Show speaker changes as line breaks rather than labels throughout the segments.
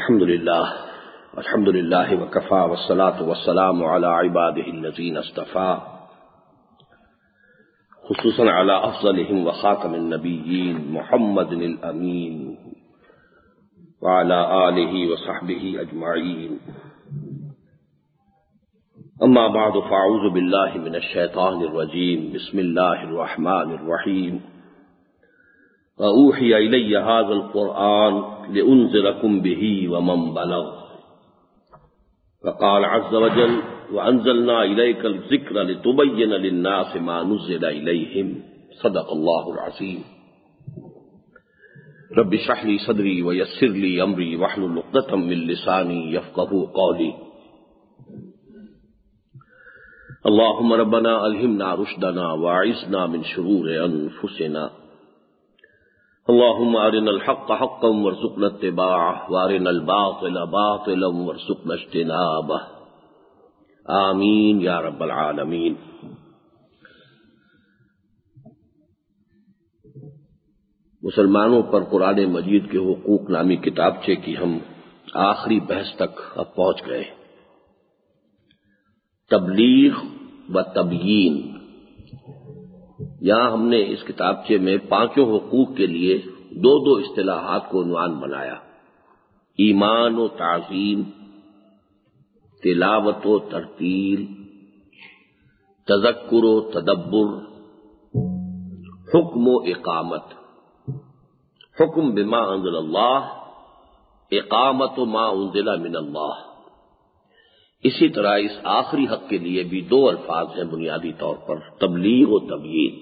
الحمد لله وكفى والصلاة والسلام على عباده الذين اصطفى خصوصا على أفضلهم وخاتم النبيين محمد الأمين وعلى آله وصحبه أجمعين. أما بعد فأعوذ بالله من الشيطان الرجيم. بسم الله الرحمن الرحيم. وأوحي إلي هذا القرآن لأنذركم به ومن بلغ. وقال عز وجل وأنزلنا إليك الذكر لتبين للناس ما نزل إليهم. صدق الله العظيم. رب اشرح لي صدري ويسر لي أمري واحلل عقدة من لساني يفقهوا قولي. اللهم ربنا ألهمنا رشدنا وأعذنا من شرور أنفسنا. اللهم أرنا الحق حقا وارزقنا اتباعه وأرنا الباطل باطلا وارزقنا اجتنابه. آمین یا رب العالمین. مسلمانوں پر قرآن مجید کے حقوق نامی کتابچے کی ہم آخری بحث تک اب پہنچ گئے. تبلیغ و تبیین. یہاں ہم نے اس کتابچے میں پانچوں حقوق کے لیے دو اصطلاحات کو عنوان بنایا: ایمان و تعظیم، تلاوت و ترتیل، تذکر و تدبر، حکم و اقامت. حکم بما انزل اللہ، اقامت ما انزل من اللہ. اسی طرح اس آخری حق کے لیے بھی دو الفاظ ہیں بنیادی طور پر: تبلیغ و تبیین.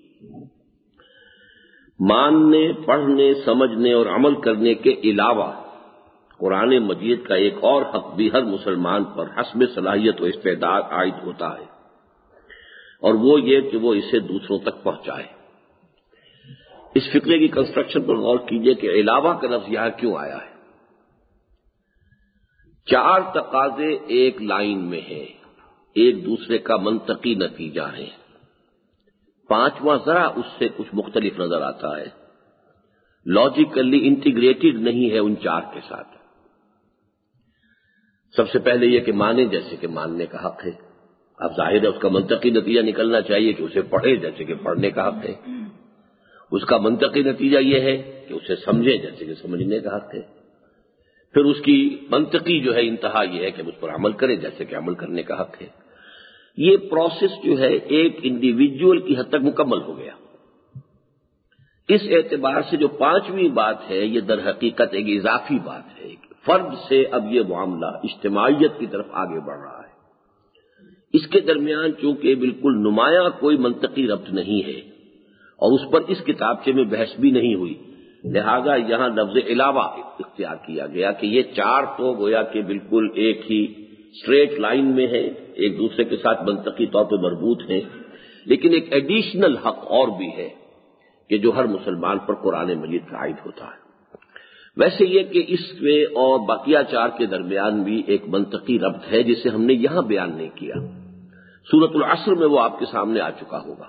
ماننے، پڑھنے، سمجھنے اور عمل کرنے کے علاوہ قرآن مجید کا ایک اور حق بھی ہر مسلمان پر حسب صلاحیت و استعداد عائد ہوتا ہے، اور وہ یہ کہ وہ اسے دوسروں تک پہنچائے. اس فقرے کی کنسٹرکشن پر غور کیجئے کہ علاوہ کا لفظ یہاں کیوں آیا ہے. چار تقاضے ایک لائن میں ہیں، ایک دوسرے کا منطقی نتیجہ ہے. پانچواں ذرا اس سے کچھ مختلف نظر آتا ہے، لاجیکلی انٹیگریٹڈ نہیں ہے ان چار کے ساتھ. سب سے پہلے یہ کہ مانے جیسے کہ ماننے کا حق ہے. اب ظاہر ہے اس کا منطقی نتیجہ نکلنا چاہیے کہ اسے پڑھے جیسے کہ پڑھنے کا حق ہے. اس کا منطقی نتیجہ یہ ہے کہ اسے سمجھے جیسے کہ سمجھنے کا حق ہے. پھر اس کی منطقی جو ہے انتہا یہ ہے کہ اس پر عمل کرے جیسے کہ عمل کرنے کا حق ہے. یہ پروسیس جو ہے ایک انڈیویجول کی حد تک مکمل ہو گیا. اس اعتبار سے جو پانچویں بات ہے یہ در حقیقت ایک اضافی بات ہے. فرد سے اب یہ معاملہ اجتماعیت کی طرف آگے بڑھ رہا ہے. اس کے درمیان چونکہ بالکل نمایاں کوئی منطقی ربط نہیں ہے اور اس پر اس کتابچے میں بحث بھی نہیں ہوئی، لہذا یہاں لفظ علاوہ اختیار کیا گیا کہ یہ چار تو گویا کہ بالکل ایک ہی اسٹریٹ لائن میں ہے، ایک دوسرے کے ساتھ منطقی طور پہ مربوط ہیں، لیکن ایک ایڈیشنل حق اور بھی ہے کہ جو ہر مسلمان پر قرآن مجید کا عائد ہوتا ہے. ویسے یہ کہ اس میں اور بقیہ چار کے درمیان بھی ایک منطقی ربط ہے جسے ہم نے یہاں بیان نہیں کیا. سورۃ العصر میں وہ آپ کے سامنے آ چکا ہوگا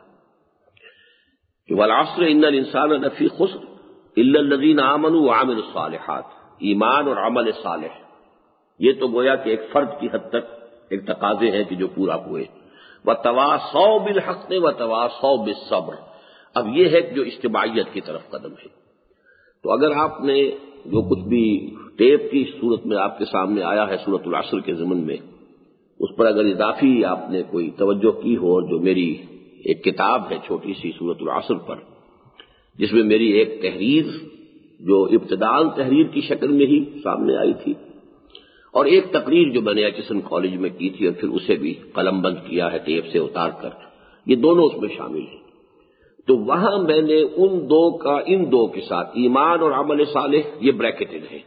کہ والعصر ان الانسان لفی خسر الا الذین آمنوا وعملوا الصالحات. ایمان اور عمل صالح یہ تو گویا کہ ایک فرد کی حد تک ایک تقاضے ہیں کہ جو پورا ہوئے. وتواصوا بالحق وتواصوا بالصبر. اب یہ ہے جو اجتماعیت کی طرف قدم ہے. تو اگر آپ نے جو کچھ بھی ٹیپ کی صورت میں آپ کے سامنے آیا ہے سورۃ العصر کے ضمن میں، اس پر اگر اضافی آپ نے کوئی توجہ کی ہو، جو میری ایک کتاب ہے چھوٹی سی سورۃ العصر پر، جس میں میری ایک تحریر جو ابتداءً تحریر کی شکل میں ہی سامنے آئی تھی، اور ایک تقریر جو میں نے ایچسن کالج میں کی تھی اور پھر اسے بھی قلم بند کیا ہے ٹیپ سے اتار کر، یہ دونوں اس میں شامل ہیں. تو وہاں میں نے ان دو کے ساتھ ایمان اور عمل صالح یہ بریکٹڈ ہے.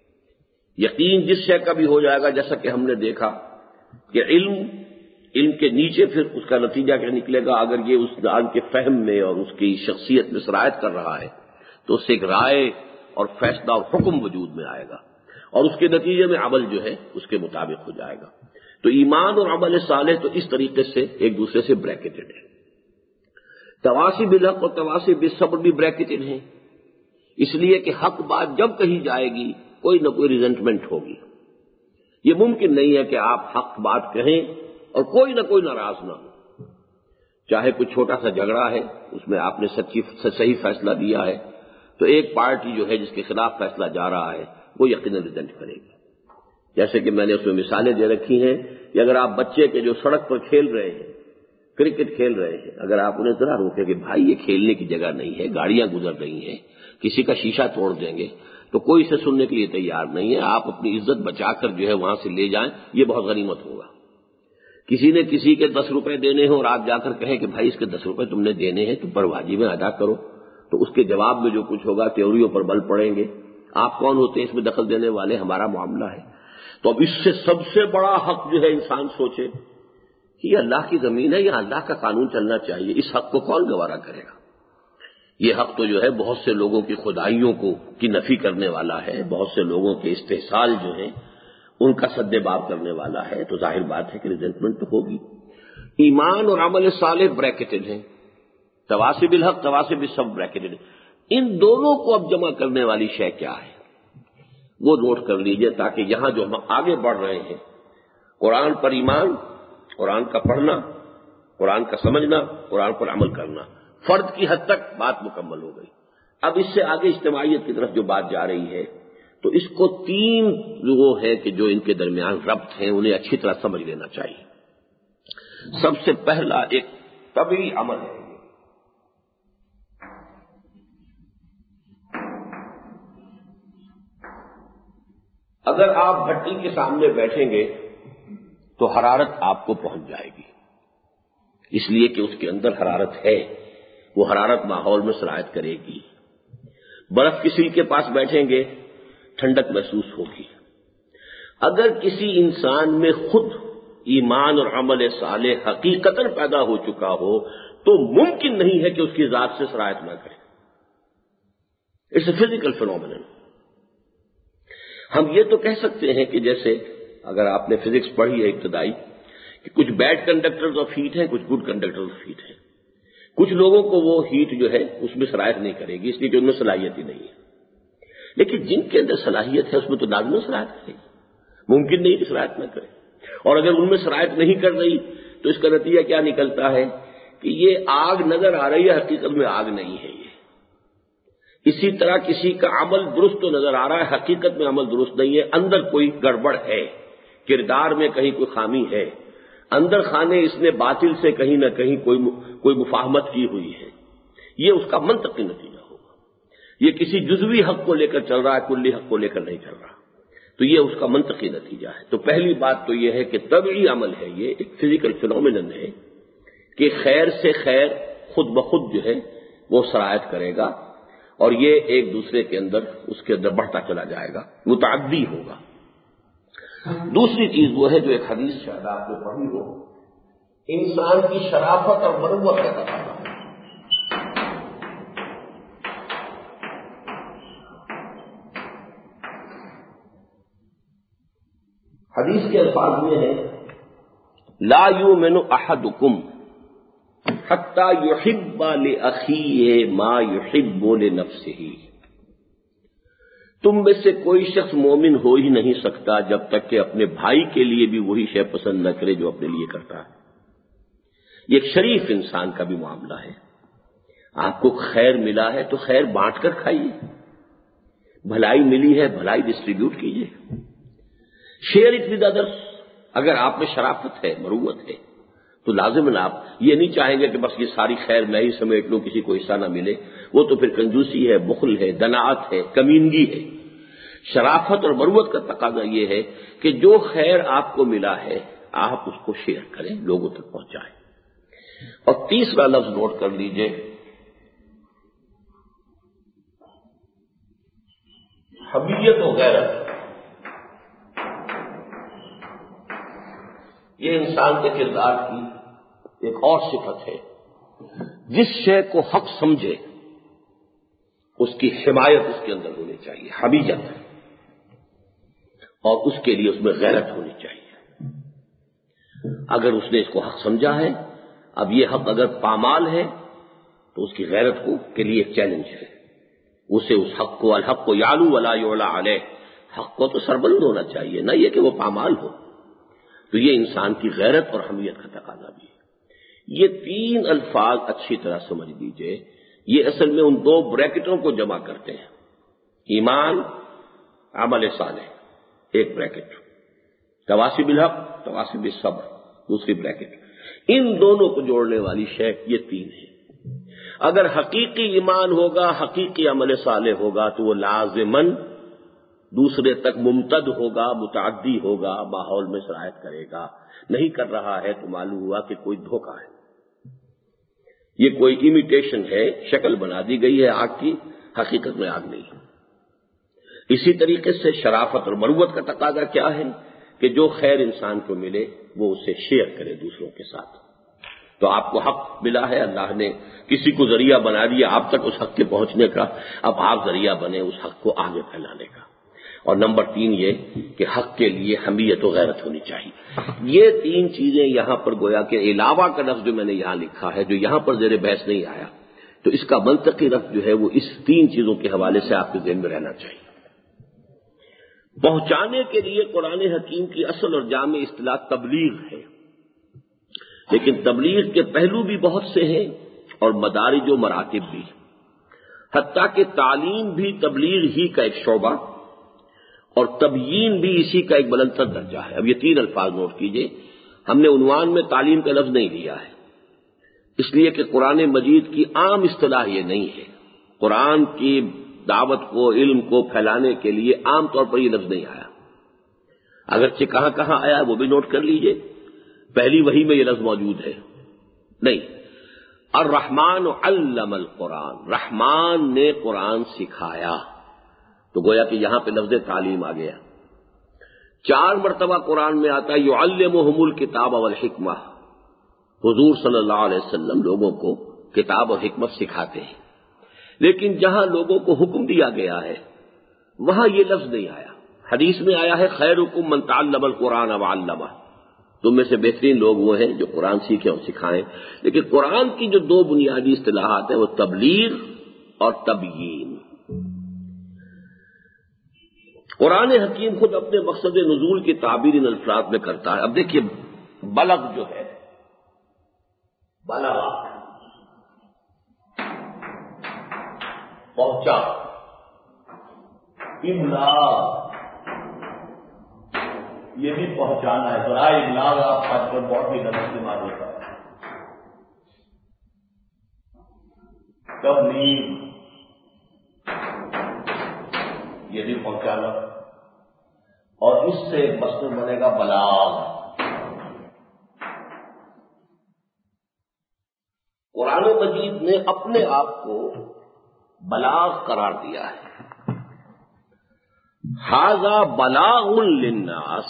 یقین جس شے کا بھی ہو جائے گا، جیسا کہ ہم نے دیکھا کہ علم کے نیچے پھر اس کا نتیجہ کیا نکلے گا. اگر یہ اس انسان کے فہم میں اور اس کی شخصیت میں سرایت کر رہا ہے تو اس سے ایک رائے اور فیصلہ اور حکم وجود میں آئے گا، اور اس کے نتیجے میں عمل جو ہے اس کے مطابق ہو جائے گا. تو ایمان اور عمل صالح تو اس طریقے سے ایک دوسرے سے بریکٹڈ ہے. تواصی بالحق اور تواصی بالصبر بھی بریکٹڈ ہیں، اس لیے کہ حق بات جب کہی جائے گی کوئی نہ کوئی ریزنٹمنٹ ہوگی. یہ ممکن نہیں ہے کہ آپ حق بات کہیں اور کوئی نہ کوئی ناراض نہ ہو. چاہے کوئی چھوٹا سا جھگڑا ہے، اس میں آپ نے صحیح فیصلہ دیا ہے، تو ایک پارٹی جو ہے جس کے خلاف فیصلہ جا رہا ہے وہ یقیناً ریزنٹ کرے گی. جیسے کہ میں نے اس میں مثالیں دے رکھی ہیں کہ اگر آپ بچے کے جو سڑک پر کھیل رہے ہیں، کرکٹ کھیل رہے ہیں، اگر آپ انہیں ذرا روکیں کہ بھائی یہ کھیلنے کی جگہ نہیں ہے، گاڑیاں گزر رہی ہیں، کسی کا شیشہ توڑ دیں گے، تو کوئی اسے سننے کے لیے تیار نہیں ہے. آپ اپنی عزت بچا کر جو ہے وہاں سے لے جائیں، یہ بہت غنیمت ہوگا. کسی نے کسی کے 10 روپے دینے ہوں اور آپ جا کر کہیں کہ بھائی اس کے 10 روپے تم نے دینے ہیں، تم پر واجب ہے ادا کرو، تو اس کے جواب میں جو کچھ ہوگا تیوریوں پر بل پڑیں گے. آپ کون ہوتے ہیں اس میں دخل دینے والے؟ ہمارا معاملہ ہے. تو اب اس سے سب سے بڑا حق جو ہے انسان سوچے کہ یہ اللہ کی زمین ہے، یہاں اللہ کا قانون چلنا چاہیے. اس حق کو کون گوارا کرے گا؟ یہ حق تو جو ہے بہت سے لوگوں کی خدائیوں کی نفی کرنے والا ہے، بہت سے لوگوں کے استحصال جو ہیں ان کا سد باب کرنے والا ہے. تو ظاہر بات ہے کہ ریزنٹمنٹ تو ہوگی. ایمان اور عمل صالح بریکٹڈ ہیں، تواصی بالحق تواصی بالصبر بریکٹڈ ہیں. ان دونوں کو اب جمع کرنے والی شے کیا ہے وہ نوٹ کر لیجئے، تاکہ یہاں جو ہم آگے بڑھ رہے ہیں، قرآن پر ایمان، قرآن کا پڑھنا، قرآن کا سمجھنا، قرآن پر عمل کرنا، فرد کی حد تک بات مکمل ہو گئی. اب اس سے آگے اجتماعیت کی طرف جو بات جا رہی ہے، تو اس کو 3 وہ ہے کہ جو ان کے درمیان ربط ہیں انہیں اچھی طرح سمجھ لینا چاہیے. سب سے پہلا ایک طبعی عمل ہے. اگر آپ بھٹی کے سامنے بیٹھیں گے تو حرارت آپ کو پہنچ جائے گی، اس لیے کہ اس کے اندر حرارت ہے، وہ حرارت ماحول میں سرایت کرے گی. برف کی سیل کے پاس بیٹھیں گے ٹھنڈک محسوس ہوگی. اگر کسی انسان میں خود ایمان اور عمل صالح حقیقتاً پیدا ہو چکا ہو تو ممکن نہیں ہے کہ اس کی ذات سے سرایت نہ کرے. It's a physical phenomenon. ہم یہ تو کہہ سکتے ہیں کہ جیسے اگر آپ نے فزکس پڑھی ہے ابتدائی، کہ کچھ بیڈ کنڈکٹرز آف ہیٹ ہیں، کچھ گڈ کنڈکٹرز آف ہیٹ ہیں. کچھ لوگوں کو وہ ہیٹ جو ہے اس میں سرایت نہیں کرے گی، اس لیے کہ ان میں صلاحیت ہی نہیں ہے. لیکن جن کے اندر صلاحیت ہے اس میں تو لازمی سرایت کرے گی، ممکن نہیں کہ سرایت نہ کرے. اور اگر ان میں سرایت نہیں کر رہی تو اس کا نتیجہ کیا نکلتا ہے کہ یہ آگ نظر آ رہی ہے، حقیقت میں آگ نہیں ہے. یہ اسی طرح کسی کا عمل درست تو نظر آ رہا ہے، حقیقت میں عمل درست نہیں ہے، اندر کوئی گڑبڑ ہے، کردار میں کہیں کوئی خامی ہے، اندر خانے اس نے باطل سے کہیں نہ کہیں کوئی مفاہمت کی ہوئی ہے. یہ اس کا منطقی نتیجہ ہوگا. یہ کسی جزوی حق کو لے کر چل رہا ہے، کلی حق کو لے کر نہیں چل رہا، تو یہ اس کا منطقی نتیجہ ہے. تو پہلی بات تو یہ ہے کہ طبعی عمل ہے، یہ ایک فزیکل فینومینن ہے کہ خیر سے خیر خود بخود جو ہے وہ سرایت کرے گا، اور یہ ایک دوسرے کے اندر اس کے اندر بڑھتا چلا جائے گا، متعدی ہوگا. دوسری چیز وہ ہے جو ایک حدیث شاید آپ نے پڑھی ہو، انسان کی شرافت اور مروت کا تقاضا. حدیث کے الفاظ میں ہے لا یؤمن احدکم حتی یحب لاخیہ ما یحب لنفسہ. تم میں سے کوئی شخص مومن ہو ہی نہیں سکتا جب تک کہ اپنے بھائی کے لیے بھی وہی شے پسند نہ کرے جو اپنے لیے کرتا ہے. یہ ایک شریف انسان کا بھی معاملہ ہے. آپ کو خیر ملا ہے تو خیر بانٹ کر کھائیے، بھلائی ملی ہے بھلائی ڈسٹریبیوٹ کیجیے، شیئر اٹ ود ادرس. اگر آپ میں شرافت ہے، مروت ہے، تو لازم آپ یہ نہیں چاہیں گے کہ بس یہ ساری خیر میں ہی سمیٹ لوں، کسی کو حصہ نہ ملے. وہ تو پھر کنجوسی ہے، بخل ہے، دناعت ہے، کمینگی ہے. شرافت اور مروت کا تقاضا یہ ہے کہ جو خیر آپ کو ملا ہے آپ اس کو شیئر کریں، لوگوں تک پہنچائیں. اور تیسرا لفظ نوٹ کر لیجئے، حمیت و غیرت. یہ انسان کے کردار کی ایک اور صفت ہے. جس شے کو حق سمجھے اس کی حمایت اس کے اندر ہونی چاہیے، حمیت، اور اس کے لیے اس میں غیرت ہونی چاہیے. اگر اس نے اس کو حق سمجھا ہے، اب یہ حق اگر پامال ہے تو اس کی غیرت کے لیے ایک چیلنج ہے. اسے اس حق کو، الحق کو یعلو ولا یعلی علیہ، حق کو تو سربلند ہونا چاہیے، نہ یہ کہ وہ پامال ہو. تو یہ انسان کی غیرت اور حمیت کا تقاضا بھی ہے. یہ تین الفاظ اچھی طرح سمجھ لیجئے، یہ اصل میں ان دو بریکٹوں کو جمع کرتے ہیں، ایمان، عمل صالح، ایک بریکٹ، تواصی بالحق، تواصی بالصبر، دوسری بریکٹ. ان دونوں کو جوڑنے والی شے یہ تین ہے. اگر حقیقی ایمان ہوگا، حقیقی عمل صالح ہوگا تو وہ لازماً دوسرے تک ممتد ہوگا، متعدی ہوگا، ماحول میں سرایت کرے گا. نہیں کر رہا ہے تو معلوم ہوا کہ کوئی دھوکہ ہے، یہ کوئی امیٹیشن ہے، شکل بنا دی گئی ہے آگ کی، حقیقت میں آگ نہیں. اسی طریقے سے شرافت اور مروت کا تقاضا کیا ہے کہ جو خیر انسان کو ملے وہ اسے شیئر کرے دوسروں کے ساتھ. تو آپ کو حق ملا ہے، اللہ نے کسی کو ذریعہ بنا دیا آپ تک اس حق کے پہنچنے کا، اب آپ ذریعہ بنے اس حق کو آگے پھیلانے کا. اور نمبر 3 یہ کہ حق کے لیے حمیت و غیرت ہونی چاہیے. یہ تین چیزیں یہاں پر گویا کہ علاوہ کا لفظ جو میں نے یہاں لکھا ہے، جو یہاں پر زیر بحث نہیں آیا، تو اس کا منطقی رفظ جو ہے وہ اس تین چیزوں کے حوالے سے آپ کے ذہن میں رہنا چاہیے. پہنچانے کے لیے قرآن حکیم کی اصل اور جامع اصطلاح تبلیغ ہے، لیکن تبلیغ کے پہلو بھی بہت سے ہیں اور مدارج و مراتب بھی، حتیٰ کہ تعلیم بھی تبلیغ ہی کا ایک شعبہ اور تبیین بھی اسی کا ایک بلند تر درجہ ہے. اب یہ تین الفاظ نوٹ کیجئے، ہم نے عنوان میں تعلیم کا لفظ نہیں لیا ہے، اس لیے کہ قرآن مجید کی عام اصطلاح یہ نہیں ہے. قرآن کی دعوت کو، علم کو پھیلانے کے لیے عام طور پر یہ لفظ نہیں آیا، اگرچہ کہاں کہاں آیا وہ بھی نوٹ کر لیجئے. پہلی وحی میں یہ لفظ موجود ہے نہیں. الرحمن علم القرآن، رحمان نے قرآن سکھایا، تو گویا کہ یہاں پہ لفظ تعلیم آ گیا. 4 مرتبہ قرآن میں آتا ہے یعلمہم الکتاب والحکمہ، حضور صلی اللہ علیہ وسلم لوگوں کو کتاب اور حکمت سکھاتے ہیں. لیکن جہاں لوگوں کو حکم دیا گیا ہے وہاں یہ لفظ نہیں آیا. حدیث میں آیا ہے خیرکم من تعلم القرآن وعلمہ، تم میں سے بہترین لوگ وہ ہیں جو قرآن سیکھیں اور سکھائیں. لیکن قرآن کی جو 2 بنیادی اصطلاحات ہیں وہ تبلیغ اور تبیین. قرآن حکیم خود اپنے مقصد نزول کی تعبیر ان الفاظ میں کرتا ہے. اب دیکھیے بلغ جو ہے، بلغ پہنچا، ابلاغ یہ بھی پہنچانا ہے. برائے ابلاغ آپ آج کل بہت ہی غلط استعمال ہوتا ہے. تبلیغ یہ بھی پہنچانا، اور اس سے مصدر بنے گا بلاغ. قرآن مجید نے اپنے آپ کو بلاغ قرار دیا ہے. ھذا بلاغ للناس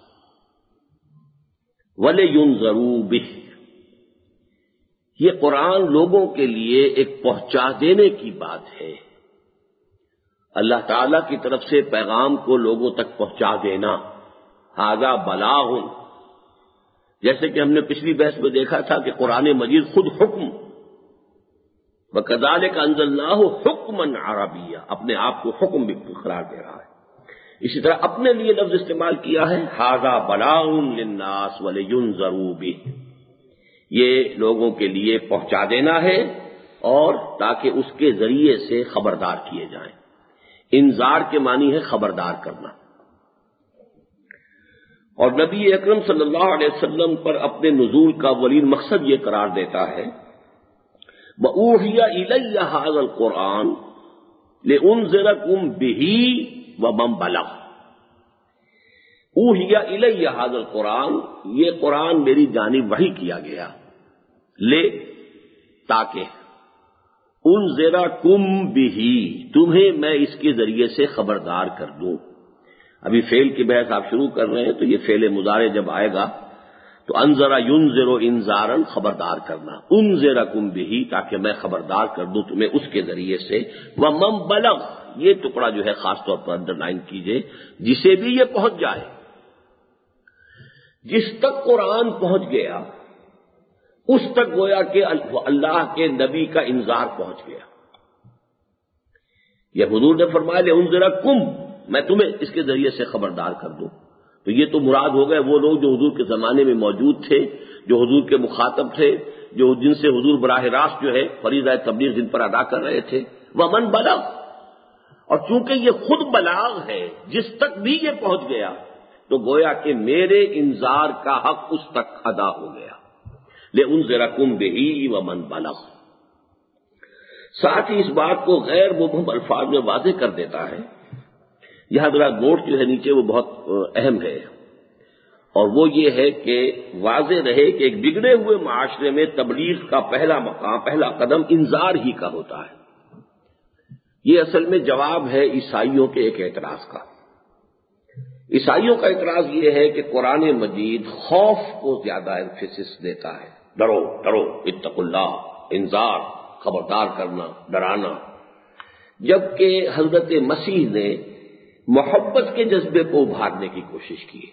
ولینذروا بہ، یہ قرآن لوگوں کے لیے ایک پہنچا دینے کی بات ہے. اللہ تعالی کی طرف سے پیغام کو لوگوں تک پہنچا دینا، ھذا بلاغ. جیسے کہ ہم نے پچھلی بحث میں دیکھا تھا کہ قرآن مجید خود حکم، وَكَذَلِكَ أَنزَلْنَاهُ حُكْمًا عَرَبِيًّا، اپنے آپ کو حکم بھی قرار دے رہا ہے. اسی طرح اپنے لیے لفظ استعمال کیا ہے ھذا بلاغ للناس وَلِيُنذَرُوا بِهِ، یہ لوگوں کے لیے پہنچا دینا ہے اور تاکہ اس کے ذریعے سے خبردار کیے جائیں. انذار کے معنی ہے خبردار کرنا. اور نبی اکرم صلی اللہ علیہ وسلم پر اپنے نزول کا اولین مقصد یہ قرار دیتا ہے وَأُوحِيَ إِلَيَّ هَذَا الْقُرْآنُ لِأُنذِرَكُم بِهِ وَمَن بَلَغَ. أُوحِيَ إِلَيَّ هَذَا الْقُرْآنُ، یہ قرآن میری جانب وحی کیا گیا، لے تاکہ انذرکم بہ، تمہیں میں اس کے ذریعے سے خبردار کر دوں. ابھی فعل کی بحث آپ شروع کر رہے ہیں تو یہ فعل مضارع جب آئے گا تو انذر ینذر انذارا، خبردار کرنا، انذرکم بہ تاکہ میں خبردار کر دوں تمہیں اس کے ذریعے سے. ومن بلغ، یہ ٹکڑا جو ہے خاص طور پر انڈر لائن کیجئے، جسے بھی یہ پہنچ جائے. جس تک قرآن پہنچ گیا اس تک گویا کہ اللہ کے نبی کا انذار پہنچ گیا. یہ حضور نے فرمایا لِأُنذِرَكُم، میں تمہیں اس کے ذریعے سے خبردار کر دوں. تو یہ تو مراد ہو گئے وہ لوگ جو حضور کے زمانے میں موجود تھے، جو حضور کے مخاطب تھے، جو جن سے حضور براہ راست جو ہے فریضہ تبلیغ جن پر ادا کر رہے تھے. ومن بلغ، اور چونکہ یہ خود بلاغ ہے، جس تک بھی یہ پہنچ گیا تو گویا کہ میرے انذار کا حق اس تک ادا ہو گیا. لِأُنذِرَكُم بِهِ وَمَن بَلَغَ. ساتھ ہی اس بات کو غیر مبہم الفاظ میں واضح کر دیتا ہے. یہاں ذرا نوٹ جو ہے نیچے وہ بہت اہم ہے، اور وہ یہ ہے کہ واضح رہے کہ ایک بگڑے ہوئے معاشرے میں تبلیغ کا پہلا مقام، پہلا قدم انذار ہی کا ہوتا ہے. یہ اصل میں جواب ہے عیسائیوں کے ایک اعتراض کا. عیسائیوں کا اعتراض یہ ہے کہ قرآن مجید خوف کو زیادہ ایمفیسس دیتا ہے. ڈرو ڈرو، اتقوا اللہ، انذار، خبردار کرنا، ڈرانا، جبکہ حضرت مسیح نے محبت کے جذبے کو ابھارنے کی کوشش کی.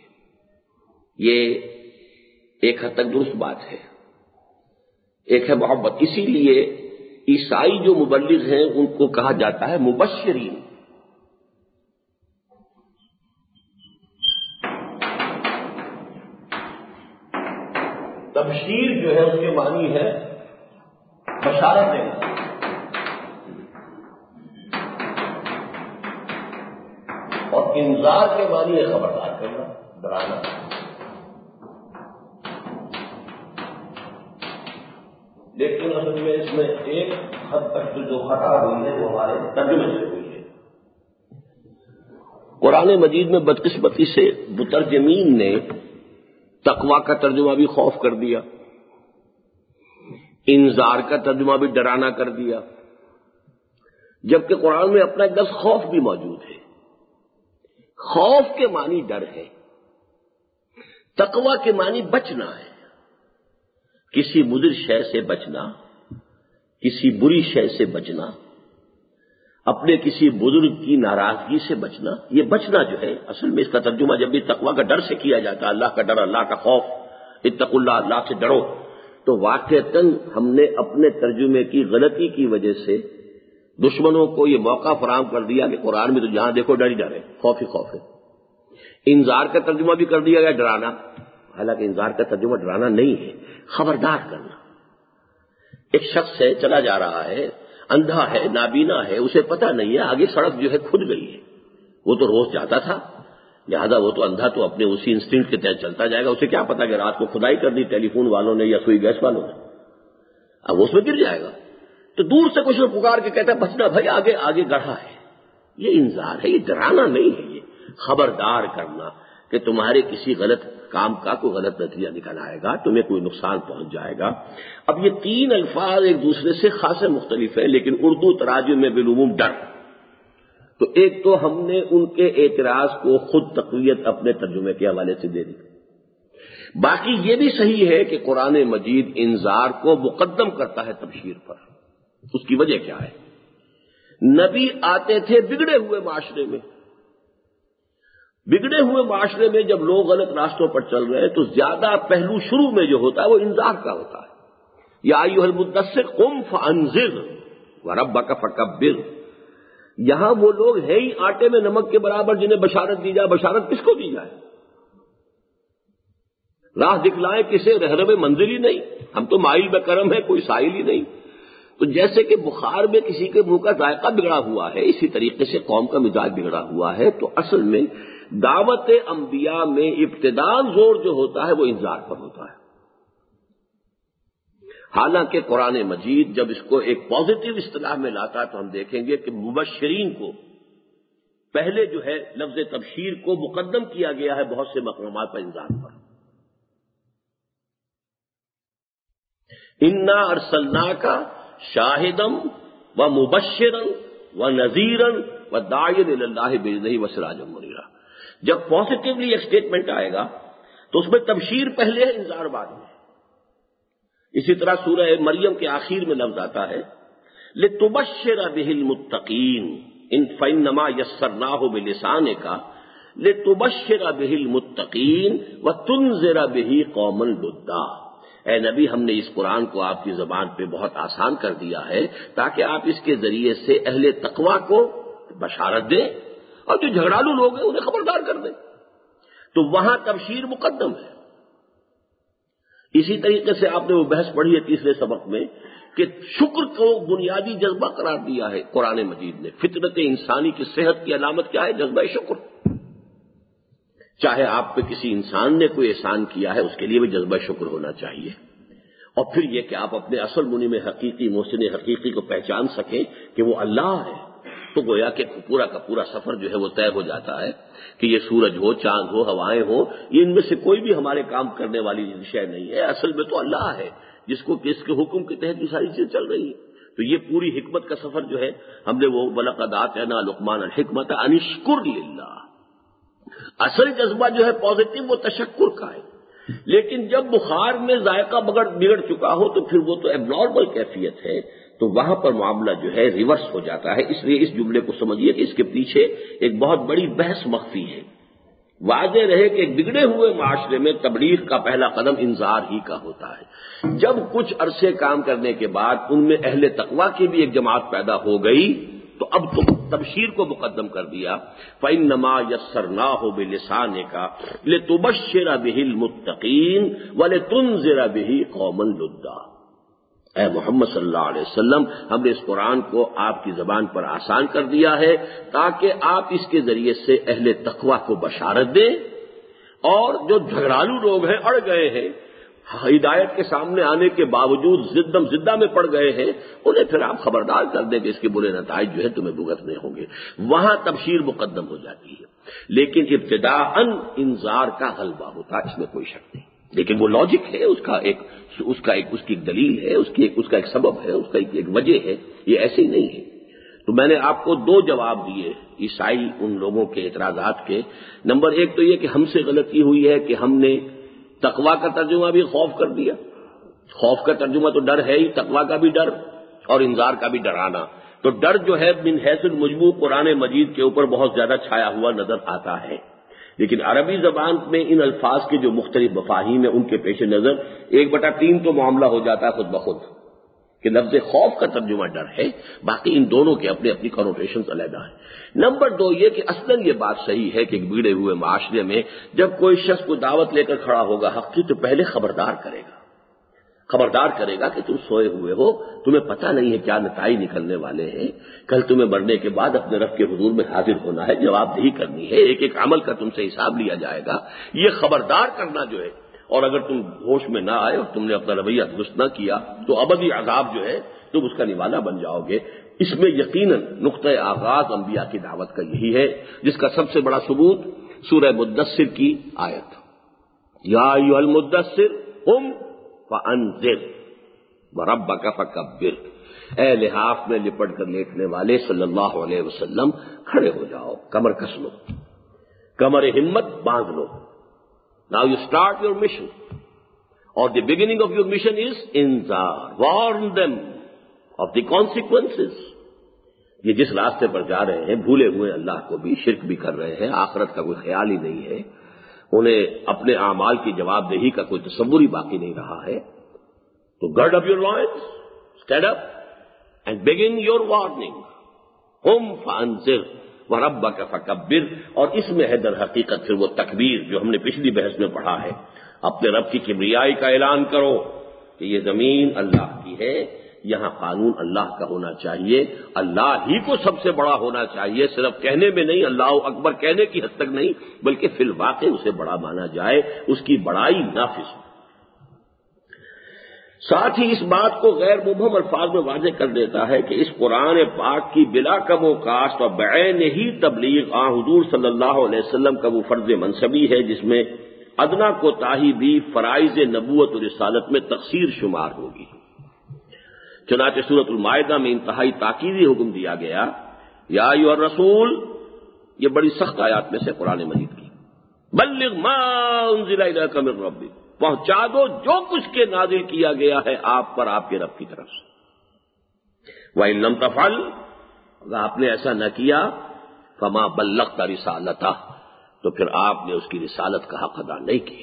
یہ ایک حد تک درست بات ہے. ایک ہے محبت، اسی لیے عیسائی جو مبلغ ہیں ان کو کہا جاتا ہے مبشرین. تبشیر جو ہے اس کے معنی ہے بشارت دینا، اور انذار کے معنی ہے خبردار کرنا، ڈرانا. لیکن اصل میں اس میں ایک حد تک جو خطا ہوئی ہے وہ ہمارے ترجمے سے ہوئی ہے. قرآن مجید میں بدقسمتی سے مترجمین نے تقویٰ کا ترجمہ بھی خوف کر دیا، انذار کا ترجمہ بھی ڈرانا کر دیا، جبکہ قرآن میں اپنا ایک لفظ خوف بھی موجود ہے. خوف کے معنی ڈر ہے، تقویٰ کے معنی بچنا ہے. کسی مضر شے سے بچنا، کسی بری شے سے بچنا، اپنے کسی بزرگ کی ناراضگی سے بچنا. یہ بچنا جو ہے اصل میں اس کا ترجمہ جب بھی تقویٰ کا ڈر سے کیا جاتا ہے، اللہ کا ڈر، اللہ کا خوف، اتقوا اللہ، اللہ سے ڈرو، تو واقعتاً ہم نے اپنے ترجمے کی غلطی کی وجہ سے دشمنوں کو یہ موقع فراہم کر دیا کہ قرآن میں تو جہاں دیکھو ڈر ہی ڈر ہے، خوف ہی خوف ہے. انذار کا ترجمہ بھی کر دیا گیا ڈرانا، حالانکہ انذار کا ترجمہ ڈرانا نہیں ہے، خبردار کرنا. ایک شخص ہے چلا جا رہا ہے، اندھا ہے، نابینا ہے، اسے پتہ نہیں ہے آگے سڑک جو ہے کھد گئی ہے. وہ تو روز جاتا تھا، لہذا وہ تو اندھا تو اپنے اسی انسٹنکٹ کے تحت چلتا جائے گا. اسے کیا پتا کہ رات کو کھدائی کر دی ٹیلی فون والوں نے یا سوئی گیس والوں نے، اب وہ اس میں گر جائے گا. تو دور سے کچھ پکار کے کہتا ہے بچنا بھائی، آگے آگے گڑھا ہے. یہ انذار ہے، یہ ڈرانا نہیں ہے، یہ خبردار کرنا کہ تمہارے کسی غلط کام کا کوئی غلط نتیجہ نکل آئے گا، تمہیں کوئی نقصان پہنچ جائے گا. اب یہ تین الفاظ ایک دوسرے سے خاصے مختلف ہیں، لیکن اردو تراجم میں بالعموم ڈر. تو ایک تو ہم نے ان کے اعتراض کو خود تقویت اپنے ترجمے کے حوالے سے دے دی. باقی یہ بھی صحیح ہے کہ قرآن مجید انذار کو مقدم کرتا ہے تبشیر پر. اس کی وجہ کیا ہے؟ نبی آتے تھے بگڑے ہوئے معاشرے میں. بگڑے ہوئے معاشرے میں جب لوگ غلط راستوں پر چل رہے ہیں تو زیادہ پہلو شروع میں جو ہوتا ہے وہ انذار کا ہوتا ہے. یا ایھا المدثر قم فانذر وربک فکبر. یہاں وہ لوگ ہیں ہی آٹے میں نمک کے برابر جنہیں بشارت دی جائے. بشارت کس کو دی جائے؟ راہ دکھلائیں کسے؟ رہنم منزل ہی نہیں. ہم تو مائل بکرم ہے، کوئی سائل ہی نہیں. تو جیسے کہ بخار میں کسی کے منہ کا ذائقہ بگڑا ہوا ہے، اسی طریقے سے قوم کا مزاج بگڑا ہوا ہے. تو اصل میں دعوت انبیاء میں ابتداء زور جو ہوتا ہے وہ انذار پر ہوتا ہے. حالانکہ قرآن مجید جب اس کو ایک پازیٹو اصطلاح میں لاتا ہے تو ہم دیکھیں گے کہ مبشرین کو پہلے جو ہے لفظ تبشیر کو مقدم کیا گیا ہے بہت سے مقامات پر انذار پر. انا ارسلناک شاہدم و مبشرا و نذیرا و داعیا الی اللہ باذنہ و سراجا منیرا. جب پازیٹیولی ایک اسٹیٹمنٹ آئے گا تو اس میں تبشیر پہلے ہے، انذار بعد میں. اسی طرح سورہ مریم کے آخر میں لفظ آتا ہے لتبشر بہ المتقین ان فانما یسرناہ بلسانک لتبشر بہ المتقین وتنذر بہ قوما لدا. اے نبی، ہم نے اس قرآن کو آپ کی زبان پہ بہت آسان کر دیا ہے تاکہ آپ اس کے ذریعے سے اہل تقویٰ کو بشارت دیں اور جو جھگڑالو لوگ ہیں انہیں خبردار کر دیں. تو وہاں تبشیر مقدم ہے. اسی طریقے سے آپ نے وہ بحث پڑھی ہے تیسرے سبق میں کہ شکر کو بنیادی جذبہ قرار دیا ہے قرآن مجید نے. فطرت انسانی کی صحت کی علامت کیا ہے؟ جذبہ شکر. چاہے آپ پہ کسی انسان نے کوئی احسان کیا ہے اس کے لیے بھی جذبہ شکر ہونا چاہیے. اور پھر یہ کہ آپ اپنے اصل منعم حقیقی محسن حقیقی کو پہچان سکیں کہ وہ اللہ ہے. تو گویا کہ پورا کا پورا سفر جو ہے وہ طے ہو جاتا ہے کہ یہ سورج ہو، چاند ہو، ہوائیں ہو، یہ ان میں سے کوئی بھی ہمارے کام کرنے والی شے نہیں ہے. اصل میں تو اللہ ہے جس کے حکم کے تحت یہ ساری چیزیں چل رہی ہیں. تو یہ پوری حکمت کا سفر جو ہے ہم نے وہ وَلَقَدْ آتَيْنَا لُقْمَانَ الْحِكْمَةَ أَنِ اشْكُرْ لِلَّهِ. اصل جذبہ جو ہے پازیٹو وہ تشکر کا ہے. لیکن جب بخار میں ذائقہ بگڑ چکا ہو تو پھر وہ تو ایب نارمل کیفیت ہے. تو وہاں پر معاملہ جو ہے ریورس ہو جاتا ہے. اس لیے اس جملے کو سمجھیے کہ اس کے پیچھے ایک بہت بڑی بحث مخفی ہے. واضح رہے کہ ایک بگڑے ہوئے معاشرے میں تبلیغ کا پہلا قدم انذار ہی کا ہوتا ہے. جب کچھ عرصے کام کرنے کے بعد ان میں اہل تقویٰ کی بھی ایک جماعت پیدا ہو گئی تو اب تو تبشیر کو مقدم کر دیا. فَإِنَّمَا يَسَّرْنَاهُ بِلِسَانِكَ لِتُبَشِّرَ بِهِ الْمُتَّقِينَ وَلِتُنذِرَ بِهِ قَوْمًا لُدًّا. اے محمد صلی اللہ علیہ وسلم، ہم نے اس قرآن کو آپ کی زبان پر آسان کر دیا ہے تاکہ آپ اس کے ذریعے سے اہل تقویٰ کو بشارت دیں، اور جو جھگڑالو لوگ ہیں، اڑ گئے ہیں، ہدایت کے سامنے آنے کے باوجود زدہ میں پڑ گئے ہیں، انہیں پھر آپ خبردار کر دیں کہ اس کے برے نتائج جو ہے تمہیں بھگتنے ہوں گے. وہاں تبشیر مقدم ہو جاتی ہے. لیکن ابتداءً انذار کا غلبہ ہوتا ہے، اس میں کوئی شک نہیں. لیکن وہ لاجک ہے، اس کی ایک دلیل ہے، اس کا ایک سبب ہے، اس کا ایک وجہ ہے. یہ ایسے ہی نہیں ہے. تو میں نے آپ کو دو جواب دیے عیسائی ان لوگوں کے اعتراضات کے. نمبر ایک تو یہ کہ ہم سے غلطی ہوئی ہے کہ ہم نے تقویٰ کا ترجمہ بھی خوف کر دیا. خوف کا ترجمہ تو ڈر ہے ہی، تقویٰ کا بھی ڈر اور انذار کا بھی ڈرانا. تو ڈر جو ہے من حیث المجموع قرآن مجید کے اوپر بہت زیادہ چھایا ہوا نظر آتا ہے. لیکن عربی زبان میں ان الفاظ کے جو مختلف مفاہیم ہیں ان کے پیش نظر 1/3 تو معاملہ ہو جاتا ہے خود بخود کہ لفظ خوف کا ترجمہ ڈر ہے، باقی ان دونوں کے اپنے اپنی کنوٹیشنز علیحدہ ہیں. نمبر 2 یہ کہ اصلاً یہ بات صحیح ہے کہ ایک بگڑے ہوئے معاشرے میں جب کوئی شخص کو دعوت لے کر کھڑا ہوگا حق کی تو پہلے خبردار کرے گا کہ تم سوئے ہوئے ہو، تمہیں پتہ نہیں ہے کیا نتائج نکلنے والے ہیں. کل تمہیں مرنے کے بعد اپنے رب کے حضور میں حاضر ہونا ہے، جواب دہی کرنی ہے، ایک ایک عمل کا تم سے حساب لیا جائے گا. یہ خبردار کرنا جو ہے، اور اگر تم ہوش میں نہ آئے اور تم نے اپنا رویہ درست نہ کیا تو ابدی عذاب جو ہے تم اس کا نوالا بن جاؤ گے. اس میں یقیناً نقطۂ آغاز انبیاء کی دعوت کا یہی ہے، جس کا سب سے بڑا ثبوت سورہ مدثر کی آیت یا ایھا المدثر قم فانذر وربک فکبر. اے لحاف میں لپٹ کر لیٹنے والے صلی اللہ علیہ وسلم، کھڑے ہو جاؤ، کمر کس لو، کمر ہمت باندھ لو. Now you start your mission, or the beginning of your mission is inzar. Warn them of the consequences. یہ جس راستے پر جا رہے ہیں، بھولے ہوئے اللہ کو بھی، شرک بھی کر رہے ہیں، آخرت کا کوئی خیال ہی نہیں ہے، انہیں اپنے اعمال کی جواب دہی کا کوئی تصور ہی باقی نہیں رہا ہے. تو gird up your loins, stand up and begin your warning. قم فانذر وَرَبَّكَ فَكَبِّرْ. اور اس میں ہے در حقیقت پھر وہ تکبیر جو ہم نے پچھلی بحث میں پڑھا ہے. اپنے رب کی کبریائی کا اعلان کرو کہ یہ زمین اللہ کی ہے، یہاں قانون اللہ کا ہونا چاہیے، اللہ ہی کو سب سے بڑا ہونا چاہیے. صرف کہنے میں نہیں، اللہ اکبر کہنے کی حد تک نہیں، بلکہ فی الواقع اسے بڑا مانا جائے، اس کی بڑائی نافذ ہو. ساتھ ہی اس بات کو غیر مبہم الفاظ میں واضح کر دیتا ہے کہ اس قرآن پاک کی بلا کم و کاسٹ اور بعین ہی تبلیغ حضور صلی اللہ علیہ وسلم کا وہ فرض منصبی ہے جس میں ادنا کوتاہی بھی فرائض نبوت و رسالت میں تقصیر شمار ہوگی. چنانچہ سورۃ المائدہ میں انتہائی تاکیدی حکم دیا گیا، یا ایھا الرسول، یہ بڑی سخت آیات میں سے قرآن مجید کی، بلغ ما انزل الیک من ربک، پہنچا دو جو کچھ کے نازل کیا گیا ہے آپ پر آپ کے رب کی طرف سے. وَإِن لَّمْ تَفْعَلْ، اگر آپ نے ایسا نہ کیا، فَمَا بَلَّغْتَ رِسَالَتَهُ، تو پھر آپ نے اس کی رسالت کا حق ادا نہیں کیا.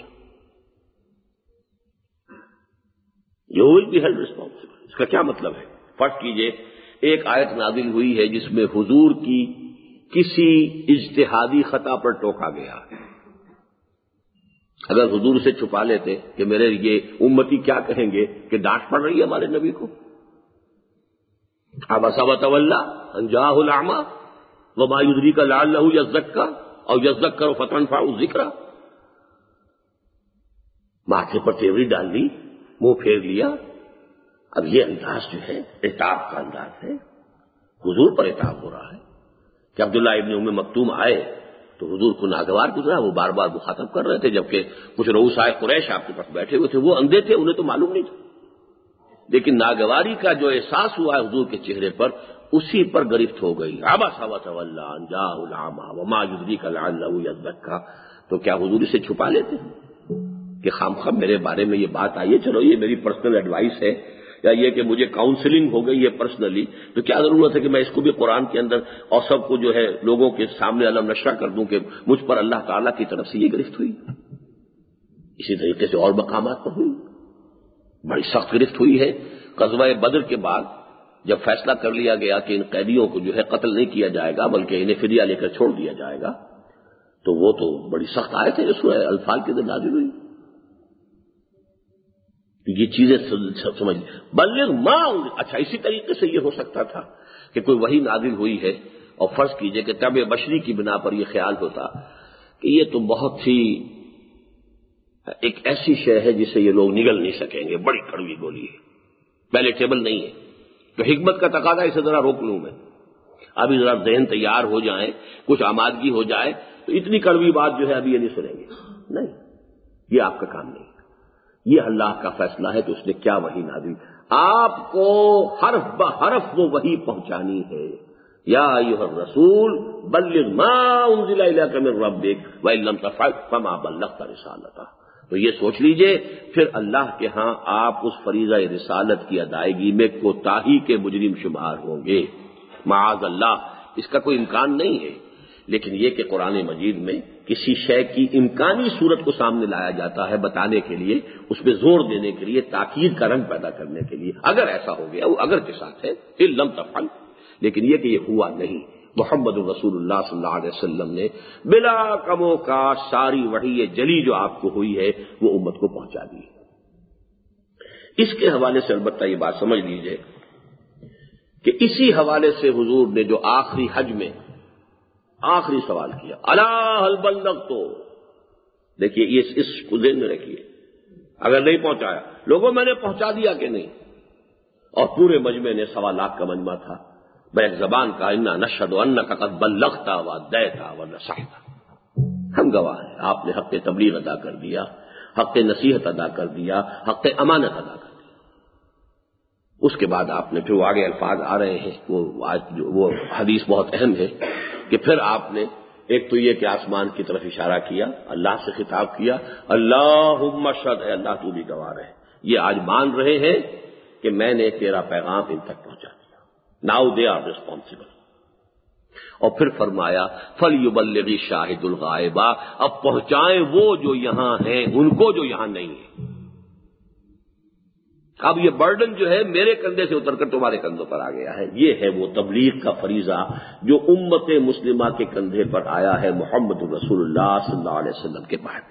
You will be held responsible. اس کا کیا مطلب ہے؟ فرض کیجئے ایک آیت نازل ہوئی ہے جس میں حضور کی کسی اجتہادی خطا پر ٹوکا گیا ہے۔ اگر حضور سے چھپا لیتے کہ میرے یہ امتی کیا کہیں گے کہ ڈانٹ پڑ رہی ہے ہمارے نبی کو، عبس وتولی ان جاءہ الاعمی وما یدریک لعلہ یزکی اور یذکر فتنفعہ الذکری، ماتھے پر تیوری ڈال دی، منہ پھیر لیا۔ اب یہ انداز جو ہے عتاب کا انداز ہے، حضور پر عتاب ہو رہا ہے کہ عبداللہ ابن ام مکتوم آئے تو حضور کو ناگوار گزرا، وہ بار بار مخاطب کر رہے تھے، جبکہ کچھ رؤسائے قریش آپ کے پاس بیٹھے ہوئے تھے، وہ اندھے تھے، انہیں تو معلوم نہیں تھا، لیکن ناگواری کا جو احساس ہوا ہے حضور کے چہرے پر، اسی پر گرفت ہو گئی۔ عبس وتولی ان جاءہ الاعمی وما یدریک لعلہ یزکی، تو کیا حضور اسے چھپا لیتے کہ خامخواہ میرے بارے میں یہ بات آئی ہے، چلو یہ میری پرسنل ایڈوائس ہے، یا یہ کہ مجھے کاؤنسلنگ ہو گئی ہے پرسنلی، تو کیا ضرورت ہے کہ میں اس کو بھی قرآن کے اندر اور سب کو جو ہے لوگوں کے سامنے علم نشرہ کر دوں کہ مجھ پر اللہ تعالیٰ کی طرف سے یہ گرفت ہوئی۔ اسی طریقے سے اور مقامات پر ہوئی، بڑی سخت گرفت ہوئی ہے۔ غزوہ بدر کے بعد جب فیصلہ کر لیا گیا کہ ان قیدیوں کو جو ہے قتل نہیں کیا جائے گا بلکہ انہیں فدیہ لے کر چھوڑ دیا جائے گا، تو وہ تو بڑی سخت آیت ہے جو سورہ انفال کے اندر نازل ہوئی۔ یہ چیزیں سمجھ بلغ ما، اچھا اسی طریقے سے یہ ہو سکتا تھا کہ کوئی وحی نازل ہوئی ہے اور فرض کیجئے کہ طبع بشری کی بنا پر یہ خیال ہوتا کہ یہ تو بہت ہی ایک ایسی شے ہے جسے یہ لوگ نگل نہیں سکیں گے، بڑی کڑوی گولی ہے، پیلیٹیبل نہیں ہے، تو حکمت کا تقاضا اسے ذرا روک لوں میں، ابھی ذرا ذہن تیار ہو جائیں، کچھ آمادگی ہو جائے تو اتنی کڑوی بات جو ہے ابھی یہ نہیں سنیں گے۔ نہیں، یہ آپ کا کام نہیں، یہ اللہ کا فیصلہ ہے کہ اس نے کیا وحی نازل، آپ کو حرف بحرف وہ وحی پہنچانی ہے۔ یا ایھا الرسول بلغ ما انزل الیک من ربک وان لم تفعل فما بلغت رسالتہ۔ تو یہ سوچ لیجئے پھر اللہ کے ہاں آپ اس فریضہ رسالت کی ادائیگی میں کوتاہی کے مجرم شمار ہوں گے، معاذ اللہ، اس کا کوئی امکان نہیں ہے۔ لیکن یہ کہ قرآن مجید میں کسی شے کی امکانی صورت کو سامنے لایا جاتا ہے بتانے کے لیے، اس پہ زور دینے کے لیے، تاکید کا رنگ پیدا کرنے کے لیے، اگر ایسا ہو گیا، وہ اگر کے ساتھ ہے ان لم تفعل، لیکن یہ کہ یہ ہوا نہیں۔ محمد رسول اللہ صلی اللہ علیہ وسلم نے بلا کم و کاش ساری وحی جلی جو آپ کو ہوئی ہے وہ امت کو پہنچا دی۔ اس کے حوالے سے البتہ یہ بات سمجھ لیجئے کہ اسی حوالے سے حضور نے جو آخری حج میں آخری سوال کیا، الا هل بلغت، دیکھیے اس کو ذہن میں رکھیے، اگر نہیں پہنچایا لوگوں میں نے پہنچا دیا کہ نہیں، اور پورے مجمع نے 1.25 لاکھ کا مجمع تھا، بیک زبان کا انا نشهد انک قد بلغت وادیت ونصحت، ہم گواہ ہیں آپ نے حق تبلیغ ادا کر دیا، حق نصیحت ادا کر دیا، حق امانت ادا کر دیا۔ اس کے بعد آپ نے پھر آگے الفاظ آ رہے ہیں، وہ حدیث بہت اہم ہے کہ پھر آپ نے ایک تو یہ کہ آسمان کی طرف اشارہ کیا، اللہ سے خطاب کیا، اللہم اشہد، اے اللہ تو بھی گواہ رہے، یہ آج مان رہے ہیں کہ میں نے تیرا پیغام ان تک پہنچا دیا، ناؤ دے آر ریسپانسبل۔ اور پھر فرمایا فلیبلغ الشاہد الغائب، اب پہنچائیں وہ جو یہاں ہیں ان کو جو یہاں نہیں ہیں۔ اب یہ برڈن جو ہے میرے کندھے سے اتر کر تمہارے کندھوں پر آ گیا ہے، یہ ہے وہ تبلیغ کا فریضہ جو امت مسلمہ کے کندھے پر آیا ہے محمد رسول اللہ صلی اللہ علیہ وسلم کے بعد۔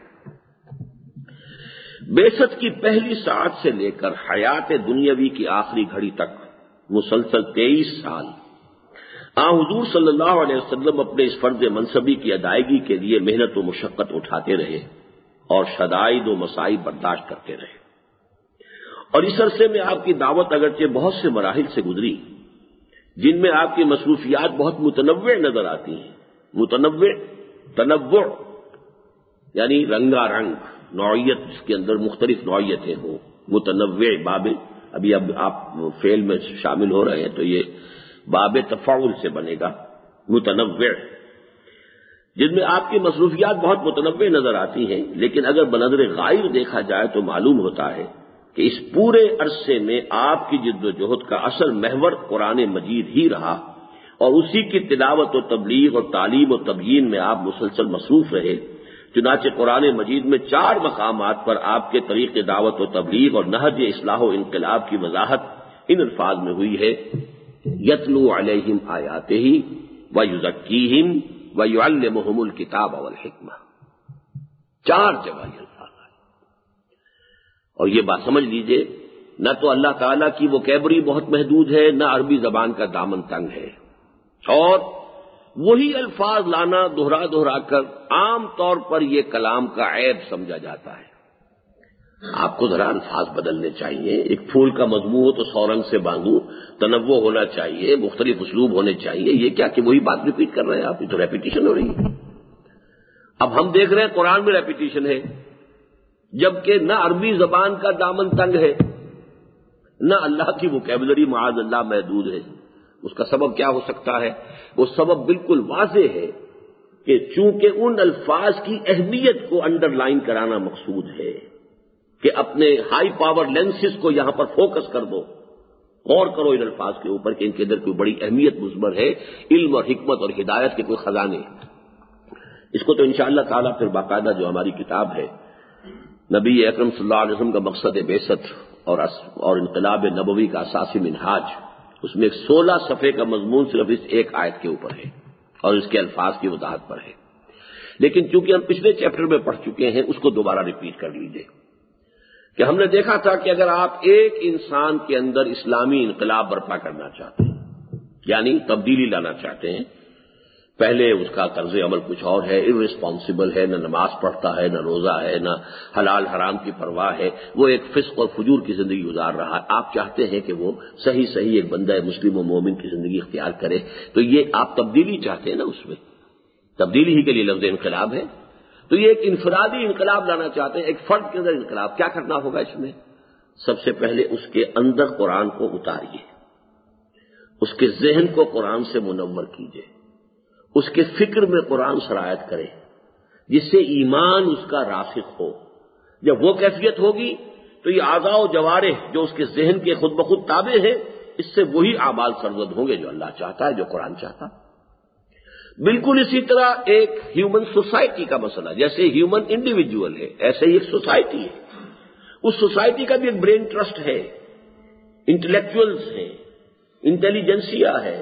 بعثت کی پہلی ساعت سے لے کر حیات دنیاوی کی آخری گھڑی تک مسلسل 23 سال حضور صلی اللہ علیہ وسلم اپنے اس فرض منصبی کی ادائیگی کے لیے محنت و مشقت اٹھاتے رہے اور شدائد و مصائب برداشت کرتے رہے، اور اس عرصے میں آپ کی دعوت اگرچہ بہت سے مراحل سے گزری جن میں آپ کی مصروفیات بہت متنوع نظر آتی ہیں، تنوع یعنی رنگا رنگ، نوعیت جس کے اندر مختلف نوعیتیں ہوں، متنوع باب، ابھی اب آپ فعل میں شامل ہو رہے ہیں تو یہ باب تفاعل سے بنے گا، متنوع، جن میں آپ کی مصروفیات بہت متنوع نظر آتی ہیں، لیکن اگر بنظر غائب دیکھا جائے تو معلوم ہوتا ہے کہ اس پورے عرصے میں آپ کی جد و جہد کا اصل محور قرآن مجید ہی رہا، اور اسی کی تلاوت و تبلیغ اور تعلیم و تبیین میں آپ مسلسل مصروف رہے۔ چنانچہ قرآن مجید میں 4 مقامات پر آپ کے طریق دعوت و تبلیغ اور نہج اصلاح و انقلاب کی وضاحت ان الفاظ میں ہوئی ہے، یتلو علیہم آیاتہ وَيُزَكِّيهِمْ وَيُعَلِّمُهُمُ الْكِتَابَ وَالْحِکْمَةَ، 4 جگہ یہ الفاظ آئے. اور یہ بات سمجھ لیجئے، نہ تو اللہ تعالیٰ کی ووکیبری بہت محدود ہے، نہ عربی زبان کا دامن تنگ ہے، اور وہی الفاظ لانا دہرا دہرا کر عام طور پر یہ کلام کا عیب سمجھا جاتا ہے. آپ کو ذرا الفاظ بدلنے چاہیے. ایک پھول کا مضمون ہو تو 100 رنگ سے باندھوں، تنوع ہونا چاہیے، مختلف اسلوب ہونے چاہیے. یہ کیا کہ وہی بات ریپیٹ کر رہے ہیں آپ؟ یہ تو ریپیٹیشن ہو رہی ہے. اب ہم دیکھ رہے ہیں قرآن میں ریپیٹیشن ہے، جبکہ نہ عربی زبان کا دامن تنگ ہے، نہ اللہ کی ووکیبلری معاذ اللہ محدود ہے. اس کا سبب کیا ہو سکتا ہے؟ وہ سبب بالکل واضح ہے کہ چونکہ ان الفاظ کی اہمیت کو انڈر لائن کرانا مقصود ہے کہ اپنے ہائی پاور لینسز کو یہاں پر فوکس کر دو، غور کرو ان الفاظ کے اوپر کہ ان کے اندر کوئی بڑی اہمیت مضمر ہے، علم اور حکمت اور ہدایت کے کوئی خزانے ہیں. اس کو تو انشاءاللہ تعالیٰ پھر باقاعدہ جو ہماری کتاب ہے نبی اکرم صلی اللہ علیہ وسلم کا مقصد بعثت اور انقلاب نبوی کا اساسی منہاج، اس میں 16 صفحے کا مضمون صرف اس ایک آیت کے اوپر ہے اور اس کے الفاظ کی وضاحت پر ہے. لیکن چونکہ ہم پچھلے چیپٹر میں پڑھ چکے ہیں، اس کو دوبارہ ریپیٹ کر لیجیے کہ ہم نے دیکھا تھا کہ اگر آپ ایک انسان کے اندر اسلامی انقلاب برپا کرنا چاہتے ہیں، یعنی تبدیلی لانا چاہتے ہیں، پہلے اس کا طرز عمل کچھ اور ہے، irresponsible ہے، نہ نماز پڑھتا ہے، نہ روزہ ہے، نہ حلال حرام کی پرواہ ہے، وہ ایک فسق اور فجور کی زندگی گزار رہا ہے. آپ چاہتے ہیں کہ وہ صحیح ایک بندہ مسلم و مومن کی زندگی اختیار کرے، تو یہ آپ تبدیلی چاہتے ہیں نا. اس میں تبدیلی ہی کے لیے لفظ انقلاب ہے. تو یہ ایک انفرادی انقلاب لانا چاہتے ہیں، ایک فرد کے اندر انقلاب. کیا کرنا ہوگا اس میں؟ سب سے پہلے اس کے اندر قرآن کو اتاریے، اس کے ذہن کو قرآن سے منور کیجیے، اس کے فکر میں قرآن سرایت کرے جس سے ایمان اس کا راسخ ہو. جب وہ کیفیت ہوگی تو یہ اعضاء و جوارح جو اس کے ذہن کے خود بخود تابع ہیں، اس سے وہی اعمال سرزد ہوں گے جو اللہ چاہتا ہے، جو قرآن چاہتا. بالکل اسی طرح ایک ہیومن سوسائٹی کا مسئلہ، جیسے ہیومن انڈیویجول ہے ایسے ہی ایک سوسائٹی ہے. اس سوسائٹی کا بھی ایک برین ٹرسٹ ہے، انٹلیکچوئلز ہیں، انٹیلیجنسیا ہے،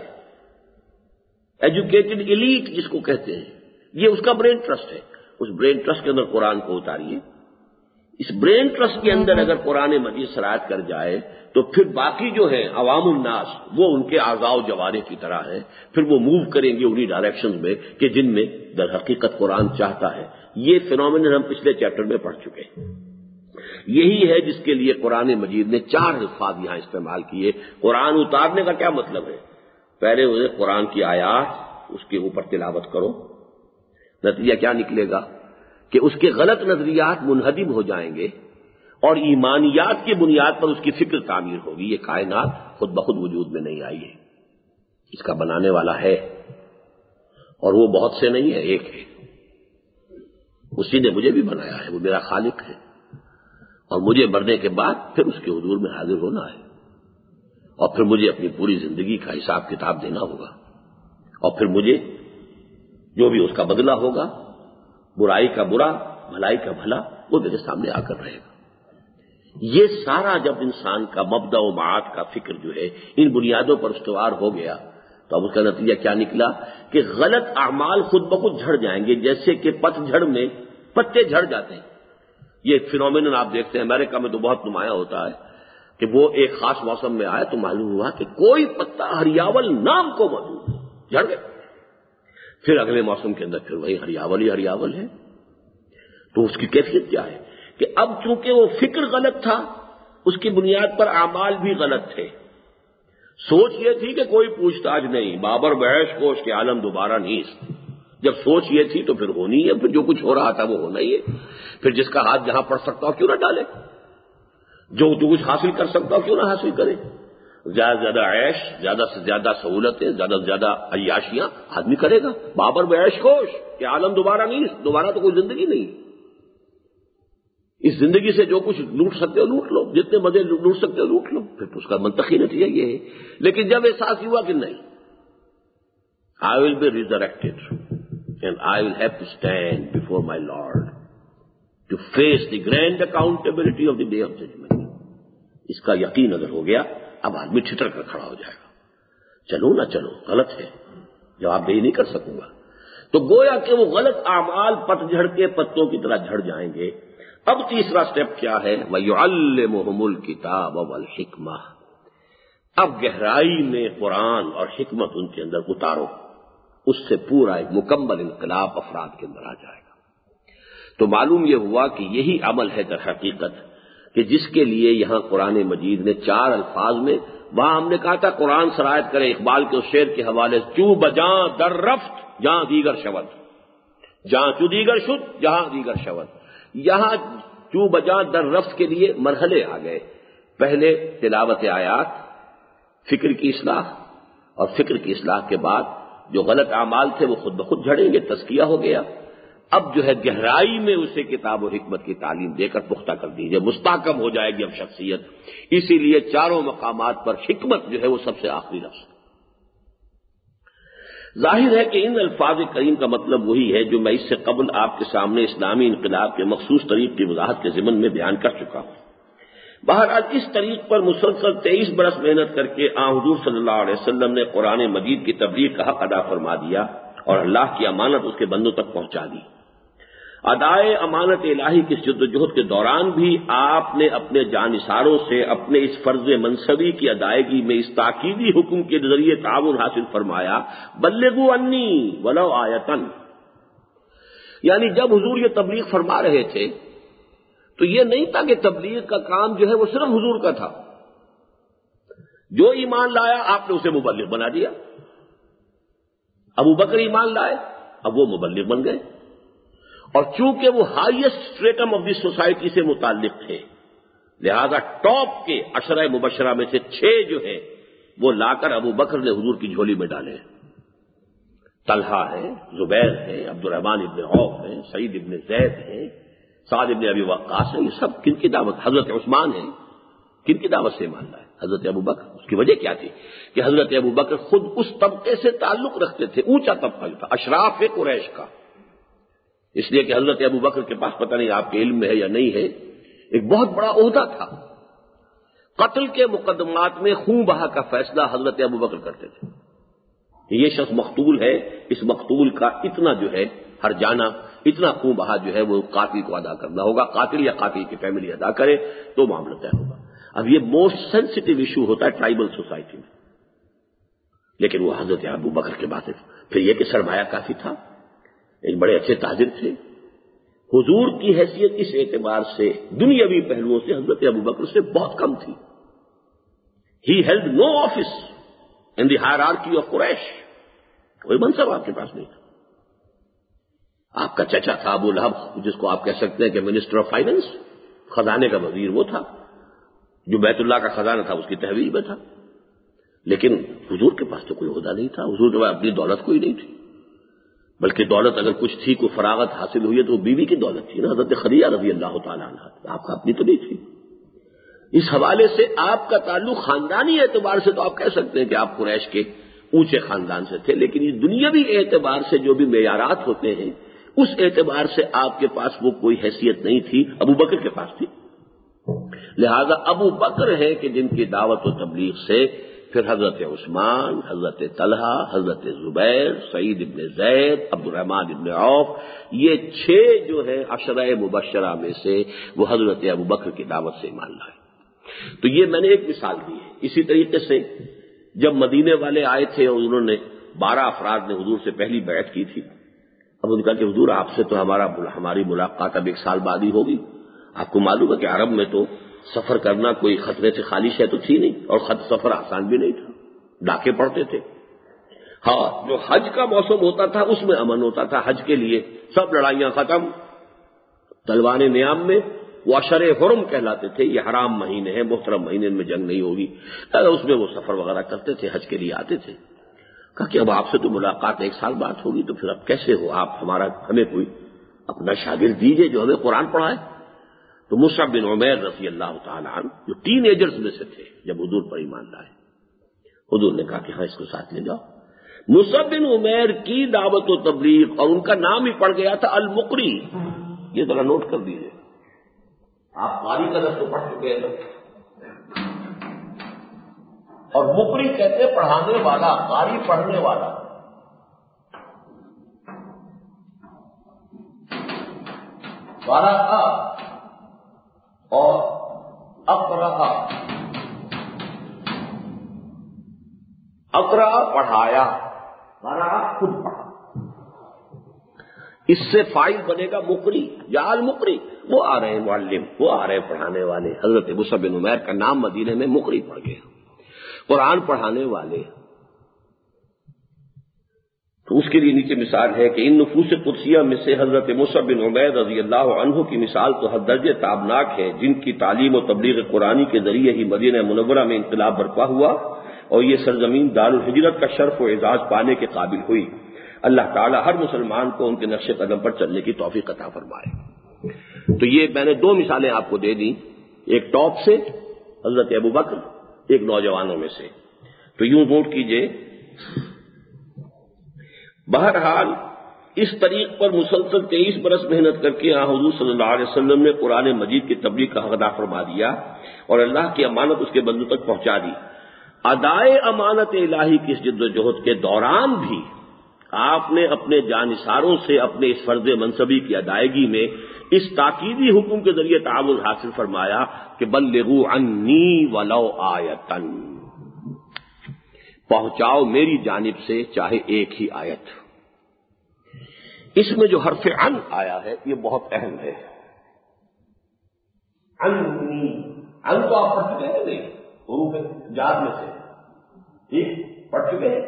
ایجوکیٹڈ ایلیٹ جس کو کہتے ہیں، یہ اس کا برین ٹرسٹ ہے. اس برین ٹرسٹ کے اندر قرآن کو اتاریے. اس برین ٹرسٹ کے اندر اگر قرآن مجید سرایت کر جائے تو پھر باقی جو ہیں عوام الناس وہ ان کے اعضاء و جوارح کی طرح ہیں، پھر وہ موو کریں گے انہی ڈائریکشن میں کہ جن میں در حقیقت قرآن چاہتا ہے. یہ فینومینن ہم پچھلے چیپٹر میں پڑھ چکے ہیں. یہی ہے جس کے لیے قرآن مجید نے 4 الفاظ یہاں استعمال کیے. قرآن اتارنے کا کیا مطلب ہے؟ پہلے انہیں قرآن کی آیات اس کے اوپر تلاوت کرو. نتیجہ کیا نکلے گا کہ اس کے غلط نظریات منہدم ہو جائیں گے اور ایمانیات کی بنیاد پر اس کی فکر تعمیر ہوگی. یہ کائنات خود بخود وجود میں نہیں آئی ہے، اس کا بنانے والا ہے، اور وہ بہت سے نہیں ہے، ایک ہے. اسی نے مجھے بھی بنایا ہے، وہ میرا خالق ہے، اور مجھے مرنے کے بعد پھر اس کے حضور میں حاضر ہونا ہے، اور پھر مجھے اپنی پوری زندگی کا حساب کتاب دینا ہوگا، اور پھر مجھے جو بھی اس کا بدلہ ہوگا، برائی کا برا، بھلائی کا بھلا، وہ میرے سامنے آ کر رہے گا. یہ سارا جب انسان کا مبدأ و معاد کا فکر جو ہے ان بنیادوں پر استوار ہو گیا تو اب اس کا نتیجہ کیا نکلا کہ غلط اعمال خود بخود جھڑ جائیں گے، جیسے کہ پت جھڑ میں پتے جھڑ جاتے ہیں. یہ ایک آپ دیکھتے ہیں امریکہ میں تو بہت نمایاں ہوتا ہے کہ وہ ایک خاص موسم میں آئے تو معلوم ہوا کہ کوئی پتا ہریاول نام کو موجود ہے، جھڑ گئے. پھر اگلے موسم کے اندر پھر وہی ہریاول ہی ہریاول ہے. تو اس کی کیفیت کیا ہے کہ اب چونکہ وہ فکر غلط تھا، اس کی بنیاد پر اعمال بھی غلط تھے. سوچ یہ تھی کہ کوئی پوچھ تاچھ نہیں، بابر بیش کوش کے عالم دوبارہ نہیں. جب سوچ یہ تھی تو پھر ہونی ہے، پھر جو کچھ ہو رہا تھا وہ ہونا ہی ہے. پھر جس کا ہاتھ جہاں پڑ سکتا ہو کیوں نہ ڈالے، جو کچھ حاصل کر سکتا ہو کیوں نہ حاصل کرے. زیادہ سے زیادہ عیش، زیادہ سے زیادہ سہولتیں، زیادہ سے زیادہ عیاشیاں آدمی کرے گا. بابر بیش کوش کہ عالم دوبارہ نہیں، دوبارہ تو کوئی زندگی نہیں. اس زندگی سے جو کچھ لوٹ سکتے ہو لوٹ لو، جتنے مزے لوٹ سکتے ہو لوٹ لو. پھر اس کا منطقی نتیجہ یہ ہے. لیکن جب احساس ہوا کہ نہیں، I will be resurrected and I will have to stand before my Lord to face the grand accountability of the day of judgment. اس کا یقین اگر ہو گیا اب آدمی ٹھٹر کر کھڑا ہو جائے گا. چلو نہ چلو غلط ہے، جواب دہی نہیں کر سکوں گا۔ تو گویا کہ وہ غلط اعمال پتجھڑ کے پتوں کی طرح جھڑ جائیں گے۔ اب تیسرا سٹیپ کیا ہے؟ وَيُعَلِّمُهُمُ الْكِتَابَ وَالْحِکْمَةَ، اب گہرائی میں قرآن اور حکمت ان کے اندر اتارو، اس سے پورا ایک مکمل انقلاب افراد کے اندر آ جائے گا۔ تو معلوم یہ ہوا کہ یہی عمل ہے در حقیقت کہ جس کے لیے یہاں قرآن مجید نے 4 الفاظ میں، وہاں ہم نے کہا تھا قرآن سرایت کرے اقبال کے اس شعر کے حوالے سے، چوں بجاں در رفت جہاں دیگر شود، جہاں چو دیگر شد جہاں دیگر شود۔ یہاں چوں بجاں در رفت کے لیے مرحلے آ گئے، پہلے تلاوت آیات، فکر کی اصلاح، اور فکر کی اصلاح کے بعد جو غلط اعمال تھے وہ خود بخود جھڑیں گے، تزکیہ ہو گیا۔ اب جو ہے گہرائی میں اسے کتاب و حکمت کی تعلیم دے کر پختہ کر دیجیے، مستحکم ہو جائے گی اب شخصیت۔ اسی لیے 4 مقامات پر حکمت جو ہے وہ سب سے آخری لفظ ہے۔ ظاہر ہے کہ ان الفاظ کریم کا مطلب وہی ہے جو میں اس سے قبل آپ کے سامنے اسلامی انقلاب کے مخصوص طریق کی وضاحت کے ضمن میں بیان کر چکا ہوں۔ بہرحال اس طریق پر مسلسل 23 برس محنت کر کے حضور صلی اللہ علیہ وسلم نے قرآن مجید کی تبلیغ کا حق ادا فرما دیا اور اللہ کی امانت اس کے بندوں تک پہنچا دی۔ ادائے امانت الہی کی جد و جہد کے دوران بھی آپ نے اپنے جانثاروں سے اپنے اس فرض منصبی کی ادائیگی میں اس تاکیدی حکم کے ذریعے تعاون حاصل فرمایا، بلغوا انی ولو آیۃ۔ یعنی جب حضور یہ تبلیغ فرما رہے تھے تو یہ نہیں تھا کہ تبلیغ کا کام جو ہے وہ صرف حضور کا تھا، جو ایمان لایا آپ نے اسے مبلغ بنا دیا۔ ابو بکر ایمان لائے، اب وہ مبلغ بن گئے، اور چونکہ وہ highest stratum of the society سے متعلق تھے لہذا ٹاپ کے 10 مبشرہ میں سے 6 جو ہیں وہ لا کر ابو بکر نے حضور کی جھولی میں ڈالے۔ طلحہ ہے، زبیر ہے، عبد الرحمن ابن عوف ہیں، سعید ابن زید ہیں، سعد ابن ابی وقاص ہیں۔ یہ سب کن کی دعوت؟ حضرت عثمان ہیں، کن کی دعوت سے ایمان لائے؟ حضرت ابو بکر۔ اس کی وجہ کیا تھی کہ حضرت ابو بکر خود اس طبقے سے تعلق رکھتے تھے، اونچا طبقہ جو تھا اشراف قریش کا، اس لیے کہ حضرت ابو بکر کے پاس پتہ نہیں آپ کے علم میں ہے یا نہیں ہے، ایک بہت بڑا عہدہ تھا۔ قتل کے مقدمات میں خون بہا کا فیصلہ حضرت ابو بکر کرتے تھے کہ یہ شخص مقتول ہے، اس مقتول کا اتنا جو ہے ہر جانا، اتنا خون بہا جو ہے وہ قاتل کو ادا کرنا ہوگا، قاتل یا قاتل کی فیملی ادا کرے تو معاملہ طے ہوگا۔ اب یہ موسٹ سینسٹیو ایشو ہوتا ہے ٹرائبل سوسائٹی میں، لیکن وہ حضرت ابو بکر کے بات ہے۔ پھر یہ کہ سرمایہ کافی تھا، ایک بڑے اچھے تاجر تھے۔ حضور کی حیثیت اس اعتبار سے دنیاوی پہلوؤں سے حضرت ابو بکر سے بہت کم تھی۔ He held no office in the hierarchy of Quraysh, کوئی منصب آپ کے پاس نہیں تھا۔ آپ کا چچا تھا ابو لہب، جس کو آپ کہہ سکتے ہیں کہ منسٹر آف فائنانس، خزانے کا وزیر وہ تھا، جو بیت اللہ کا خزانہ تھا اس کی تحویل میں تھا، لیکن حضور کے پاس تو کوئی عہدہ نہیں تھا، حضور کے پاس اپنی دولت کوئی نہیں تھی، بلکہ دولت اگر کچھ تھی، کوئی فراغت حاصل ہوئی ہے تو وہ بیوی کی دولت تھی نا، حضرت خدیجہ رضی اللہ تعالیٰ عنہ، آپ کا اپنی تو نہیں تھی۔ اس حوالے سے آپ کا تعلق خاندانی اعتبار سے تو آپ کہہ سکتے ہیں کہ آپ قریش کے اونچے خاندان سے تھے، لیکن اس دنیاوی اعتبار سے جو بھی معیارات ہوتے ہیں اس اعتبار سے آپ کے پاس وہ کوئی حیثیت نہیں تھی، ابو بکر کے پاس تھی۔ لہذا ابو بکر ہے کہ جن کی دعوت و تبلیغ سے پھر حضرت عثمان، حضرت طلحہ، حضرت زبیر، سعید ابن زید، عبد الرحمن ابن عوف، یہ 6 جو ہیں 10 مبشرہ میں سے وہ حضرت ابو بکر کی دعوت سے ایمان لائے۔ تو یہ میں نے ایک مثال دی ہے۔ اسی طریقے سے جب مدینے والے آئے تھے اور انہوں نے 12 افراد نے حضور سے پہلی بیعت کی تھی، اب ان کا کہ حضور آپ سے تو ہماری ملاقات اب 1 سال بعد ہی ہوگی، آپ کو معلوم ہے کہ عرب میں تو سفر کرنا کوئی خطرے سے خالی شے تو تھی نہیں، اور سفر آسان بھی نہیں تھا، ڈاکے پڑتے تھے۔ ہاں، جو حج کا موسم ہوتا تھا اس میں امن ہوتا تھا، حج کے لیے سب لڑائیاں ختم، تلوان نیام میں وہ اشر حرم کہلاتے تھے، یہ حرام مہینے ہیں، محترم مہینے، ان میں جنگ نہیں ہوگی، اس میں وہ سفر وغیرہ کرتے تھے، حج کے لیے آتے تھے۔ کہا کہ اب آپ سے تو ملاقات 1 سال بعد ہوگی، تو پھر اب کیسے ہو آپ ہمیں کوئی اپنا شاگرد دیجیے جو ہمیں قرآن پڑھائے۔ تو مصعب بن عمیر رضی اللہ تعالیٰ عنہ جو ٹین ایجرز میں سے تھے جب حضور پر ایمان لائے، حضور نے کہا کہ ہاں اس کو ساتھ لے جاؤ۔ مصعب بن عمیر کی دعوت و تبلیغ، اور ان کا نام ہی پڑ گیا تھا المقری، یہ ذرا نوٹ کر دیجیے، آپ قاری کا لفظ تو پڑھ چکے ہیں، اور مقری کہتے ہیں پڑھانے والا، قاری پڑھنے والا۔ قرأ اور اقرأ، اقرأ پڑھایا، قرأ خود پڑھا، اس سے فاعل بنے گا مقری، جعل مقری، وہ آ رہے ہیں معلم، وہ آ رہے ہیں پڑھانے والے۔ حضرت مصعب بن عمیر کا نام مدینے میں مقری پڑ گیا، قرآن پڑھانے والے۔ تو اس کے لیے نیچے مثال ہے کہ ان نفوس قدسیہ میں سے حضرت مصعب بن عمیر رضی اللہ عنہ کی مثال تو حد درجے تابناک ہے، جن کی تعلیم و تبلیغ قرآنی کے ذریعے ہی مدینہ منورہ میں انقلاب برپا ہوا اور یہ سرزمین دارالہجرت کا شرف و اعزاز پانے کے قابل ہوئی۔ اللہ تعالی ہر مسلمان کو ان کے نقش قدم پر چلنے کی توفیق عطا فرمائے۔ تو یہ میں نے دو مثالیں آپ کو دے دیں، ایک ٹاپ سے حضرت ابوبکر، ایک نوجوانوں میں سے۔ تو یوں نوٹ کیجئے، بہرحال اس طریق پر مسلسل 23 برس محنت کر کے حضور صلی اللہ علیہ وسلم نے قرآن مجید کی تبلیغ کا حق ادا فرما دیا اور اللہ کی امانت اس کے بندوں تک پہنچا دی۔ ادائے امانت الہی کی اس جد و جہد کے دوران بھی آپ نے اپنے جانثاروں سے اپنے اس فرض منصبی کی ادائیگی میں اس تاکیدی حکم کے ذریعے تعاون حاصل فرمایا کہ بلغوا عنی ولو آیۃ، پہنچاؤ میری جانب سے چاہے ایک ہی آیت۔ اس میں جو حرف عن آیا ہے یہ بہت اہم ہے۔ عنی، عن تو آپ پڑھ چکے ہیں نہیں حروف جار میں سے، ٹھیک پڑھ چکے ہیں۔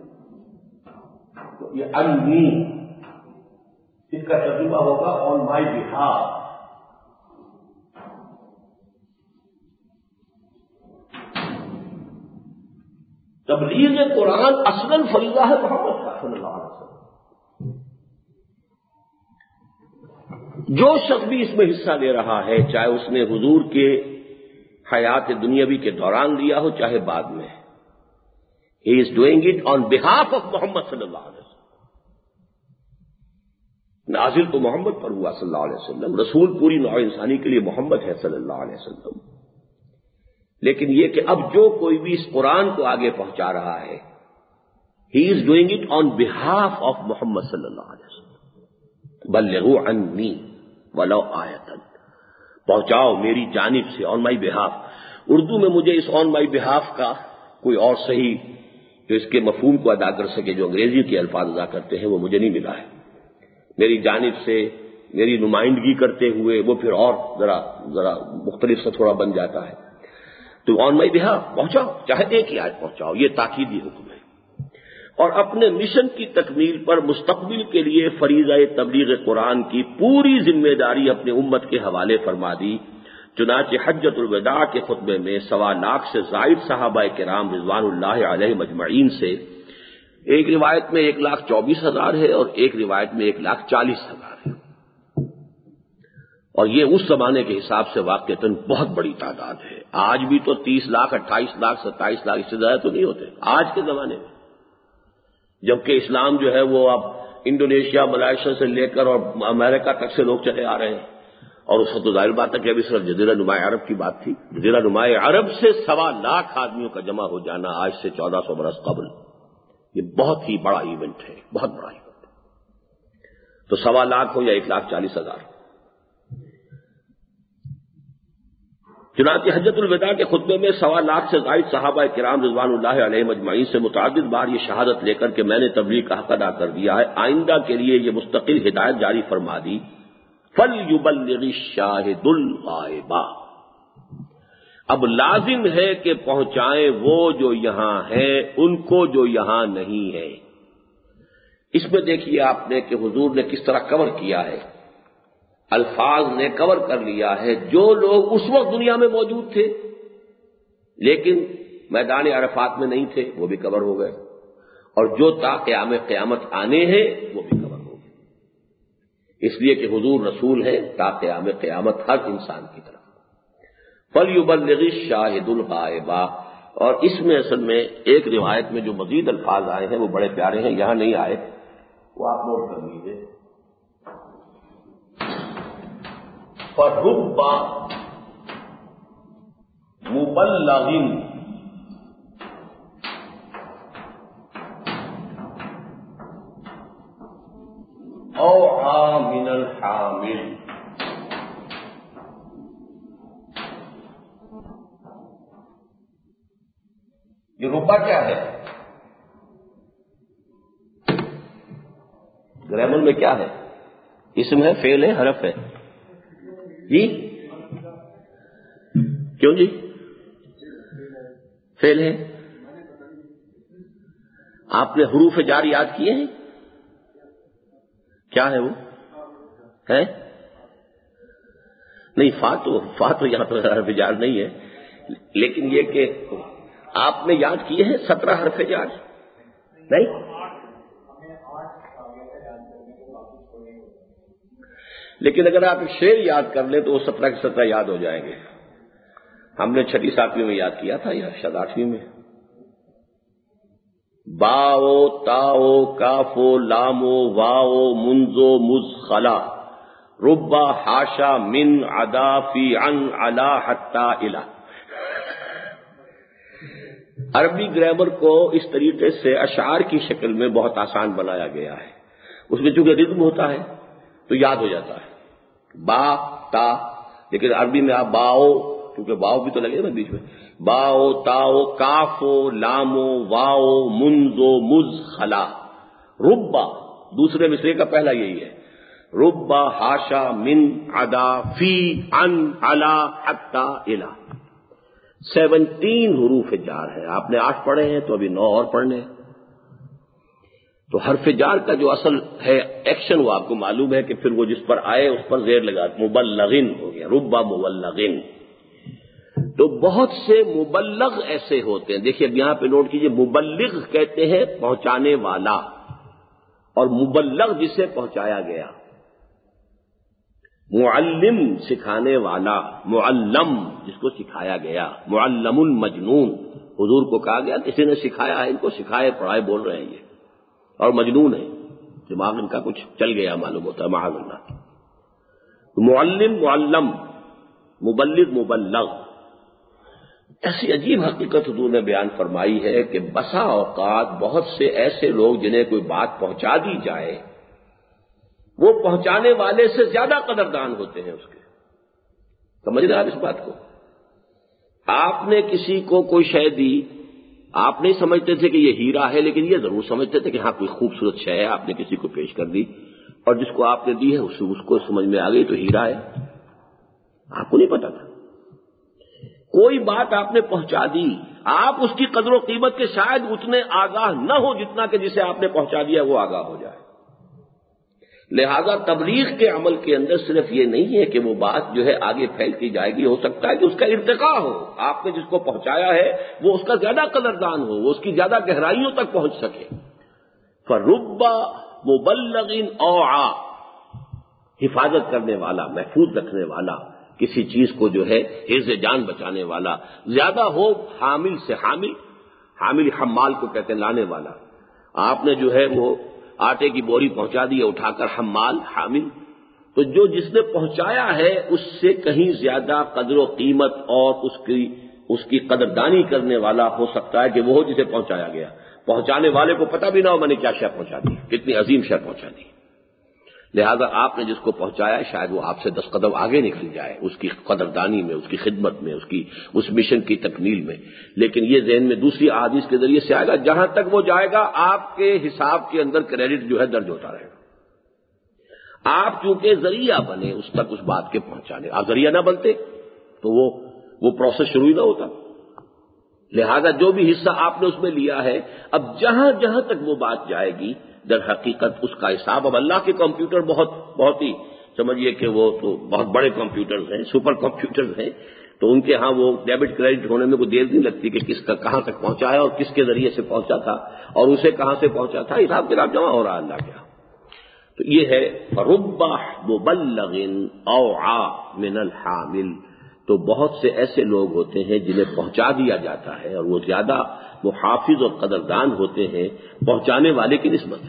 یہ عنی، اس کا ترجمہ ہوگا آن مائی بہاف۔ تبلیغ قرآن اصلاً فریضہ ہے محمد کا صلی اللہ علیہ وسلم۔ جو شخص بھی اس میں حصہ لے رہا ہے، چاہے اس نے حضور کے حیات دنیاوی کے دوران لیا ہو چاہے بعد میں، he is doing it on behalf of محمد صلی اللہ علیہ وسلم۔ نازل تو محمد پر ہوا صلی اللہ علیہ وسلم، رسول پوری نوع انسانی کے لیے محمد ہے صلی اللہ علیہ وسلم، لیکن یہ کہ اب جو کوئی بھی اس قرآن کو آگے پہنچا رہا ہے he is doing it on behalf of محمد صلی اللہ علیہ وسلم۔ بلغوا عنی ولو آیۃ، پہنچاؤ میری جانب سے، آن مائی بہاف۔ اردو میں مجھے اس آن مائی بہاف کا کوئی اور صحیح جو اس کے مفہوم کو ادا کر سکے جو انگریزی کے الفاظ ادا کرتے ہیں وہ مجھے نہیں ملا ہے۔ میری جانب سے، میری نمائندگی کرتے ہوئے، وہ پھر اور ذرا مختلف سے تھوڑا بن جاتا ہے۔ تو آن مائی بہاف پہنچاؤ، چاہے ایک ہی آیت پہنچاؤ، یہ تاکیدی حکم ہے۔ اور اپنے مشن کی تکمیل پر مستقبل کے لیے فریضہ تبلیغ قرآن کی پوری ذمہ داری اپنے امت کے حوالے فرما دی۔ چنانچہ حجۃ الوداع کے خطبے میں 1.25 لاکھ سے زائد صحابہ کرام رضوان اللہ علیہ مجمعین سے، ایک روایت میں 1,24,000 ہے اور ایک روایت میں 1,40,000 ہے، اور یہ اس زمانے کے حساب سے واقعتاً بہت بڑی تعداد ہے۔ آج بھی تو 30 لاکھ، 28 لاکھ، 27 لاکھ اس سے زیادہ تو نہیں ہوتے آج کے زمانے میں، جبکہ اسلام جو ہے وہ اب انڈونیشیا، ملائیشیا سے لے کر اور امریکہ تک سے لوگ چلے آ رہے ہیں، اور اس وقت تو ظاہر بات ہے کہ ابھی صرف جزیرہ نماء عرب کی بات تھی۔ جزیرہ نماء عرب سے 1.25 لاکھ آدمیوں کا جمع ہو جانا آج سے 1400 برس قبل، یہ بہت ہی بڑا ایونٹ ہے، بہت بڑا ایونٹ۔ تو 1.25 لاکھ ہو یا 1,40,000۔ چنانچہ حجۃ الوداع کے خطبے میں 1.25 لاکھ سے زائد صحابہ کرام رضوان اللہ علیہ مجمعین سے متعدد بار یہ شہادت لے کر کہ میں نے تبلیغ کا حق ادا کر دیا ہے، آئندہ کے لیے یہ مستقل ہدایت جاری فرما دی، فَلْيُبَلِّغِ الشَّاهِدُ الْغَائِبَ، اب لازم ہے کہ پہنچائیں وہ جو یہاں ہیں ان کو جو یہاں نہیں ہے۔ اس میں دیکھیے آپ نے کہ حضور نے کس طرح کور کیا ہے، الفاظ نے کور کر لیا ہے۔ جو لوگ اس وقت دنیا میں موجود تھے لیکن میدان عرفات میں نہیں تھے وہ بھی کور ہو گئے، اور جو تا قیام قیامت آنے ہیں وہ بھی کور ہو گئے، اس لیے کہ حضور رسول ہیں تا قیام قیامت ہر انسان کی طرف۔ فَلْيُبَلِّغِ الشَّاهِدُ الْغَائِبَ، اور اس میں اصل میں ایک روایت میں جو مزید الفاظ آئے ہیں وہ بڑے پیارے ہیں، یہاں نہیں آئے، وہ آپ نوٹ کر لیجیے۔ فَرُبَّ مُبَلَّغٍ أَوْعَىٰ مِنَ الْحَامِلِ، یہ ربا کیا ہے؟ گرامر میں کیا ہے؟ اسم ہے، فعل ہے، حرف ہے؟ جی کیوں جی؟ فعل ہے۔ آپ نے حروف جار یاد کیے ہیں؟ کیا ہے وہ؟ ہے نہیں، فا تو یہاں تو حرف جار نہیں ہے، لیکن یہ کہ آپ نے یاد کیے ہیں 17 حرف جار؟ نہیں، لیکن اگر آپ ایک شعر یاد کر لیں تو وہ 17 کے 17 یاد ہو جائیں گے۔ ہم نے 6 7ویں میں یاد کیا تھا یا شاید 8ویں میں۔ باؤ تاؤ کافو لامو واؤ منزو مزخلا ربا حاشا من عدا فی عن علا حتی الا۔ عربی گرامر کو اس طریقے سے اشعار کی شکل میں بہت آسان بنایا گیا ہے۔ اس میں چونکہ رتم ہوتا ہے تو یاد ہو جاتا ہے، با تا، لیکن عربی میں آپ باؤ، کیونکہ واؤ بھی تو لگے نا بیچ میں، باؤ تاؤ کافو لامو واؤ منزو مزخلا ربا، دوسرے مصرعے کا پہلا یہی ہے، ربا حاشا من عدا فی عن علا حتی الا۔ 17 حروف جار ہیں، آپ نے 8 پڑھے ہیں تو ابھی 9 اور پڑھنے ہیں۔ تو حرف جار کا جو اصل ہے ایکشن وہ آپ کو معلوم ہے کہ پھر وہ جس پر آئے اس پر زیر لگا، مبلغن ہو گیا، ربا مبلغن۔ تو بہت سے مبلغ ایسے ہوتے ہیں، دیکھیے اب یہاں پہ نوٹ کیجئے، مبلغ کہتے ہیں پہنچانے والا، اور مبلغ جسے پہنچایا گیا، معلم سکھانے والا، معلم جس کو سکھایا گیا، معلم المجنون، حضور کو کہا گیا کسی نے سکھایا ہے، ان کو سکھائے پڑھائے بول رہے ہیں یہ، اور مجنون ہے، دماغ ان کا کچھ چل گیا معلوم ہوتا ہے، معاذ اللہ۔ معلم معلم، مبلغ مبلغ۔ ایسی عجیب حقیقت حضور نے بیان فرمائی ہے کہ بسا اوقات بہت سے ایسے لوگ جنہیں کوئی بات پہنچا دی جائے وہ پہنچانے والے سے زیادہ قدردان ہوتے ہیں اس کے۔ سمجھ رہے آپ اس بات کو؟ آپ نے کسی کو کوئی شے دی، آپ نہیں سمجھتے تھے کہ یہ ہیرا ہے، لیکن یہ ضرور سمجھتے تھے کہ ہاں کوئی خوبصورت شے ہے، آپ نے کسی کو پیش کر دی، اور جس کو آپ نے دی ہے اس کو سمجھ میں آ گئی تو ہیرا ہے، آپ کو نہیں پتا تھا۔ کوئی بات آپ نے پہنچا دی، آپ اس کی قدر و قیمت کے شاید اتنے آگاہ نہ ہو جتنا کہ جسے آپ نے پہنچا دیا وہ آگاہ ہو جائے۔ لہذا تبلیغ کے عمل کے اندر صرف یہ نہیں ہے کہ وہ بات جو ہے آگے پھیلتی جائے گی، ہو سکتا ہے کہ اس کا ارتقاء ہو، آپ نے جس کو پہنچایا ہے وہ اس کا زیادہ قدردان ہو، وہ اس کی زیادہ گہرائیوں تک پہنچ سکے۔ فَرُبَّ مُبَلَّغٍ أَوْعَى، حفاظت کرنے والا، محفوظ رکھنے والا، کسی چیز کو جو ہے حفظ جان بچانے والا زیادہ ہو حامل سے، حامل حمال کو کہتے ہیں لانے والا۔ آپ نے جو ہے وہ آٹے کی بوری پہنچا دی اٹھا کر، حمال حامل، تو جو جس نے پہنچایا ہے اس سے کہیں زیادہ قدر و قیمت اور اس کی قدردانی کرنے والا ہو سکتا ہے کہ وہ جسے پہنچایا گیا، پہنچانے والے کو پتہ بھی نہ ہو میں نے کیا شے پہنچا دی، کتنی عظیم شے پہنچا دی۔ لہذا آپ نے جس کو پہنچایا شاید وہ آپ سے 10 قدم آگے نکل جائے اس کی قدردانی میں، اس کی خدمت میں، اس مشن کی تکمیل میں، لیکن یہ ذہن میں دوسری احادیث کے ذریعے سے آئے گا، جہاں تک وہ جائے گا آپ کے حساب کے اندر کریڈٹ جو ہے درج ہوتا رہے گا۔ آپ چونکہ ذریعہ بنے اس تک اس بات کے پہنچانے، آپ ذریعہ نہ بنتے تو وہ پروسیس شروع ہی نہ ہوتا۔ لہذا جو بھی حصہ آپ نے اس میں لیا ہے، اب جہاں جہاں تک وہ بات جائے گی در حقیقت اس کا حساب، اب اللہ کے کمپیوٹر بہت ہی سمجھیے کہ وہ تو بہت بڑے کمپیوٹرز ہیں، سپر کمپیوٹرز ہیں، تو ان کے ہاں وہ ڈیبٹ کریڈٹ ہونے میں کوئی دیر نہیں لگتی کہ کس کا کہاں تک پہنچا ہے اور کس کے ذریعے سے پہنچا تھا اور اسے کہاں سے پہنچا تھا، حساب کتاب جمع ہو رہا ہے اللہ کے۔ تو یہ ہے فَرُبَّ مُبَلَّغٍ أَوْعَى مِنَ الْحَامِلِ، تو بہت سے ایسے لوگ ہوتے ہیں جنہیں پہنچا دیا جاتا ہے اور وہ زیادہ محافظ اور قدردان ہوتے ہیں پہنچانے والے کی نسبت۔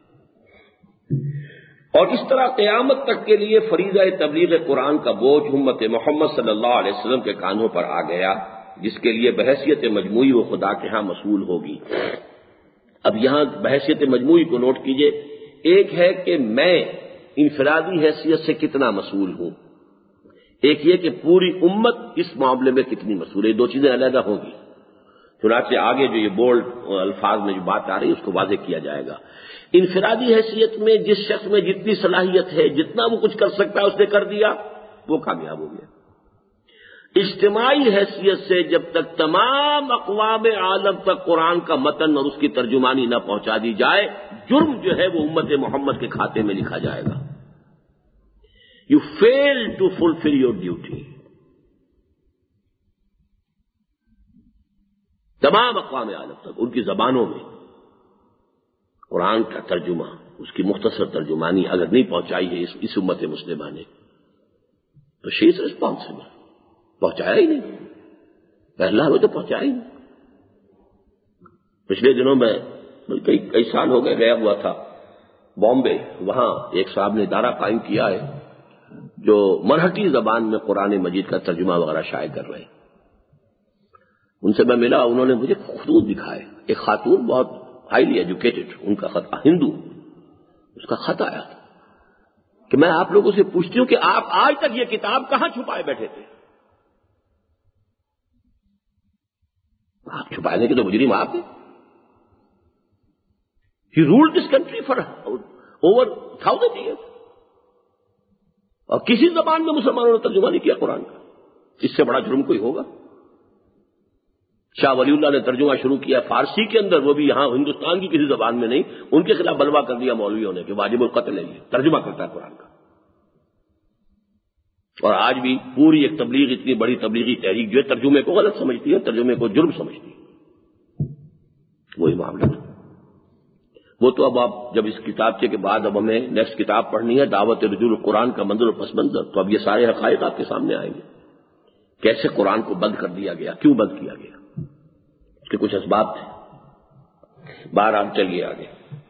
اور اس طرح قیامت تک کے لیے فریضہ تبلیغ قرآن کا بوجھ امت محمد صلی اللہ علیہ وسلم کے کانوں پر آ گیا، جس کے لیے بحیثیت مجموعی وہ خدا کے ہاں مسئول ہوگی۔ اب یہاں بحیثیت مجموعی کو نوٹ کیجئے، ایک ہے کہ میں انفرادی حیثیت سے کتنا مسئول ہوں، ایک یہ کہ پوری امت اس معاملے میں کتنی مسئول ہے، دو چیزیں علیحدہ ہوگی۔ چنانچہ آگے جو یہ بولڈ الفاظ میں جو بات آ رہی ہے اس کو واضح کیا جائے گا۔ انفرادی حیثیت میں جس شخص میں جتنی صلاحیت ہے، جتنا وہ کچھ کر سکتا ہے اس نے کر دیا، وہ کامیاب ہو گیا۔ اجتماعی حیثیت سے جب تک تمام اقوام عالم تک قرآن کا متن اور اس کی ترجمانی نہ پہنچا دی جائے، جرم جو ہے وہ امت محمد کے کھاتے میں لکھا جائے گا۔ You fail to fulfil your duty. تمام اقوام عالم تک ان کی زبانوں میں قرآن کا ترجمہ، اس کی مختصر ترجمانی اگر نہیں پہنچائی ہے اس امت مسلمہ نے، تو شی از ریسپانسبل۔ پہنچایا ہی نہیں، پہلا وہ تو پہنچایا ہی نہیں۔ پچھلے دنوں میں کئی سال ہو گئے، گیا ہوا تھا بامبے، وہاں ایک صاحب نے ادارہ قائم کیا ہے جو مرہٹی زبان میں قرآن مجید کا ترجمہ وغیرہ شائع کر رہے ہیں۔ ان سے میں ملا، انہوں نے مجھے خطوط دکھائے۔ ایک خاتون بہت ہائیلی ایجوکیٹڈ، ان کا خط ہندو، اس کا خط آیا کہ میں آپ لوگوں سے پوچھتی ہوں کہ آپ آج تک یہ کتاب کہاں چھپائے بیٹھے تھے؟ آپ چھپانے کے تو مجرم آپ ہیں۔ He ruled this country for over 1000 years، اور کسی زبان میں مسلمانوں نے ترجمہ نہیں کیا قرآن کا۔ اس سے بڑا جرم کوئی ہوگا؟ شاہ ولی اللہ نے ترجمہ شروع کیا فارسی کے اندر، وہ بھی یہاں ہندوستان کی کسی زبان میں نہیں، ان کے خلاف بلوا کر دیا مولویوں نے کہ واجب القتل ہے، یہ ترجمہ کرتا ہے قرآن کا۔ اور آج بھی پوری ایک تبلیغ، اتنی بڑی تبلیغی تحریک جو ہے ترجمے کو غلط سمجھتی ہے، ترجمے کو جرم سمجھتی ہے۔ وہی معاملہ تھا۔ وہ تو اب آپ جب اس کتابچے کے بعد اب ہمیں نیکسٹ کتاب پڑھنی ہے، دعوت رجوع القرآن کا منظر و پس منظر، تو اب یہ سارے حقائق آپ کے سامنے آئیں گے۔ کیسے قرآن کو بند کر دیا گیا، کیوں بند کیا گیا، اس کے کچھ اسباب تھے۔ بہرحال چلیے آگے۔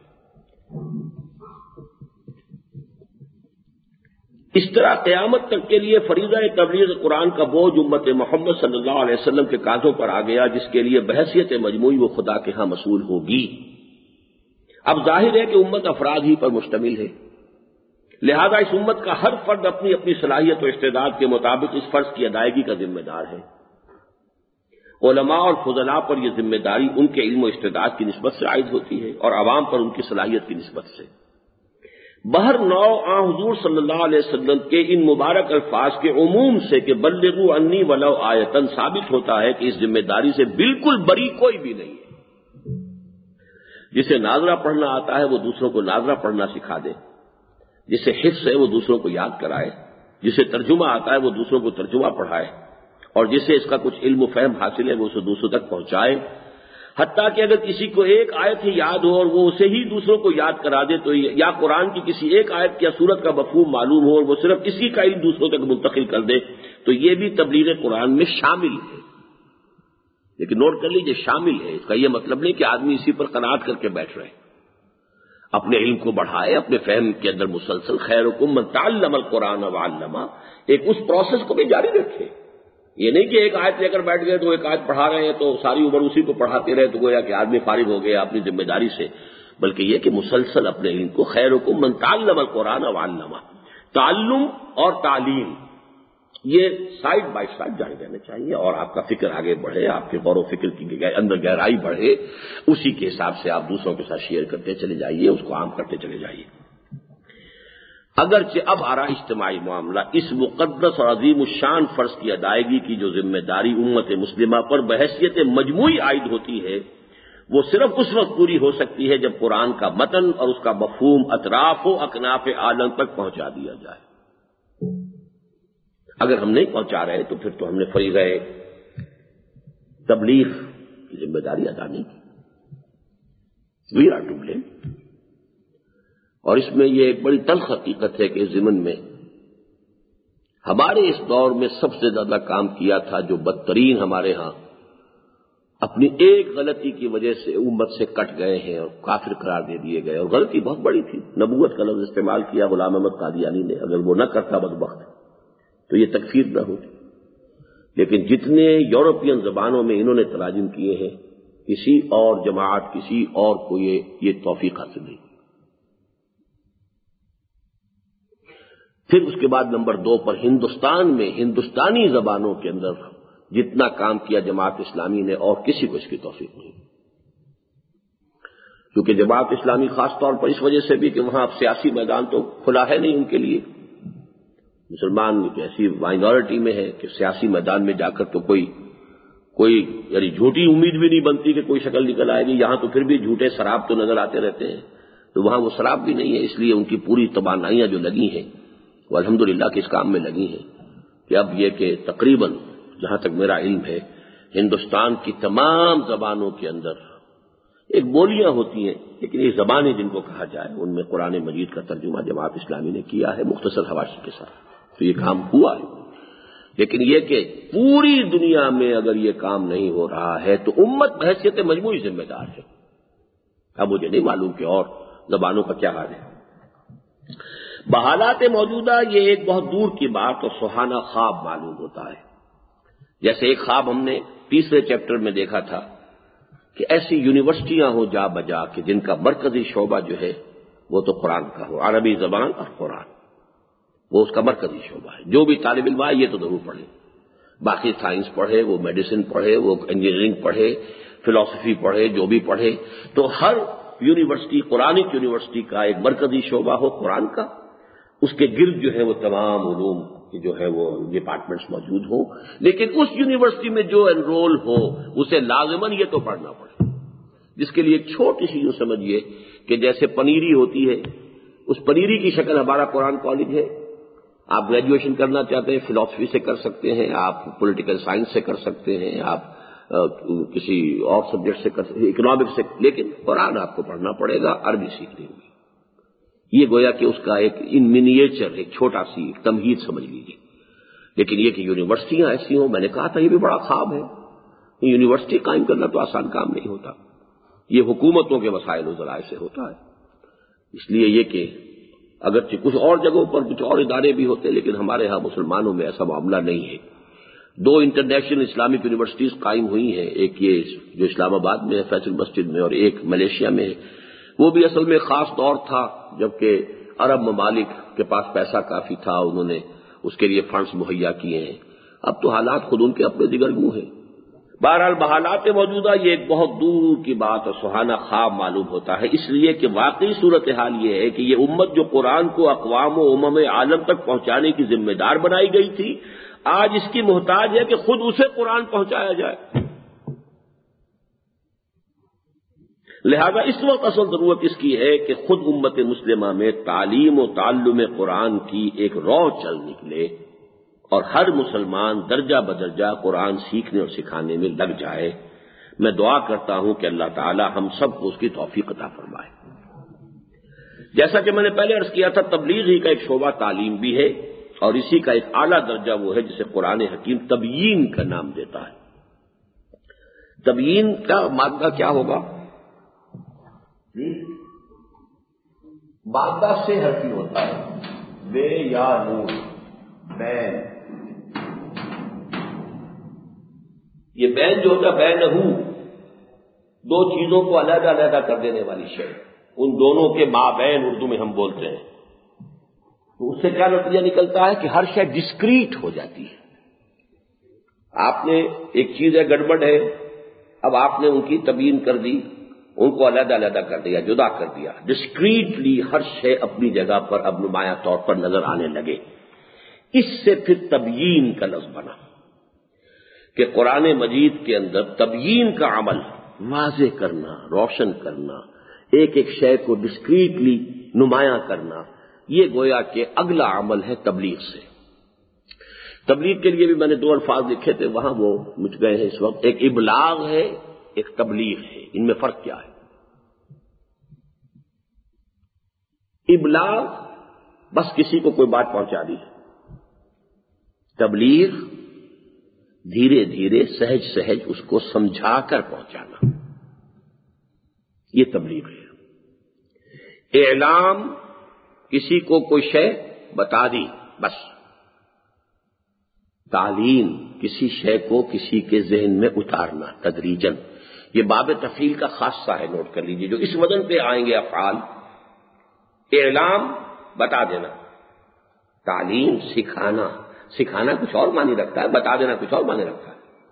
اس طرح قیامت تک کے لیے فریضہ تبلیغ قرآن کا بوجھ امت محمد صلی اللہ علیہ وسلم کے کاندھوں پر آ گیا، جس کے لیے بحیثیت مجموعی وہ خدا کے ہاں مسئول ہوگی۔ اب ظاہر ہے کہ امت افراد ہی پر مشتمل ہے، لہذا اس امت کا ہر فرد اپنی اپنی صلاحیت و استعداد کے مطابق اس فرض کی ادائیگی کا ذمہ دار ہے۔ علماء اور فضلاء پر یہ ذمہ داری ان کے علم و استعداد کی نسبت سے عائد ہوتی ہے، اور عوام پر ان کی صلاحیت کی نسبت سے۔ بہر نو حضور صلی اللہ علیہ وسلم کے ان مبارک الفاظ کے عموم سے کہ بلغوا انی ولو آیۃ ثابت ہوتا ہے کہ اس ذمہ داری سے بالکل بری کوئی بھی نہیں ہے۔ جسے ناظرہ پڑھنا آتا ہے وہ دوسروں کو ناظرہ پڑھنا سکھا دے، جسے حفظ ہے وہ دوسروں کو یاد کرائے، جسے ترجمہ آتا ہے وہ دوسروں کو ترجمہ پڑھائے، اور جسے اس کا کچھ علم و فہم حاصل ہے وہ اسے دوسروں تک پہنچائے۔ حتیٰ کہ اگر کسی کو ایک آیت ہی یاد ہو اور وہ اسے ہی دوسروں کو یاد کرا دے، تو یا قرآن کی کسی ایک آیت یا سورت کا مفہوم معلوم ہو اور وہ صرف اسی کا علم دوسروں تک منتقل کر دے، تو یہ بھی تبلیغ قرآن میں شامل ہے۔ لیکن نوٹ کر لیجئے، شامل ہے، اس کا یہ مطلب نہیں کہ آدمی اسی پر قناعت کر کے بیٹھ رہے، اپنے علم کو بڑھائے، اپنے فہم کے اندر مسلسل خیرکم من تعلم القرآن وعلمہ، ایک اس پروسیس کو بھی جاری رکھے۔ یہ نہیں کہ ایک آیت لے کر بیٹھ گئے تو ایک آیت پڑھا رہے ہیں تو ساری عمر اسی کو پڑھاتے رہے تو گویا کہ آدمی فارغ ہو گیا اپنی ذمہ داری سے، بلکہ یہ کہ مسلسل اپنے علم کو، خیرکم من تعلم القرآن وعلمہ، تعلم اور تعلیم یہ سائڈ بائی سائڈ جاری رہنے چاہیے، اور آپ کا فکر آگے بڑھے، آپ کے غور و فکر کی اندر گہرائی بڑھے، اسی کے حساب سے آپ دوسروں کے ساتھ شیئر کرتے چلے جائیے، اس کو عام کرتے چلے جائیے۔ اگرچہ اب آ رہا اجتماعی معاملہ، اس مقدس اور عظیم الشان فرض کی ادائیگی کی جو ذمہ داری امت مسلمہ پر بحیثیت مجموعی عائد ہوتی ہے، وہ صرف اس وقت پوری ہو سکتی ہے جب قرآن کا متن اور اس کا مفہوم اطراف و اکناف عالم تک پہنچا دیا جائے۔ اگر ہم نہیں پہنچا رہے تو پھر تو ہم نے فریضہ تبلیغ کی ذمہ داری ادا نہیں کی۔ We are to blame. اور اس میں یہ ایک بڑی تلخ حقیقت ہے کہ اس ضمن میں ہمارے اس دور میں سب سے زیادہ کام کیا تھا جو بدترین ہمارے ہاں اپنی ایک غلطی کی وجہ سے امت سے کٹ گئے ہیں اور کافر قرار دے دیے گئے، اور غلطی بہت بڑی تھی، نبوت کا لفظ استعمال کیا غلام احمد قادیانی نے، اگر وہ نہ کرتا بدبخت تو یہ تکفیر نہ ہوتی۔ لیکن جتنے یورپین زبانوں میں انہوں نے تراجم کیے ہیں، کسی اور جماعت، کسی اور کو یہ توفیق حاصل نہیں۔ پھر اس کے بعد نمبر 2 پر ہندوستان میں ہندوستانی زبانوں کے اندر جتنا کام کیا جماعت اسلامی نے، اور کسی کو اس کی توفیق نہیں، کیونکہ جماعت اسلامی خاص طور پر اس وجہ سے بھی کہ وہاں اب سیاسی میدان تو کھلا ہے نہیں ان کے لیے، مسلمان ایسی مائنورٹی میں ہے کہ سیاسی میدان میں جا کر تو کوئی یعنی جھوٹی امید بھی نہیں بنتی کہ کوئی شکل نکل آئے گی، یہاں تو پھر بھی جھوٹے شراب تو نظر آتے رہتے ہیں، تو وہاں وہ شراب بھی نہیں ہے، اس لیے ان کی پوری توانائیاں جو لگی ہیں وہ الحمدللہ کہ اس کام میں لگی ہیں کہ اب یہ کہ تقریباً جہاں تک میرا علم ہے ہندوستان کی تمام زبانوں کے اندر ایک بولیاں ہوتی ہیں، لیکن یہ زبانیں جن کو کہا جائے ان میں قرآن مجید کا ترجمہ جماعت اسلامی نے کیا ہے مختصر حواشی کے ساتھ، تو یہ کام ہوا ہے۔ لیکن یہ کہ پوری دنیا میں اگر یہ کام نہیں ہو رہا ہے تو امت بحیثیت مجموعی ذمہ دار ہے۔ اب مجھے نہیں معلوم کہ اور زبانوں کا کیا حال ہے۔ بحالات موجودہ یہ ایک بہت دور کی بات اور سہانا خواب معلوم ہوتا ہے، جیسے ایک خواب ہم نے تیسرے چیپٹر میں دیکھا تھا کہ ایسی یونیورسٹیاں ہوں جا بجا کہ جن کا مرکزی شعبہ جو ہے وہ تو قرآن کا ہو، عربی زبان اور قرآن، وہ اس کا مرکزی شعبہ ہے۔ جو بھی طالب علم آئے یہ تو ضرور پڑھے، باقی سائنس پڑھے، وہ میڈیسن پڑھے، وہ انجینئرنگ پڑھے، فلسفی پڑھے، جو بھی پڑھے، تو ہر یونیورسٹی قرآنک یونیورسٹی کا ایک مرکزی شعبہ ہو قرآن کا، اس کے گرد جو ہے وہ تمام علوم کی جو ہے وہ ڈپارٹمنٹس موجود ہوں، لیکن اس یونیورسٹی میں جو انرول ہو اسے لازماً یہ تو پڑھنا پڑے، جس کے لیے ایک چھوٹی سی یوں سمجھیے کہ جیسے پنیری ہوتی ہے، اس پنیری کی شکل ہمارا قرآن کالج ہے۔ آپ گریجویشن کرنا چاہتے ہیں فلسفی سے کر سکتے ہیں، آپ پولیٹیکل سائنس سے کر سکتے ہیں، آپ کسی اور سبجیکٹ سے کر سکتے ہیں، اکنامکس سے، لیکن قرآن آپ کو پڑھنا پڑے گا، عربی سیکھنی ہوگی۔ یہ گویا کہ اس کا ایک ان منیچر ایک چھوٹا سی ایک تمہید سمجھ لیجیے۔ لیکن یہ کہ یونیورسٹیاں ایسی ہوں، میں نے کہا تھا یہ بھی بڑا خواب ہے، یونیورسٹی قائم کرنا تو آسان کام نہیں ہوتا، یہ حکومتوں کے وسائل و ذرائع سے ہوتا ہے۔ اس لیے یہ کہ اگرچہ کچھ اور جگہوں پر کچھ اور ادارے بھی ہوتے، لیکن ہمارے ہاں مسلمانوں میں ایسا معاملہ نہیں ہے۔ 2 انٹرنیشنل اسلامک یونیورسٹیز قائم ہوئی ہیں، ایک یہ جو اسلام آباد میں ہے فیصل مسجد میں، اور ایک ملیشیا میں ہے۔ وہ بھی اصل میں خاص دور تھا جبکہ عرب ممالک کے پاس پیسہ کافی تھا، انہوں نے اس کے لیے فنڈز مہیا کیے ہیں، اب تو حالات خود ان کے اپنے دیگرگوں ہیں۔ بہرحال بحالات موجودہ یہ ایک بہت دور کی بات اور سہانا خواب معلوم ہوتا ہے، اس لیے کہ واقعی صورتحال یہ ہے کہ یہ امت جو قرآن کو اقوام و امم عالم تک پہنچانے کی ذمہ دار بنائی گئی تھی، آج اس کی محتاج ہے کہ خود اسے قرآن پہنچایا جائے۔ لہذا اس وقت اصل ضرورت اس کی ہے کہ خود امت مسلمہ میں تعلیم و تعلم قرآن کی ایک رو چل نکلے اور ہر مسلمان درجہ بدرجہ قرآن سیکھنے اور سکھانے میں لگ جائے۔ میں دعا کرتا ہوں کہ اللہ تعالی ہم سب کو اس کی توفیق عطا فرمائے۔ جیسا کہ میں نے پہلے عرض کیا تھا، تبلیغ ہی کا ایک شعبہ تعلیم بھی ہے، اور اسی کا ایک اعلیٰ درجہ وہ ہے جسے قرآن حکیم تبیین کا نام دیتا ہے۔ تبیین کا مادہ کیا ہوگا؟ مادہ سے حرفی ہوتا ہے، بے یا نون، بین۔ یہ بین جو ہوتا ہے بینہو، 2 چیزوں کو علیحدہ علیحدہ کر دینے والی شے، ان دونوں کے مابین اردو میں ہم بولتے ہیں۔ تو اس سے کیا نتیجہ نکلتا ہے کہ ہر شے ڈسکریٹ ہو جاتی ہے۔ آپ نے ایک چیز ہے گڑبڑ ہے، اب آپ نے ان کی تبیین کر دی، ان کو علیحدہ علیحدہ کر دیا، جدا کر دیا، ڈسکریٹلی ہر شے اپنی جگہ پر اب نمایاں طور پر نظر آنے لگے۔ اس سے پھر تبیین کا لفظ بنا کہ قرآن مجید کے اندر تبیین کا عمل، واضح کرنا، روشن کرنا، ایک ایک شے کو ڈسکریٹلی نمایاں کرنا، یہ گویا کہ اگلا عمل ہے تبلیغ سے۔ تبلیغ کے لیے بھی میں نے 2 الفاظ لکھے تھے، وہاں وہ مٹ گئے ہیں اس وقت۔ ایک ابلاغ ہے، ایک تبلیغ ہے، ان میں فرق کیا ہے؟ ابلاغ بس کسی کو کوئی بات پہنچا دی، تبلیغ دھیرے دھیرے سہج سہج اس کو سمجھا کر پہنچانا، یہ تبلیغ ہے۔ اعلام کسی کو کوئی شے بتا دی بس۔ تعلیم کسی شے کو کسی کے ذہن میں اتارنا تدریجاً، یہ باب تفعیل کا خاصہ ہے، نوٹ کر لیجئے، جو اس وزن پہ آئیں گے افعال۔ اعلام بتا دینا، تعلیم سکھانا، سکھانا کچھ اور معنی رکھتا ہے، بتا دینا کچھ اور معنی رکھتا ہے۔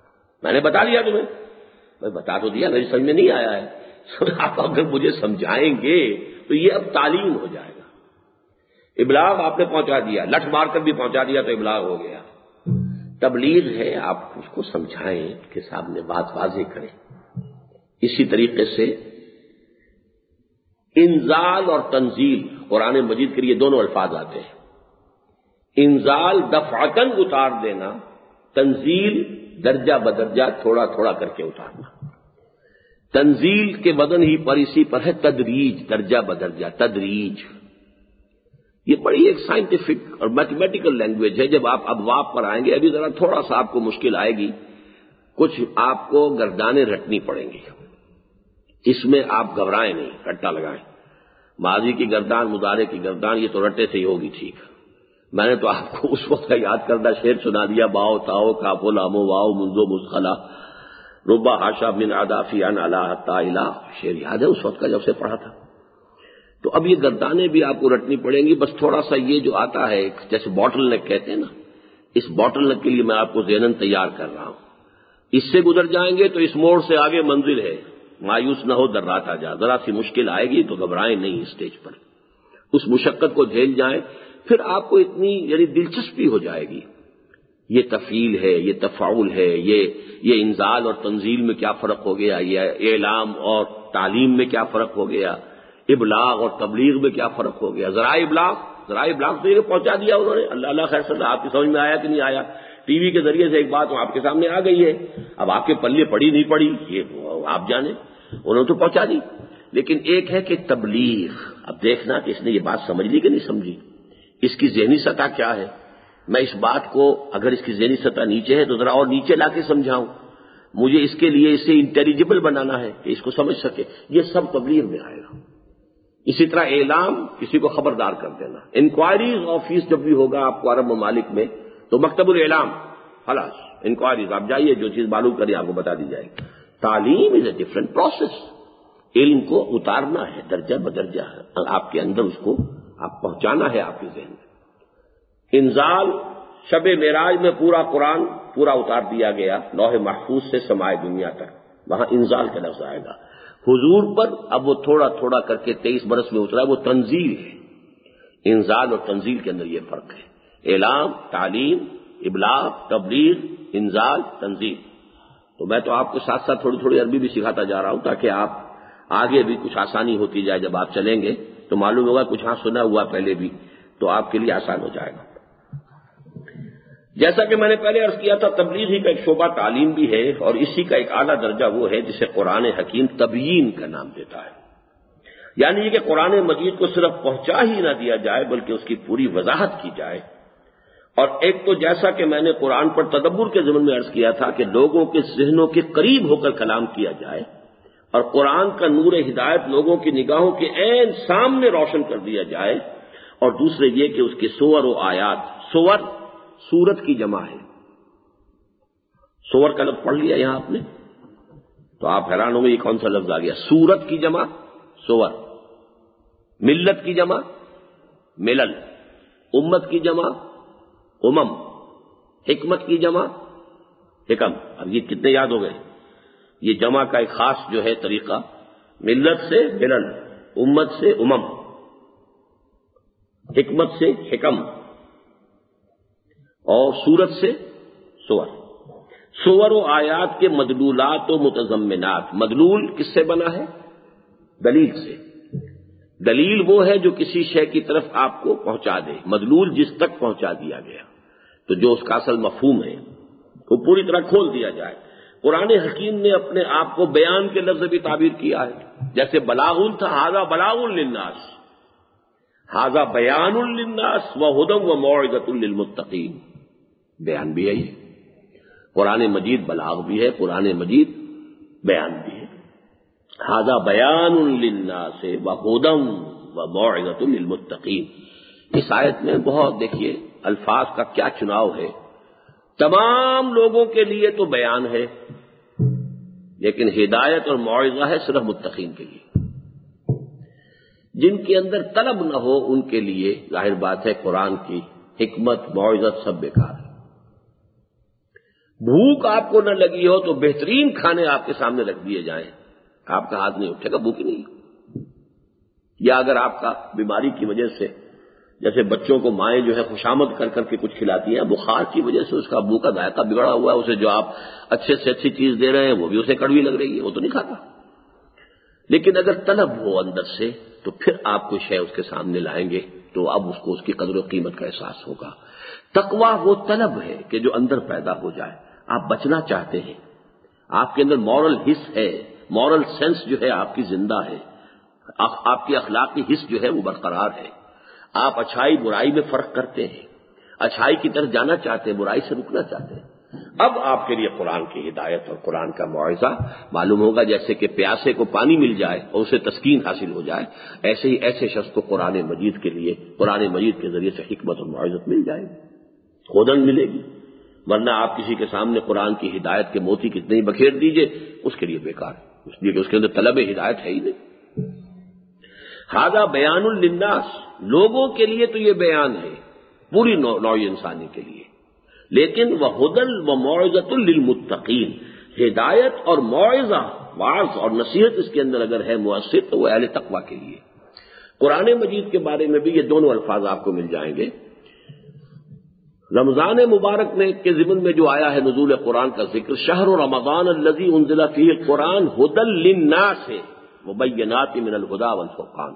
میں نے بتا دیا تمہیں، میں بتا تو دیا، میری سمجھ میں نہیں آیا ہے، آپ اگر مجھے سمجھائیں گے تو یہ اب تعلیم ہو جائے گا۔ ابلاغ آپ نے پہنچا دیا، لٹھ مار کر بھی پہنچا دیا تو ابلاغ ہو گیا۔ تبلیغ ہے آپ اس کو سمجھائیں کہ سامنے بات واضح کریں۔ اسی طریقے سے انزال اور تنزیل قرآن مجید کے لیے دونوں الفاظ آتے ہیں۔ انزال دفعتاً اتار دینا، تنزیل درجہ بدرجہ تھوڑا تھوڑا کر کے اتارنا۔ تنزیل کے وزن ہی پر اسی پر ہے تدریج، درجہ بدرجہ تدریج۔ یہ بڑی ایک سائنٹیفک اور میتھمیٹیکل لینگویج ہے۔ جب آپ ابواب پر آئیں گے، ابھی ذرا تھوڑا سا آپ کو مشکل آئے گی، کچھ آپ کو گردانیں رٹنی پڑیں گی، اس میں آپ گھبرائیں نہیں، رٹا لگائیں۔ ماضی کی گردان، مضارع کی گردان، یہ تو رٹے سے ہی ہوگی ٹھیک۔ میں نے تو آپ کو اس وقت کا یاد کردہ شعر سنا دیا، باؤ تاؤ کافو لامو واؤ منزو مسخلا ربا ہاشا من عدافی ان علا حتا الہ، شعر یاد ہے اس وقت کا جب سے پڑھا تھا۔ تو اب یہ گردانیں بھی آپ کو رٹنی پڑیں گی، بس تھوڑا سا یہ جو آتا ہے جیسے باٹل نیک کہتے ہیں نا، اس باٹل نیک کے لیے میں آپ کو ذہناً تیار کر رہا ہوں۔ اس سے گزر جائیں گے تو اس موڑ سے آگے منزل ہے، مایوس نہ ہو درات آ جا۔ ذرا سی مشکل آئے گی تو گھبرائیں نہیں، اسٹیج پر اس مشقت کو جھیل جائیں، پھر آپ کو اتنی یعنی دلچسپی ہو جائے گی۔ یہ تفعیل ہے، یہ تفاعل ہے، یہ انزال اور تنزیل میں کیا فرق ہو گیا، یہ اعلام اور تعلیم میں کیا فرق ہو گیا، ابلاغ اور تبلیغ میں کیا فرق ہو گیا۔ ذرائع ابلاغ تو یہ پہنچا دیا انہوں نے، اللہ خیر صلی اللہ، آپ کی سمجھ میں آیا کہ نہیں آیا؟ ٹی وی کے ذریعے سے ایک بات آپ کے سامنے آ گئی ہے، اب آپ کے پلے پڑی نہیں پڑی یہ آپ جانیں، انہوں نے تو پہنچا دی۔ لیکن ایک ہے کہ تبلیغ، اب دیکھنا کہ اس نے یہ بات سمجھ لی کہ نہیں سمجھی، اس کی ذہنی سطح کیا ہے۔ میں اس بات کو اگر اس کی ذہنی سطح نیچے ہے تو ذرا اور نیچے لا کے سمجھاؤں، مجھے اس کے لیے اسے انٹیلیجبل بنانا ہے کہ اس کو سمجھ سکے، یہ سب تبلیغ میں آئے گا۔ اسی طرح اعلام، کسی کو خبردار کر دینا۔ انکوائریز آفس جب بھی ہوگا آپ کو عرب ممالک میں تو مکتب الاعلام، خلاص انکوائریز، آپ جائیے جو چیز معلوم کریں آپ کو بتا دی جائے گی۔ تعلیم از اے ڈفرنٹ پروسیس، علم کو اتارنا ہے درجہ بدرجہ، آپ کے اندر اس کو آپ پہنچانا ہے آپ کے ذہن میں۔ انزال، شب معراج میں پورا قرآن پورا اتار دیا گیا لوح محفوظ سے سمائے دنیا تک، وہاں انزال کا لفظ آئے گا۔ حضور پر اب وہ تھوڑا تھوڑا کر کے 23 برس میں اترا، وہ تنزیل ہے۔ انزال اور تنزیل کے اندر یہ فرق ہے، اعلام، تعلیم، ابلاغ، تبلیغ، انزال، تنزیل۔ تو میں تو آپ کو ساتھ ساتھ تھوڑی تھوڑی عربی بھی سکھاتا جا رہا ہوں تاکہ آپ آگے بھی کچھ آسانی ہوتی جائے، جب آپ چلیں گے تو معلوم ہوگا کچھ ہاں سنا ہوا پہلے بھی، تو آپ کے لیے آسان ہو جائے گا۔ جیسا کہ میں نے پہلے عرض کیا تھا، تبلیغ ہی کا ایک شعبہ تعلیم بھی ہے، اور اسی کا ایک اعلیٰ درجہ وہ ہے جسے قرآن حکیم تبیین کا نام دیتا ہے، یعنی یہ کہ قرآن مجید کو صرف پہنچا ہی نہ دیا جائے بلکہ اس کی پوری وضاحت کی جائے۔ اور ایک تو جیسا کہ میں نے قرآن پر تدبر کے ضمن میں عرض کیا تھا کہ لوگوں کے ذہنوں کے قریب ہو کر کلام کیا جائے، اور قرآن کا نور ہدایت لوگوں کی نگاہوں کے عین سامنے روشن کر دیا جائے، اور دوسرے یہ کہ اس کے سور و آیات، سور سورت کی جمع ہے، سور کا لفظ پڑھ لیا یہاں آپ نے تو آپ حیران ہوں گے یہ کون سا لفظ آ گیا۔ سورت کی جمع سور، ملت کی جمع ملل، امت کی جمع امم، حکمت کی جمع حکم۔ اب یہ کتنے یاد ہو گئے؟ یہ جمع کا ایک خاص جو ہے طریقہ، ملت سے ملل، امت سے امم، حکمت سے حکم، اور سورت سے سور۔ سور و آیات کے مدلولات و متضمنات، مدلول کس سے بنا ہے؟ دلیل سے۔ دلیل وہ ہے جو کسی شے کی طرف آپ کو پہنچا دے، مدلول جس تک پہنچا دیا گیا، تو جو اس کا اصل مفہوم ہے وہ پوری طرح کھول دیا جائے۔ قرآن حکیم نے اپنے آپ کو بیان کے لفظ بھی تعبیر کیا ہے، جیسے بلاغ تھا، ھذا بلاغ للناس، ھذا بیان للناس وہدی وموعظۃ للمتقین۔ بیان بھی ہے یہ، قرآن مجید بلاغ بھی ہے، قرآن مجید بیان بھی ہے۔ ھذا بیان للناس وہدی وموعظۃ للمتقین۔ اس آیت میں بہت دیکھیے الفاظ کا کیا چناؤ ہے۔ تمام لوگوں کے لیے تو بیان ہے، لیکن ہدایت اور موعظہ ہے صرف متقین کے لیے۔ جن کے اندر طلب نہ ہو ان کے لیے ظاہر بات ہے قرآن کی حکمت موعظت سب بیکار ہے۔ بھوک آپ کو نہ لگی ہو تو بہترین کھانے آپ کے سامنے رکھ دیے جائیں، آپ کا ہاتھ نہیں اٹھے گا، بھوک ہی نہیں۔ یا اگر آپ کا بیماری کی وجہ سے، جیسے بچوں کو مائیں جو ہے خوشامد کر کر کے کچھ کھلاتی ہیں، بخار کی وجہ سے اس کا منہ کا ذائقہ بگڑا ہوا ہے، اسے جو آپ اچھے سے اچھی چیز دے رہے ہیں وہ بھی اسے کڑوی لگ رہی ہے، وہ تو نہیں کھاتا۔ لیکن اگر طلب ہو اندر سے تو پھر آپ کوئی شے اس کے سامنے لائیں گے تو اب اس کو اس کی قدر و قیمت کا احساس ہوگا۔ تقویٰ وہ طلب ہے کہ جو اندر پیدا ہو جائے، آپ بچنا چاہتے ہیں، آپ کے اندر مورل حس ہے، مورل سینس جو ہے آپ کی زندہ ہے، آپ کی اخلاقی حس جو ہے وہ برقرار ہے، آپ اچھائی برائی میں فرق کرتے ہیں، اچھائی کی طرف جانا چاہتے ہیں، برائی سے رکنا چاہتے ہیں۔ اب آپ کے لیے قرآن کی ہدایت اور قرآن کا موعظہ معلوم ہوگا، جیسے کہ پیاسے کو پانی مل جائے اور اسے تسکین حاصل ہو جائے، ایسے ہی ایسے شخص کو قرآن مجید کے لیے قرآن مجید کے ذریعے سے حکمت اور موعظت مل جائے گی، ہدن ملے گی۔ ورنہ آپ کسی کے سامنے قرآن کی ہدایت کے موتی کتنے ہی بکھیر دیجئے، اس کے لیے بیکار، اس لیے کہ اس کے اندر طلب ہدایت ہے ہی نہیں۔ ھذا بیان للناس، لوگوں کے لیے تو یہ بیان ہے، پوری نوع انسانی کے لیے، لیکن وہدی وموعظۃ للمتقین، ہدایت اور موعظہ، وعظ اور نصیحت اس کے اندر اگر ہے مؤثر تو وہ اہل تقویٰ کے لیے۔ قرآن مجید کے بارے میں بھی یہ دونوں الفاظ آپ کو مل جائیں گے۔ رمضان مبارک میں کے ضمن میں جو آیا ہے نزول قرآن کا ذکر، شہر رمضان الذی انزل فیہ القرآن ھدی للناس مبینات من الھدی والفرقان،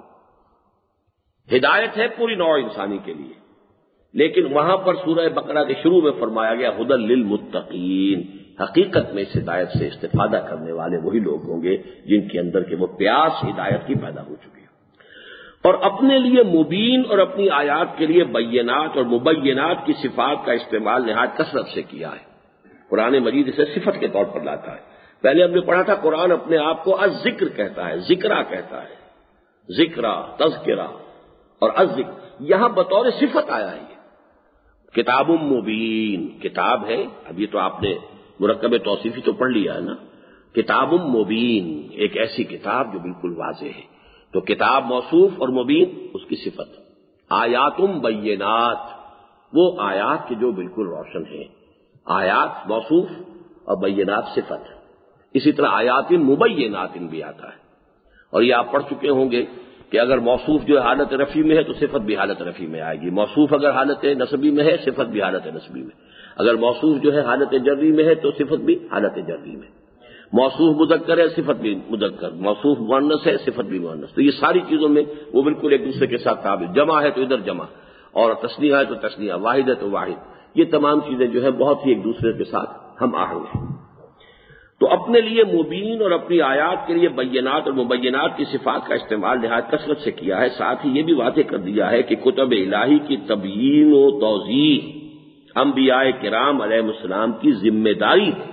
ہدایت ہے پوری نوع انسانی کے لیے، لیکن وہاں پر سورہ بقرہ کے شروع میں فرمایا گیا ھدی للمتقین، حقیقت میں اس ہدایت سے استفادہ کرنے والے وہی لوگ ہوں گے جن کے اندر کے وہ پیاس ہدایت کی پیدا ہو چکی ہے۔ اور اپنے لیے مبین اور اپنی آیات کے لیے بینات اور مبینات کی صفات کا استعمال نہایت کثرت سے کیا ہے۔ قرآن مجید اسے صفت کے طور پر لاتا ہے۔ پہلے ہم نے پڑھا تھا قرآن اپنے آپ کو الذکر کہتا ہے، ذکرہ کہتا ہے، ذکرہ، تذکرہ اور الذکر، یہاں بطور صفت آیا ہے۔ یہ کتاب مبین، کتاب ہے، اب یہ تو آپ نے مرکب توصیفی تو پڑھ لیا ہے نا، کتاب مبین، ایک ایسی کتاب جو بالکل واضح ہے، تو کتاب موصوف اور مبین اس کی صفت، آیات بینات، وہ آیات کے جو بالکل روشن ہیں، آیات موصوف اور بینات صفت، اسی طرح آیات مبینات بھی آتا ہے۔ اور یہ آپ پڑھ چکے ہوں گے کہ اگر موصوف جو حالت رفعی میں ہے تو صفت بھی حالت رفعی میں آئے گی، موصوف اگر حالت نصبی میں ہے صفت بھی حالت نصبی میں، اگر موصوف جو ہے حالت جری میں ہے تو صفت بھی حالت جری میں، موصوف مذکر ہے صفت بھی مذکر، موصوف مؤنث ہے صفت بھی مؤنث، تو یہ ساری چیزوں میں وہ بالکل ایک دوسرے کے ساتھ تابع، جمع ہے تو ادھر جمع، اور تثنیہ ہے تو تثنیہ، واحد ہے تو واحد، یہ تمام چیزیں جو ہے بہت ہی ایک دوسرے کے ساتھ ہم آہنگ ہیں۔ تو اپنے لیے مبین اور اپنی آیات کے لیے بینات اور مبینات کی صفات کا استعمال نہایت کثرت سے کیا ہے، ساتھ ہی یہ بھی واضح کر دیا ہے کہ کتب الہی کی تبیین و توضیح انبیاء کرام علیہ السلام کی ذمہ داری ہے۔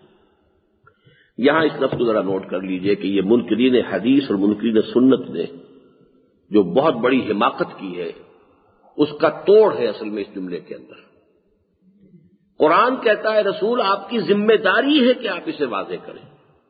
یہاں اس لفظ کو ذرا نوٹ کر لیجئے کہ یہ منکرین حدیث اور منکرین سنت نے جو بہت بڑی حماقت کی ہے اس کا توڑ ہے اصل میں اس جملے کے اندر۔ قرآن کہتا ہے رسول آپ کی ذمہ داری ہے کہ آپ اسے واضح کریں،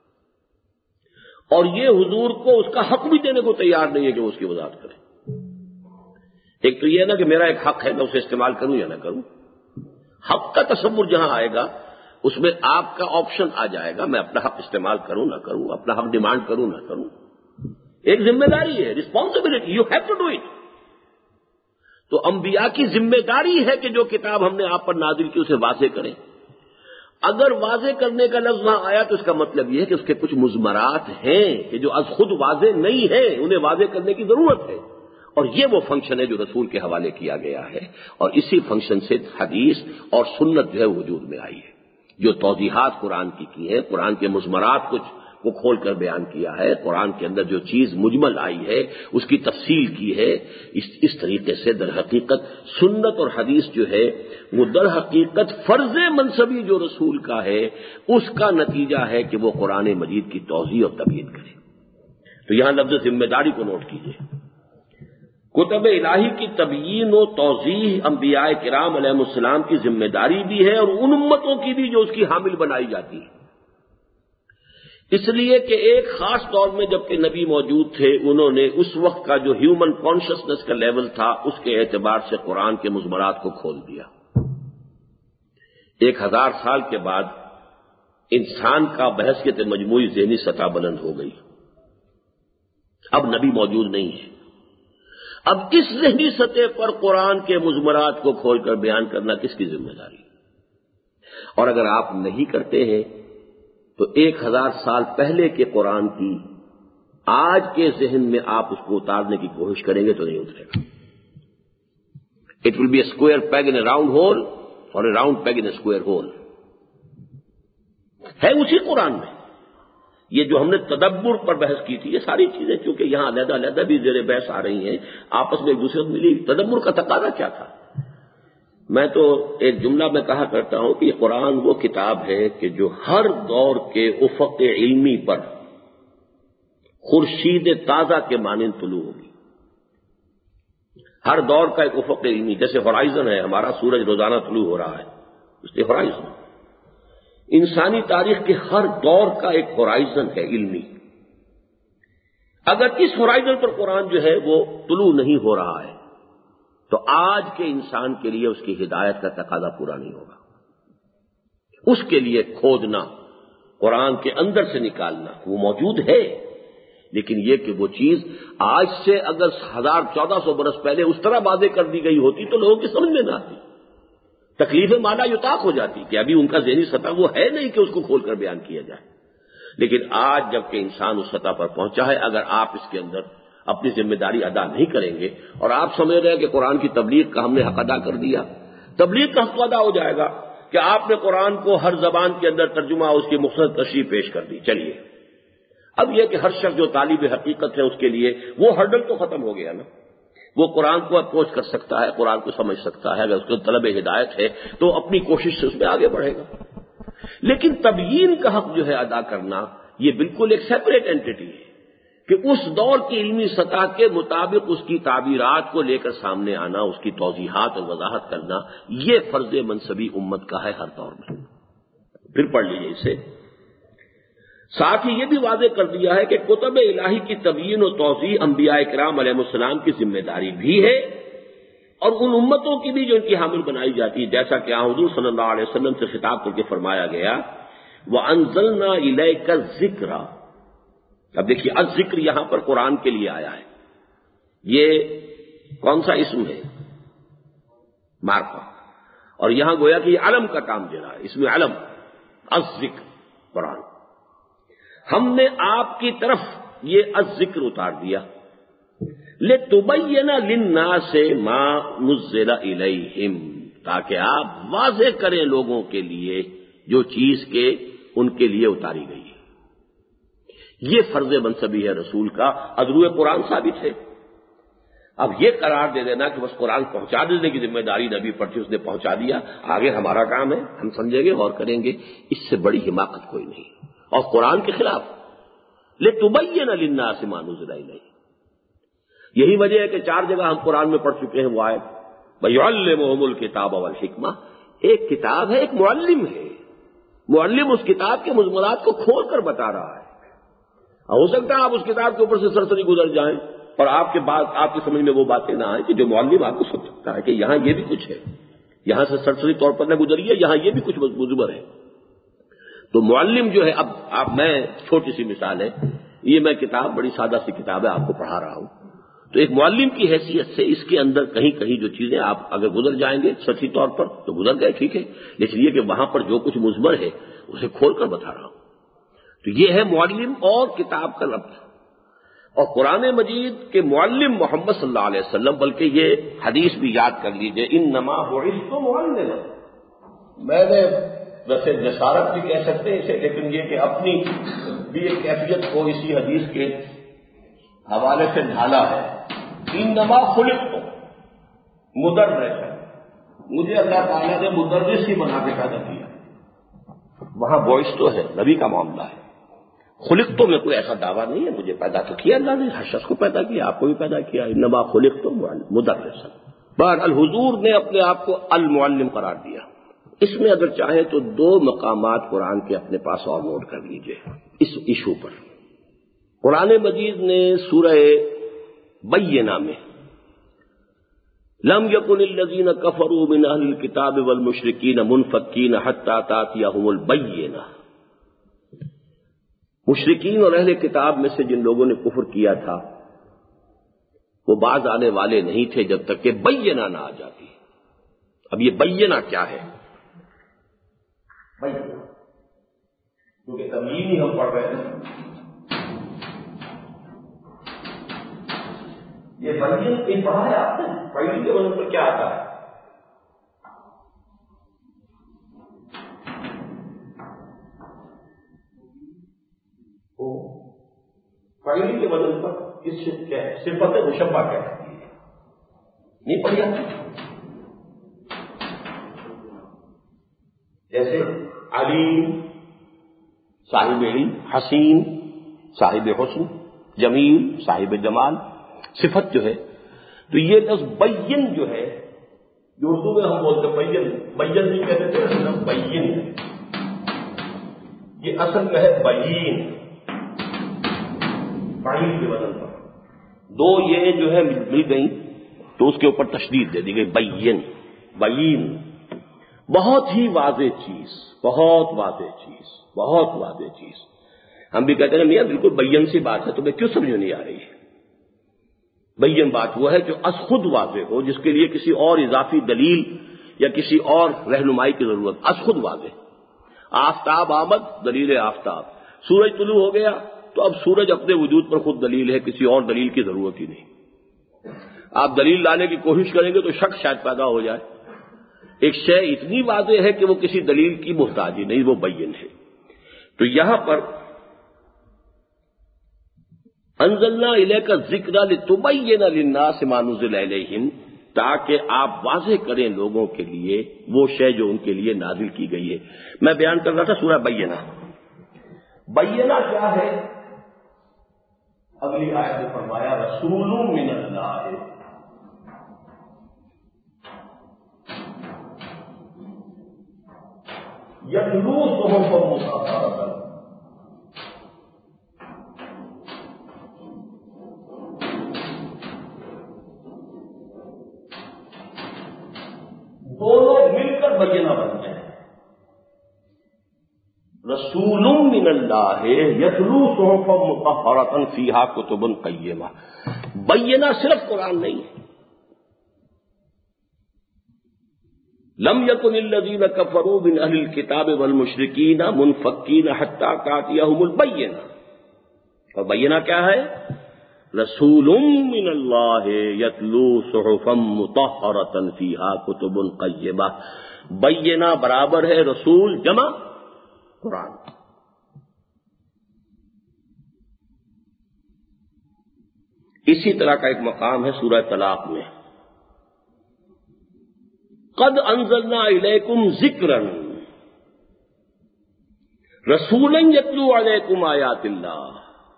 اور یہ حضور کو اس کا حق بھی دینے کو تیار نہیں ہے کہ وہ اس کی وضاحت کریں۔ ایک تو یہ ہے نا کہ میرا ایک حق ہے، میں اسے استعمال کروں یا نہ کروں، حق کا تصور جہاں آئے گا اس میں آپ کا آپشن آ جائے گا، میں اپنا حق استعمال کروں نہ کروں، اپنا حق ڈیمانڈ کروں نہ کروں، ایک ذمہ داری ہے، responsibility, you have to do it. تو انبیاء کی ذمہ داری ہے کہ جو کتاب ہم نے آپ پر نازل کی اسے واضح کریں۔ اگر واضح کرنے کا لفظ وہاں آیا تو اس کا مطلب یہ ہے کہ اس کے کچھ مضمرات ہیں کہ جو از خود واضح نہیں ہیں، انہیں واضح کرنے کی ضرورت ہے، اور یہ وہ فنکشن ہے جو رسول کے حوالے کیا گیا ہے، اور اسی فنکشن سے حدیث اور سنت جو ہے وجود میں آئی ہے، جو توضیحات قرآن کی ہیں، قرآن کے مضمرات کچھ کو کھول کر بیان کیا ہے، قرآن کے اندر جو چیز مجمل آئی ہے اس کی تفصیل کی ہے، اس طریقے سے در حقیقت سنت اور حدیث جو ہے وہ در حقیقت فرض منصبی جو رسول کا ہے اس کا نتیجہ ہے کہ وہ قرآن مجید کی توضیح اور تبیین کرے۔ تو یہاں لفظ ذمہ داری کو نوٹ کیجیے، کتب الہی کی تبیین و توضیح انبیاء کرام علیہ السلام کی ذمہ داری بھی ہے، اور ان امتوں کی بھی جو اس کی حامل بنائی جاتی ہے، اس لیے کہ ایک خاص دور میں جبکہ نبی موجود تھے انہوں نے اس وقت کا جو ہیومن کانشسنس کا لیول تھا اس کے اعتبار سے قرآن کے مضمرات کو کھول دیا۔ 1000 سال کے بعد انسان کا بحث کے مجموعی ذہنی سطح بلند ہو گئی. اب نبی موجود نہیں ہے. اب اس ذہنی سطح پر قرآن کے مضمرات کو کھول کر بیان کرنا کس کی ذمہ داری؟ اور اگر آپ نہیں کرتے ہیں تو 1000 سال پہلے کے قرآن کی آج کے ذہن میں آپ اس کو اتارنے کی کوشش کریں گے تو نہیں اترے گا. It will be a square peg in a round hole اور a round peg in a square hole. ہے اسی قرآن میں. یہ جو ہم نے تدبر پر بحث کی تھی، یہ ساری چیزیں چونکہ یہاں علیحدہ علیحدہ بھی زیر بحث آ رہی ہیں، آپس میں ایک دوسرے سے ملی. تدبر کا تقاضا کیا تھا؟ میں تو ایک جملہ میں کہا کرتا ہوں کہ یہ قرآن وہ کتاب ہے کہ جو ہر دور کے افق علمی پر خورشید تازہ کے مانند طلوع ہوگی. ہر دور کا ایک افق علمی، جیسے ہورائزن ہے ہمارا، سورج روزانہ طلوع ہو رہا ہے، اس لیے ہورائزن. انسانی تاریخ کے ہر دور کا ایک ہورائزن ہے علمی. اگر اس ہورائزن پر قرآن جو ہے وہ طلوع نہیں ہو رہا ہے تو آج کے انسان کے لیے اس کی ہدایت کا تقاضا پورا نہیں ہوگا. اس کے لیے کھودنا، قرآن کے اندر سے نکالنا، وہ موجود ہے، لیکن یہ کہ وہ چیز آج سے اگر 1400 برس پہلے اس طرح واضح کر دی گئی ہوتی تو لوگوں کی سمجھ میں نہ آتی، تکلیف مالا یطاق ہو جاتی کہ ابھی ان کا ذہنی سطح وہ ہے نہیں کہ اس کو کھول کر بیان کیا جائے. لیکن آج جب کہ انسان اس سطح پر پہنچا ہے، اگر آپ اس کے اندر اپنی ذمہ داری ادا نہیں کریں گے اور آپ سمجھ رہے ہیں کہ قرآن کی تبلیغ کا ہم نے حق ادا کر دیا، تبلیغ کا حق ادا ہو جائے گا کہ آپ نے قرآن کو ہر زبان کے اندر ترجمہ اس کی مختصر تشریح پیش کر دی. چلیے اب یہ کہ ہر شخص جو طالب حقیقت ہے اس کے لیے وہ ہرڈل تو ختم ہو گیا نا. وہ قرآن کو اپروچ کر سکتا ہے، قرآن کو سمجھ سکتا ہے، اگر اس کو طلب ہدایت ہے تو اپنی کوشش سے اس میں آگے بڑھے گا. لیکن تبیین کا حق جو ہے ادا کرنا، یہ بالکل ایک سیپریٹ اینٹیٹی ہے کہ اس دور کی علمی سطح کے مطابق اس کی تعبیرات کو لے کر سامنے آنا، اس کی توضیحات اور وضاحت کرنا، یہ فرض منصبی امت کا ہے ہر دور میں. پھر پڑھ لیجیے اسے. ساتھ ہی یہ بھی واضح کر دیا ہے کہ کتب الہی کی تبیین و توضیح انبیاء کرام علیہ السلام کی ذمہ داری بھی ہے اور ان امتوں کی بھی جو ان کی حامل بنائی جاتی ہے، جیسا کہ حضور صلی اللہ علیہ وسلم سے خطاب کر کے فرمایا گیا وَأَنزَلْنَا إِلَيْكَ الذِّكْرَ. اب دیکھیے الذکر یہاں پر قرآن کے لیے آیا ہے. یہ کون سا اسم ہے؟ معرفہ. اور یہاں گویا کہ یہ علم کا کام دے رہا ہے، اس میں علم الذکر قرآن. ہم نے آپ کی طرف یہ الذکر اتار دیا لِتُبَيِّنَ لِلنَّاسِ مَا نُزِّلَ إِلَيْهِمْ، تاکہ آپ واضح کریں لوگوں کے لیے جو چیز کے ان کے لیے اتاری گئی ہے. یہ فرض منصبی ہے رسول کا، ادروئے قرآن ثابت ہے. اب یہ قرار دے دینا کہ بس قرآن پہنچا دینے کی ذمہ داری نبی پر تھی، اس نے پہنچا دیا، آگے ہمارا کام ہے، ہم سمجھیں گے اور کریں گے، اس سے بڑی حماقت کوئی نہیں اور قرآن کے خلاف. لِتُبَيِّنَ لِلنَّاسِ مَا نُزِّلَ إِلَيْهِمْ. یہی وجہ ہے کہ 4 جگہ ہم قرآن میں پڑھ چکے ہیں وہ آیت وَيُعَلِّمُهُمُ الْكِتَابَ وَالْحِكْمَةَ. ایک کتاب ہے، ایک معلم ہے. معلم اس کتاب کے مضمرات کو کھول کر بتا رہا ہے. ہو سکتا ہے آپ اس کتاب کے اوپر سے سرسری گزر جائیں اور آپ کی سمجھ میں وہ باتیں نہ آئیں کہ جو معلم آپ کو سمجھ سکتا ہے کہ یہاں یہ بھی کچھ ہے، یہاں سے سرسری طور پر نہ گزری ہے، یہاں یہ بھی کچھ مضمر ہے. تو معلم جو ہے، اب میں چھوٹی سی مثال ہے، یہ میں کتاب بڑی سادہ سی کتاب ہے آپ کو پڑھا رہا ہوں، تو ایک معلم کی حیثیت سے اس کے اندر کہیں کہیں جو چیزیں آپ اگر گزر جائیں گے سطحی طور پر تو گزر گئے، ٹھیک ہے، لیکن یہ کہ وہاں پر جو کچھ مضمر ہے اسے کھول کر بتا رہا ہوں. تو یہ ہے معلم اور کتاب کا لفظ. اور قرآن مجید کے معلم محمد صلی اللہ علیہ وسلم، بلکہ یہ حدیث بھی یاد کر لیجئے انما بعثت معلما. میں نے ویسے جسارت بھی کہہ سکتے ہیں اسے، لیکن یہ کہ اپنی بھی ایک کیفیت کو اسی حدیث کے حوالے سے ڈھالا ہے. انما خلقت مدرسا، مجھے اللہ تعالیٰ نے مدرس ہی بنا کے پیدا کیا. وہاں بعث تو ہے، نبی کا معاملہ ہے. خلقت میں کوئی ایسا دعویٰ نہیں ہے مجھے پیدا تو کیا اللہ نے، ہر شخص کو پیدا کیا، آپ کو بھی پیدا کیا. انما خلقت مدرسا. بہرحال حضور نے اپنے آپ کو المعلم قرار دیا. اس میں اگر چاہیں تو 2 مقامات قرآن کے اپنے پاس اور نوٹ کر لیجئے اس ایشو پر. قرآن مجید نے سورہ بینہ میں لم یکن الذین کفروا من اہل الکتاب والمشرکین منفکین حتی تأتیہم البینہ، مشرکین اور اہل کتاب میں سے جن لوگوں نے کفر کیا تھا وہ باز آنے والے نہیں تھے جب تک کہ بینہ نہ آ جاتی۔ اب یہ بینہ کیا ہے؟ بینہ کیونکہ تمیم ہی ہم پڑھ رہے ہیں، یہ بین کہیں پڑھا ہے آپ نے؟ بین کے مطلب پر کیا آتا ہے؟ فائل کے بدل پر کس کیا ہے؟ صفت مشبہ کیا ہے؟ نہیں پڑھی آپ؟ جیسے علیم صاحب علم، حسین صاحب حسن، جمیل صاحب جمال، صفت جو ہے۔ تو یہ لفظ بین جو ہے، جو اردو میں ہم بولتے بین، بین نہیں کہتے تھے، بین یہ اصل میں ہے بین، فاعل کے بدل پر دو یہ جو ہے مل گئی تو اس کے اوپر تشدید دے دی گئی، بین، بین، بہت ہی واضح چیز، بہت واضح چیز، بہت واضح چیز۔ ہم بھی کہتے ہیں میاں بالکل بین سی بات ہے، تمہیں کیوں سمجھ نہیں آ رہی ہے؟ بین بات وہ ہے جو از خود واضح ہو، جس کے لیے کسی اور اضافی دلیل یا کسی اور رہنمائی کی ضرورت، از خود واضح۔ آفتاب آمد، دلیل آفتاب، سورج طلوع ہو گیا تو اب سورج اپنے وجود پر خود دلیل ہے، کسی اور دلیل کی ضرورت ہی نہیں۔ آپ دلیل لانے کی کوشش کریں گے تو شک شاید پیدا ہو جائے۔ ایک شے اتنی واضح ہے کہ وہ کسی دلیل کی محتاج ہی نہیں، وہ بین ہے۔ تو یہاں پر انزلنا الیک الذکر لتبین للناس ما نزل الیہم، تاکہ آپ واضح کریں لوگوں کے لیے وہ شے جو ان کے لیے نازل کی گئی ہے۔ میں بیان کر رہا تھا سورہ بینہ۔ بینہ کیا ہے؟ اگلی آیت میں فرمایا رسول من اللہ، یتلو صحفا مطہرۃ، دونوں مل کر بینہ بنتے ہیں۔ رسول من اللہ یتلو صحفا مطہرۃ فیہا کتب قیمہ، بینہ صرف قرآن نہیں ہے۔ لم یکن الذین کفروا من اہل الکتاب والمشرکین منفکین حتی تأتیہم البینہ، اور بینہ کیا ہے؟ رسول من اللہ یتلو صحفا مطہرۃ فیہا کتب قیمہ، بینہ برابر ہے رسول جمع قرآن۔ اسی طرح کا ایک مقام ہے سورہ طلاق میں، قد انزلنا الیکم ذکرا رسولا یتلو علیکم آیات اللہ،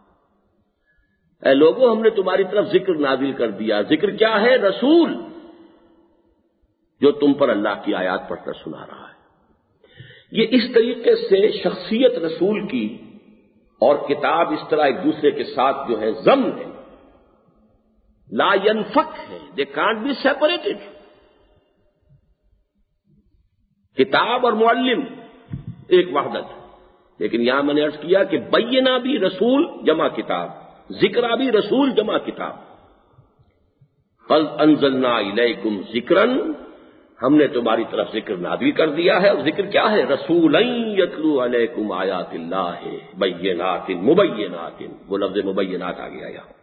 اے لوگوں ہم نے تمہاری طرف ذکر نازل کر دیا۔ ذکر کیا ہے؟ رسول جو تم پر اللہ کی آیات پڑھ کر سنا رہا ہے۔ یہ اس طریقے سے شخصیت رسول کی اور کتاب اس طرح ایک دوسرے کے ساتھ جو ہے ضمن ہے، لا ينفک ہے، دے کانٹ بی سیپریٹڈ۔ کتاب اور معلم ایک وحدت، لیکن یہاں میں نے عرض کیا کہ بینہ بھی رسول جمع کتاب، ذکر بھی رسول جمع کتاب۔ قد انزلنا الیکم ذکرا، ہم نے تمہاری طرف ذکر نازل کر دیا ہے، اور ذکر کیا ہے؟ رسولا یتلو علیکم آیات اللہ بینات مبینات، وہ لفظ مبینات آ گیا یہاں۔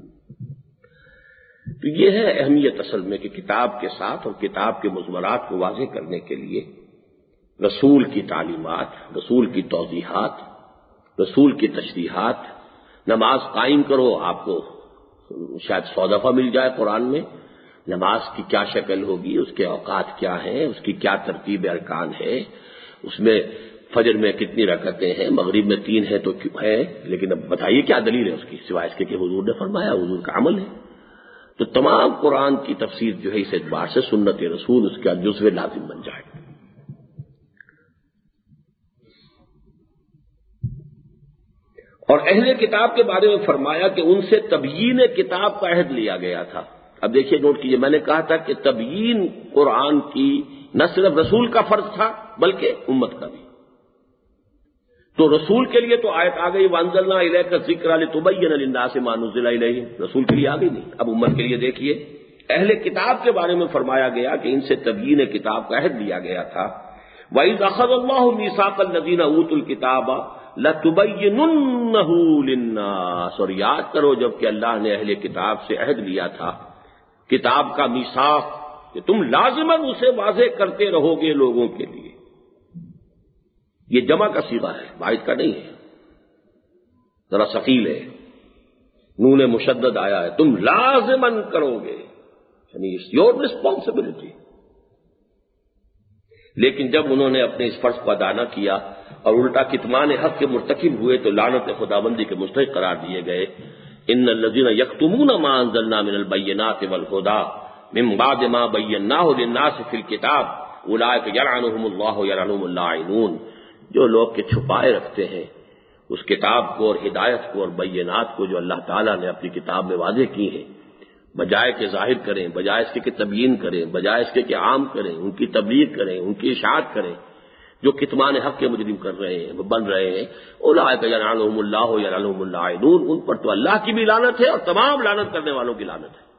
تو یہ ہے اہمیت اصل میں کہ کتاب کے ساتھ اور کتاب کے مضمرات کو واضح کرنے کے لیے رسول کی تعلیمات، رسول کی توضیحات، رسول کی تشریحات۔ نماز قائم کرو، آپ کو شاید 100 دفعہ مل جائے قرآن میں، نماز کی کیا شکل ہوگی، اس کے اوقات کیا ہیں، اس کی کیا ترتیب ارکان ہے، اس میں فجر میں کتنی رکعتیں ہیں، مغرب میں 3 ہیں تو کیوں ہے، لیکن اب بتائیے کیا دلیل ہے اس کی، سوائے اس کے کہ حضور نے فرمایا، حضور کا عمل ہے۔ تو تمام قرآن کی تفسیر جو ہے اس اعتبار سے سنت رسول اس کا جزو لازم بن جائے۔ اور اہل کتاب کے بارے میں فرمایا کہ ان سے تبیین کتاب کا عہد لیا گیا تھا، اب دیکھیے نوٹ کیجیے، میں نے کہا تھا کہ تبیین قرآن کی نہ صرف رسول کا فرض تھا بلکہ امت کا بھی۔ تو رسول کے لیے تو آیت آ گئی وانزلنا الیک الذکر لتبین للناس ما نزل الیہم، رسول کے لیے آ گئی نہیں۔ اب امت کے لیے دیکھیے، اہل کتاب کے بارے میں فرمایا گیا کہ ان سے تبیین کتاب کا عہد لیا گیا تھا۔ وَإِذْ أَخَذَ اللَّهُ مِيثَاقَ الَّذِينَ أُوتُوا الْكِتَابَ لَتُبَيِّنُنَّهُ لِلنَّاسِ، اور یاد کرو جب کہ اللہ نے اہل کتاب سے عہد لیا تھا، کتاب کا میثاق، کہ تم لازماً اسے واضح کرتے رہو گے لوگوں کے لیے۔ یہ جمع کا صیغہ ہے، واحد کا نہیں ہے، ذرا ثقیل ہے، نون مشدد آیا ہے، تم لازماً کرو گے، یعنی اٹس یور ریسپانسبلٹی۔ لیکن جب انہوں نے اپنے اس فرض کو ادا نہ کیا اور الٹا کتمان حق کے مرتکب ہوئے تو لعنت خداوندی کے مستحق قرار دیے گئے۔ ان الذین یکتمون ما انزلنا من البینات والہدی من بعد ما بیناہ للناس فی الکتاب اولئک یلعنهم اللہ یلعنهم اللاعنون، جو لوگ کہ چھپائے رکھتے ہیں اس کتاب کو اور ہدایت کو اور بینات کو جو اللہ تعالیٰ نے اپنی کتاب میں واضح کی ہیں، بجائے کہ ظاہر کریں، بجائے اس کے کہ تبیین کریں، بجائے اس کے کہ عام کریں، ان کی تبلیغ کریں، ان کی اشاعت کریں، جو کتمان حق کے مجرم کر رہے ہیں، بن رہے ہیں، اولئک یلعنهم اللہ یلعنهم اللاعنون، ان پر تو اللہ کی بھی لعنت ہے اور تمام لعنت کرنے والوں کی لعنت ہے۔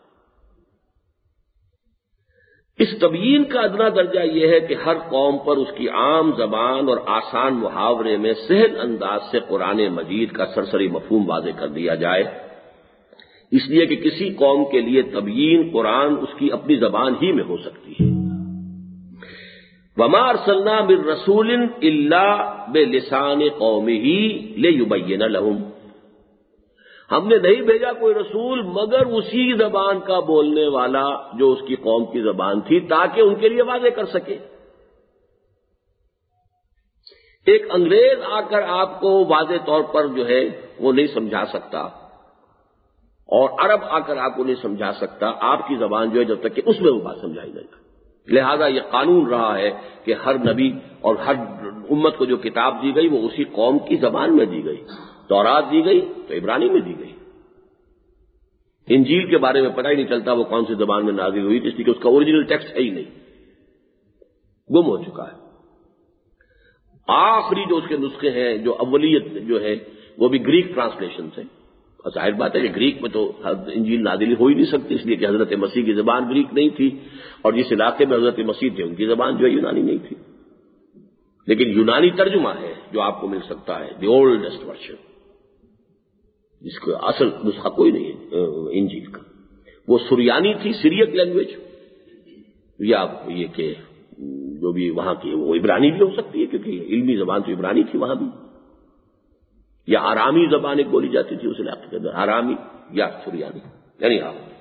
اس تبیین کا ادنا درجہ یہ ہے کہ ہر قوم پر اس کی عام زبان اور آسان محاورے میں سہل انداز سے قرآن مجید کا سرسری مفہوم واضح کر دیا جائے، اس لیے کہ کسی قوم کے لیے تبیین قرآن اس کی اپنی زبان ہی میں ہو سکتی ہے۔ وَمَا أَرْسَلْنَا مِن رَّسُولٍ إِلَّا بِلِسَانِ قَوْمِهِ لِيُبَيِّنَ لَهُمْ، ہم نے نہیں بھیجا کوئی رسول مگر اسی زبان کا بولنے والا جو اس کی قوم کی زبان تھی، تاکہ ان کے لیے واضح کر سکے۔ ایک انگریز آ کر آپ کو واضح طور پر جو ہے وہ نہیں سمجھا سکتا، اور عرب آ کر آپ کو نہیں سمجھا سکتا، آپ کی زبان جو ہے جب تک کہ اس میں وہ بات سمجھائی نہیں جائے۔ لہذا یہ قانون رہا ہے کہ ہر نبی اور ہر امت کو جو کتاب دی گئی وہ اسی قوم کی زبان میں دی گئی۔ تورات دی گئی تو عبرانی میں دی گئی۔ انجیل کے بارے میں پتہ ہی نہیں چلتا وہ کون سی زبان میں نازل ہوئی، اس لیے کہ اس کا اوریجنل ٹیکسٹ ہے ہی نہیں، گم ہو چکا ہے۔ آخری جو اس کے نسخے ہیں، جو اولیت جو ہے وہ بھی گریک ٹرانسلیشن سے، اور ظاہر بات ہے کہ گریک میں تو انجیل نازل ہو ہی نہیں سکتی، اس لیے کہ حضرت مسیح کی زبان گریک نہیں تھی، اور جس علاقے میں حضرت مسیح تھے ان کی زبان جو ہے یونانی نہیں تھی، لیکن یونانی ترجمہ ہے جو آپ کو مل سکتا ہے، دی اولڈسٹ ورژن، جس کا اصل نسخہ کوئی نہیں ہے انجیل کا، وہ سریانی تھی، سیریک لینگویج، یا یہ کہ جو بھی وہاں کی وہ عبرانی بھی ہو سکتی ہے کیونکہ علمی زبان تو عبرانی تھی وہاں بھی، یا آرامی زبان ایک بولی جاتی تھی اس علاقے کے اندر، آرامی یا سریانی، یعنی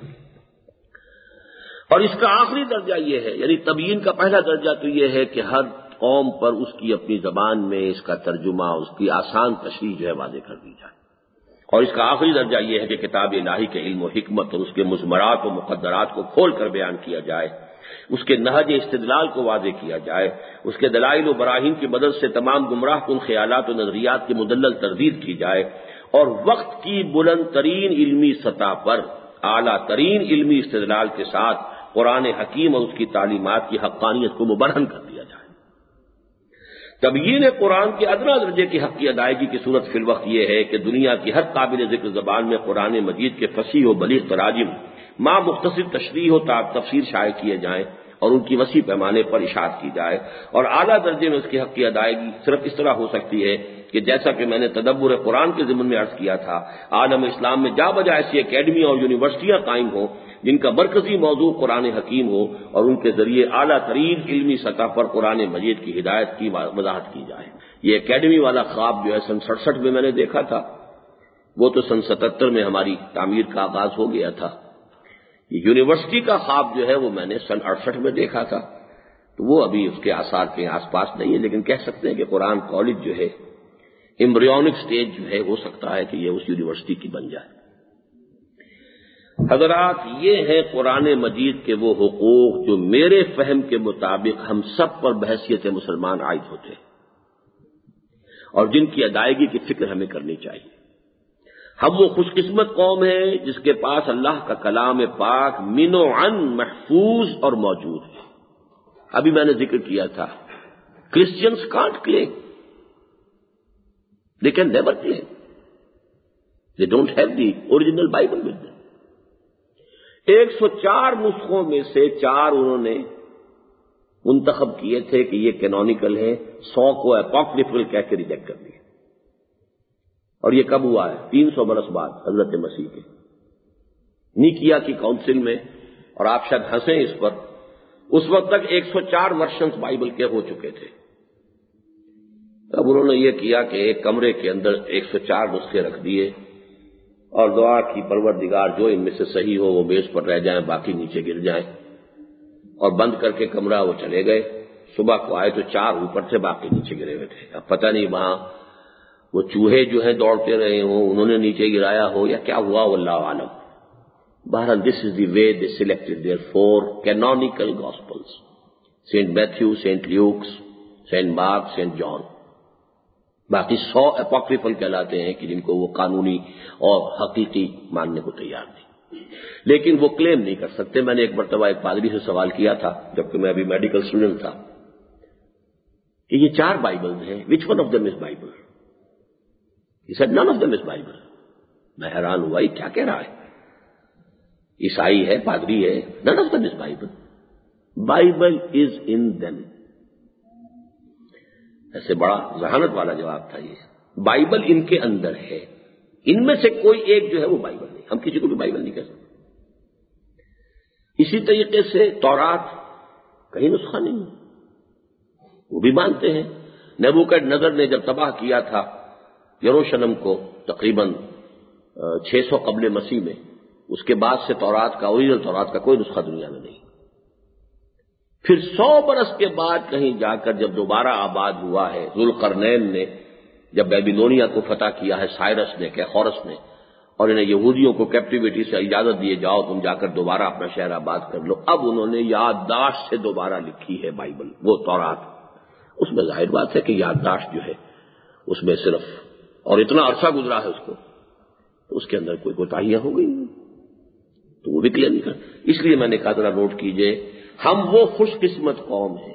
اور اس کا آخری درجہ یہ ہے، یعنی تبیین کا پہلا درجہ تو یہ ہے کہ ہر قوم پر اس کی اپنی زبان میں اس کا ترجمہ، اس کی آسان تشریح جو ہے واضح کر دی جائے، اور اس کا آخری درجہ یہ ہے کہ کتاب الہی کے علم و حکمت اور اس کے مضمرات و مقدرات کو کھول کر بیان کیا جائے، اس کے نہج استدلال کو واضح کیا جائے، اس کے دلائل و براہین کی مدد سے تمام گمراہ کن خیالات و نظریات کی مدلل تردید کی جائے، اور وقت کی بلند ترین علمی سطح پر اعلیٰ ترین علمی استدلال کے ساتھ قرآن حکیم اور اس کی تعلیمات کی حقانیت کو مبرہن کر دیا جائے۔ تبیین قرآن کے ادنا درجے کی حق کی ادائیگی کی صورت فی الوقت یہ ہے کہ دنیا کی ہر قابل ذکر زبان میں قرآن مجید کے فصیح و بلیغ تراجم مع مختصر تشریح و تفسیر شائع کیے جائیں اور ان کی وسیع پیمانے پر اشاعت کی جائے، اور اعلیٰ درجے میں اس کی حق کی ادائیگی صرف اس طرح ہو سکتی ہے کہ جیسا کہ میں نے تدبر قرآن کے ضمن میں عرض کیا تھا، عالم اسلام میں جا بجا ایسی اکیڈمی اور یونیورسٹیاں قائم ہوں جن کا مرکزی موضوع قرآن حکیم ہو، اور ان کے ذریعے اعلیٰ ترین علمی سطح پر قرآن مجید کی ہدایت کی وضاحت کی جائے۔ یہ اکیڈمی والا خواب جو ہے سن 67 میں نے دیکھا تھا، وہ تو سن 77 میں ہماری تعمیر کا آغاز ہو گیا تھا۔ یونیورسٹی کا خواب جو ہے وہ میں نے سن 68 میں دیکھا تھا، تو وہ ابھی اس کے آثار کے آس پاس نہیں ہے، لیکن کہہ سکتے ہیں کہ قرآن کالج جو ہے ایمبریونک سٹیج جو ہے ہو سکتا ہے کہ یہ اس یونیورسٹی کی بن جائے۔ حضرات، یہ ہے قرآن مجید کے وہ حقوق جو میرے فہم کے مطابق ہم سب پر بحیثیت مسلمان عائد ہوتے ہیں اور جن کی ادائیگی کی فکر ہمیں کرنی چاہیے۔ ہم وہ خوش قسمت قوم ہے جس کے پاس اللہ کا کلام پاک من و عن محفوظ اور موجود ہے۔ ابھی میں نے ذکر کیا تھا Christians can't claim, they can never claim, they don't have the original Bible with them. 104 نسخوں میں سے 4 انہوں نے منتخب کیے تھے کہ یہ کینونیکل ہے، 100 کو اپوکریفل کہہ کے ریجیکٹ کر دیا۔ اور یہ کب ہوا ہے؟ 300 برس بعد حضرت مسیح کے نیکیا کی کونسل میں، اور آپ شاید ہنسیں اس پر، اس وقت تک 104 ورشنز بائبل کے ہو چکے تھے۔ اب انہوں نے یہ کیا کہ ایک کمرے کے اندر 104 نسخے رکھ دیے اور دعا کی پروردگار جو ان میں سے صحیح ہو وہ میز پر رہ جائیں، باقی نیچے گر جائیں، اور بند کر کے کمرہ وہ چلے گئے۔ صبح کو آئے تو 4 اوپر تھے، باقی نیچے گرے ہوئے تھے۔ اب پتہ نہیں وہاں وہ چوہے جو ہیں دوڑتے رہے ہوں، انہوں نے نیچے گرایا ہو یا کیا ہوا، واللہ عالم۔ بہرحال this is the way they selected their 4 canonical gospels، saint Matthew, saint Luke, saint Mark, saint John. باقی 100 اپوکریفل کہلاتے ہیں کہ جن کو وہ قانونی اور حقیقی ماننے کو تیار نہیں، لیکن وہ کلیم نہیں کر سکتے۔ میں نے ایک مرتبہ ایک پادری سے سوال کیا تھا جبکہ میں ابھی میڈیکل اسٹوڈنٹ تھا کہ یہ 4 بائبلز ہیں، which one of them is Bible؟ He said none of them is Bible۔ میں حیران ہوا، یہ کیا کہہ رہا ہے؟ عیسائی ہے، پادری ہے، none of them is Bible۔ Bible is in them۔ ایسے بڑا ذہانت والا جواب تھا یہ۔ بائبل ان کے اندر ہے، ان میں سے کوئی ایک جو ہے وہ بائبل نہیں، ہم کسی کو بھی بائبل نہیں کہہ سکتے۔ اسی طریقے سے تورات کہیں نسخہ نہیں، وہ بھی مانتے ہیں۔ نبوکدنضر نے جب تباہ کیا تھا یروشلم کو تقریباً 600 قبل مسیح میں، اس کے بعد سے تورات کا، اوریجنل تورات کا کوئی نسخہ دنیا میں نہیں۔ پھر 100 برس کے بعد کہیں جا کر جب دوبارہ آباد ہوا ہے، ذوالقرنین نے جب بیبیلونیا کو فتح کیا ہے، سائرس نے، کیخورس نے، اور انہیں یہودیوں کو کیپٹیوٹی سے اجازت دیے جاؤ تم جا کر دوبارہ اپنا شہر آباد کر لو، اب انہوں نے یادداشت سے دوبارہ لکھی ہے بائبل، وہ تورات۔ اس میں ظاہر بات ہے کہ یادداشت جو ہے اس میں صرف، اور اتنا عرصہ گزرا ہے اس کو، تو اس کے اندر کوئی کوتاہیاں ہو گئی، تو وہ بھی کلیئر نہیں کر۔ اس لیے میں نے کہا ذرا نوٹ کیجئے، ہم وہ خوش قسمت قوم ہیں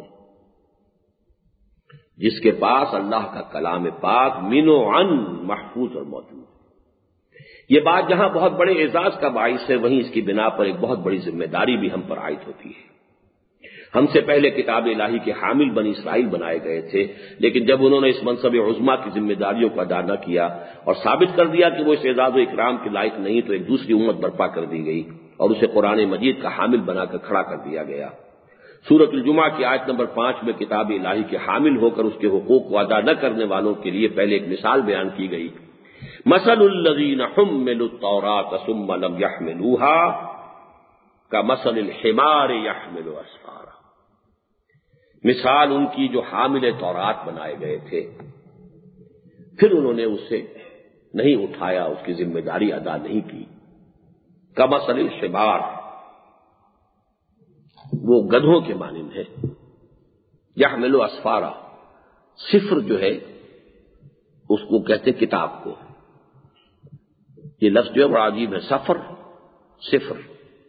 جس کے پاس اللہ کا کلام پاک من و عن محفوظ اور موجود ہے۔ یہ بات جہاں بہت بڑے اعزاز کا باعث ہے، وہیں اس کی بنا پر ایک بہت بڑی ذمہ داری بھی ہم پر عائد ہوتی ہے۔ ہم سے پہلے کتاب الہی کے حامل بنی اسرائیل بنائے گئے تھے، لیکن جب انہوں نے اس منصب عظمیٰ کی ذمہ داریوں کو ادا نہ کیا اور ثابت کر دیا کہ وہ اس اعزاز و اکرام کے لائق نہیں، تو ایک دوسری امت برپا کر دی گئی اور اسے قرآن مجید کا حامل بنا کر کھڑا کر دیا گیا۔ سورۃ الجمعہ کی آیت نمبر 5 میں کتاب الہی کے حامل ہو کر اس کے حقوق کو ادا نہ کرنے والوں کے لیے پہلے ایک مثال بیان کی گئی، مثل الذین حملوا التوراۃ ثم لم يحملوها کمثل الحمار يحمل اسفارا۔ مثال ان کی جو حامل تورات بنائے گئے تھے، پھر انہوں نے اسے نہیں اٹھایا، اس کی ذمہ داری ادا نہیں کی، کمثل الحمار، وہ گدھوں کے مانند ہے، یحمل اسفارا، صفر جو ہے اس کو کہتے کتاب کو۔ یہ لفظ جو ہے بڑا عجیب ہے، سفر، صفر،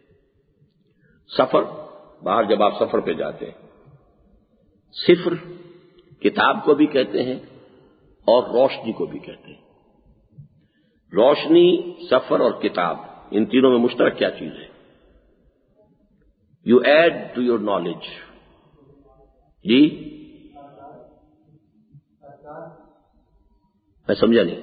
سفر، باہر جب آپ سفر پہ جاتے ہیں، صفر کتاب کو بھی کہتے ہیں اور روشنی کو بھی کہتے ہیں۔ روشنی، سفر اور کتاب، ان تینوں میں مشترک کیا چیز ہے؟ You add to your knowledge. جی میں سمجھا نہیں۔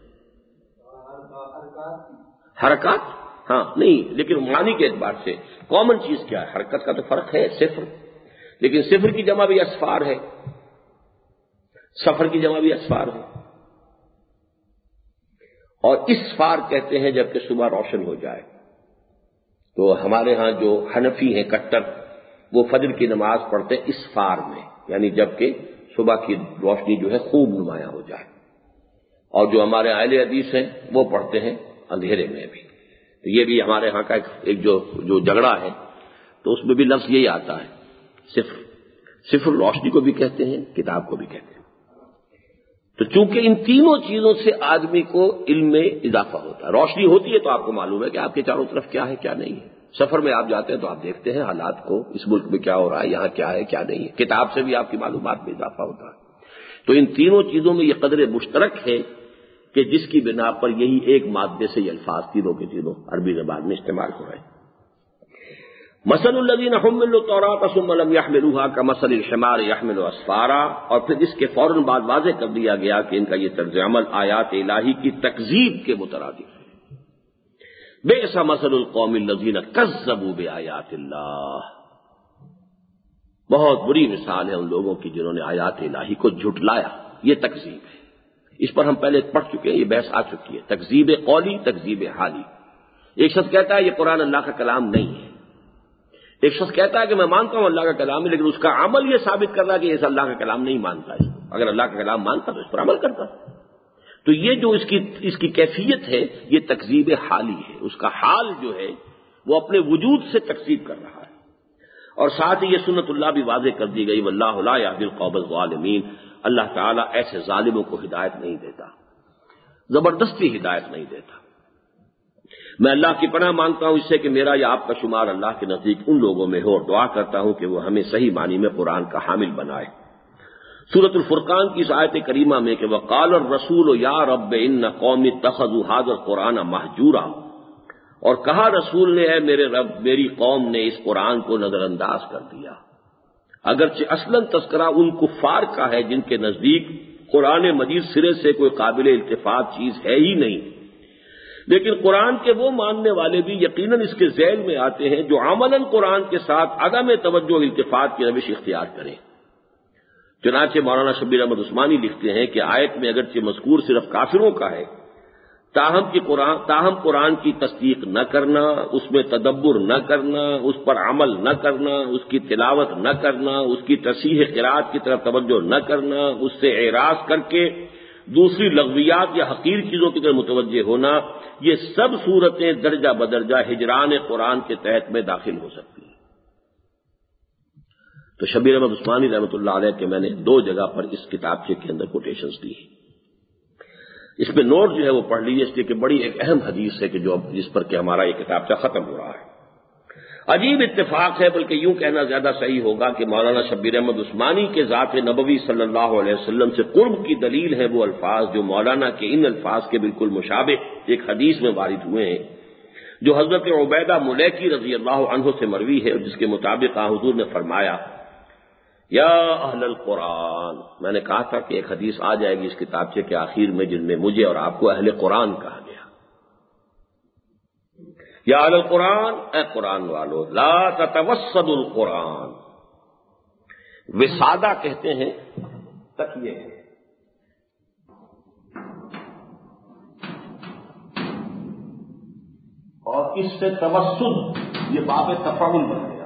حرکات، ہاں نہیں، لیکن معنی کے اعتبار سے کامن چیز کیا ہے؟ حرکت کا تو فرق ہے، صفر، لیکن صفر کی جمع بھی اسفار ہے، سفر کی جمع بھی اسفار ہے، اور اسفار کہتے ہیں جبکہ صبح روشن ہو جائے۔ تو ہمارے ہاں جو حنفی ہیں کٹر، وہ فجر کی نماز پڑھتے ہیں اسفار میں، یعنی جبکہ صبح کی روشنی جو ہے خوب نمایاں ہو جائے، اور جو ہمارے اہل حدیث ہیں وہ پڑھتے ہیں اندھیرے میں بھی۔ تو یہ بھی ہمارے ہاں کا ایک جو جھگڑا ہے، تو اس میں بھی لفظ یہی آتا ہے، صفر۔ صفر روشنی کو بھی کہتے ہیں، کتاب کو بھی کہتے ہیں۔ تو چونکہ ان تینوں چیزوں سے آدمی کو علم میں اضافہ ہوتا ہے. روشنی ہوتی ہے تو آپ کو معلوم ہے کہ آپ کے چاروں طرف کیا ہے کیا نہیں ہے. سفر میں آپ جاتے ہیں تو آپ دیکھتے ہیں حالات کو، اس ملک میں کیا ہو رہا ہے، یہاں کیا ہے کیا نہیں ہے. کتاب سے بھی آپ کی معلومات میں اضافہ ہوتا ہے. تو ان تینوں چیزوں میں یہ قدر مشترک ہے کہ جس کی بنا پر یہی ایک مادے سے یہ الفاظ تینوں کے تینوں عربی زبان میں استعمال ہو رہے ہیں. مثل الذین حملوا التوراۃ ثم لم يحملوها كمثل الحمار يحمل اسفارا، اور پھر اس کے فوراً بعد واضح کر دیا گیا کہ ان کا یہ طرز عمل آیات الہی کی تکذیب کے مترادف ہے. بئس مثل القوم الذین کذبوا بآیات اللہ، بہت بری مثال ہے ان لوگوں کی جنہوں نے آیات الہی کو جھٹلایا. یہ تکذیب ہے. اس پر ہم پہلے پڑھ چکے ہیں، یہ بحث آ چکی ہے. تکذیب قولی، تکذیب حالی. ایک شخص کہتا ہے یہ قرآن اللہ کا کلام نہیں ہے، ایک شخص کہتا ہے کہ میں مانتا ہوں اللہ کا کلام ہے، لیکن اس کا عمل یہ ثابت کر رہا ہے کہ یہ اللہ کا کلام نہیں مانتا ہے. اگر اللہ کا کلام مانتا تو اس پر عمل کرتا. تو یہ جو اس کی کیفیت ہے یہ تکذیب حالی ہے. اس کا حال جو ہے وہ اپنے وجود سے تکذیب کر رہا ہے. اور ساتھ ہی یہ سنت اللہ بھی واضح کر دی گئی، واللہ لا یہدی القوم الظالمین، اللہ تعالیٰ ایسے ظالموں کو ہدایت نہیں دیتا، زبردستی ہدایت نہیں دیتا. میں اللہ کی پناہ مانگتا ہوں اس سے کہ میرا یا آپ کا شمار اللہ کے نزدیک ان لوگوں میں ہو، اور دعا کرتا ہوں کہ وہ ہمیں صحیح معنی میں قرآن کا حامل بنائے. سورۃ الفرقان کی اس آیت کریمہ میں کہ وقال الرسول یا رب ان قومی اتخذوا ھذا القرآن مہجورا، اور کہا رسول نے اے میرے رب میری قوم نے اس قرآن کو نظر انداز کر دیا. اگرچہ اصلاً تذکرہ ان کفار کا ہے جن کے نزدیک قرآن مجید سرے سے کوئی قابل التفات چیز ہے ہی نہیں، لیکن قرآن کے وہ ماننے والے بھی یقیناً اس کے ذیل میں آتے ہیں جو عملاً قرآن کے ساتھ عدم توجہ التفات کی روش اختیار کریں. چنانچہ مولانا شبیر احمد عثمانی لکھتے ہیں کہ آیت میں اگرچہ مذکور صرف کافروں کا ہے، تاہم قرآن کی تصدیق نہ کرنا، اس میں تدبر نہ کرنا، اس پر عمل نہ کرنا، اس کی تلاوت نہ کرنا، اس کی تصحیح قرات کی طرف توجہ نہ کرنا، اس سے اعراض کر کے دوسری لغویات یا حقیر چیزوں کی طرف متوجہ ہونا، یہ سب صورتیں درجہ بدرجہ ہجران قرآن کے تحت میں داخل ہو سکتی ہیں. تو شبیر احمد عثمانی رحمۃ اللہ علیہ کے میں نے 2 جگہ پر اس کتابچے کے اندر کوٹیشنز دی. اس میں نوٹ جو ہے وہ پڑھ لیجیے، اس لیے کہ بڑی ایک اہم حدیث ہے کہ جو جس پر کہ ہمارا یہ کتابچہ ختم ہو رہا ہے. عجیب اتفاق ہے، بلکہ یوں کہنا زیادہ صحیح ہوگا کہ مولانا شبیر احمد عثمانی کے ذات نبوی صلی اللہ علیہ وسلم سے قرب کی دلیل ہے وہ الفاظ جو مولانا کے ان الفاظ کے بالکل مشابہ ایک حدیث میں وارد ہوئے ہیں، جو حضرت عبیدہ ملیکی رضی اللہ عنہ سے مروی ہے، جس کے مطابق حضور نے فرمایا یا اہل القرآن. میں نے کہا تھا کہ ایک حدیث آ جائے گی اس کتابچے کے آخر میں جن میں مجھے اور آپ کو اہل قرآن کہا گیا. یا اہل القرآن، اے قرآن والو، لا تتوسدوا القرآن. وسادہ کہتے ہیں تکیے، اور اس سے توسد یہ باب تفاعل بن گیا.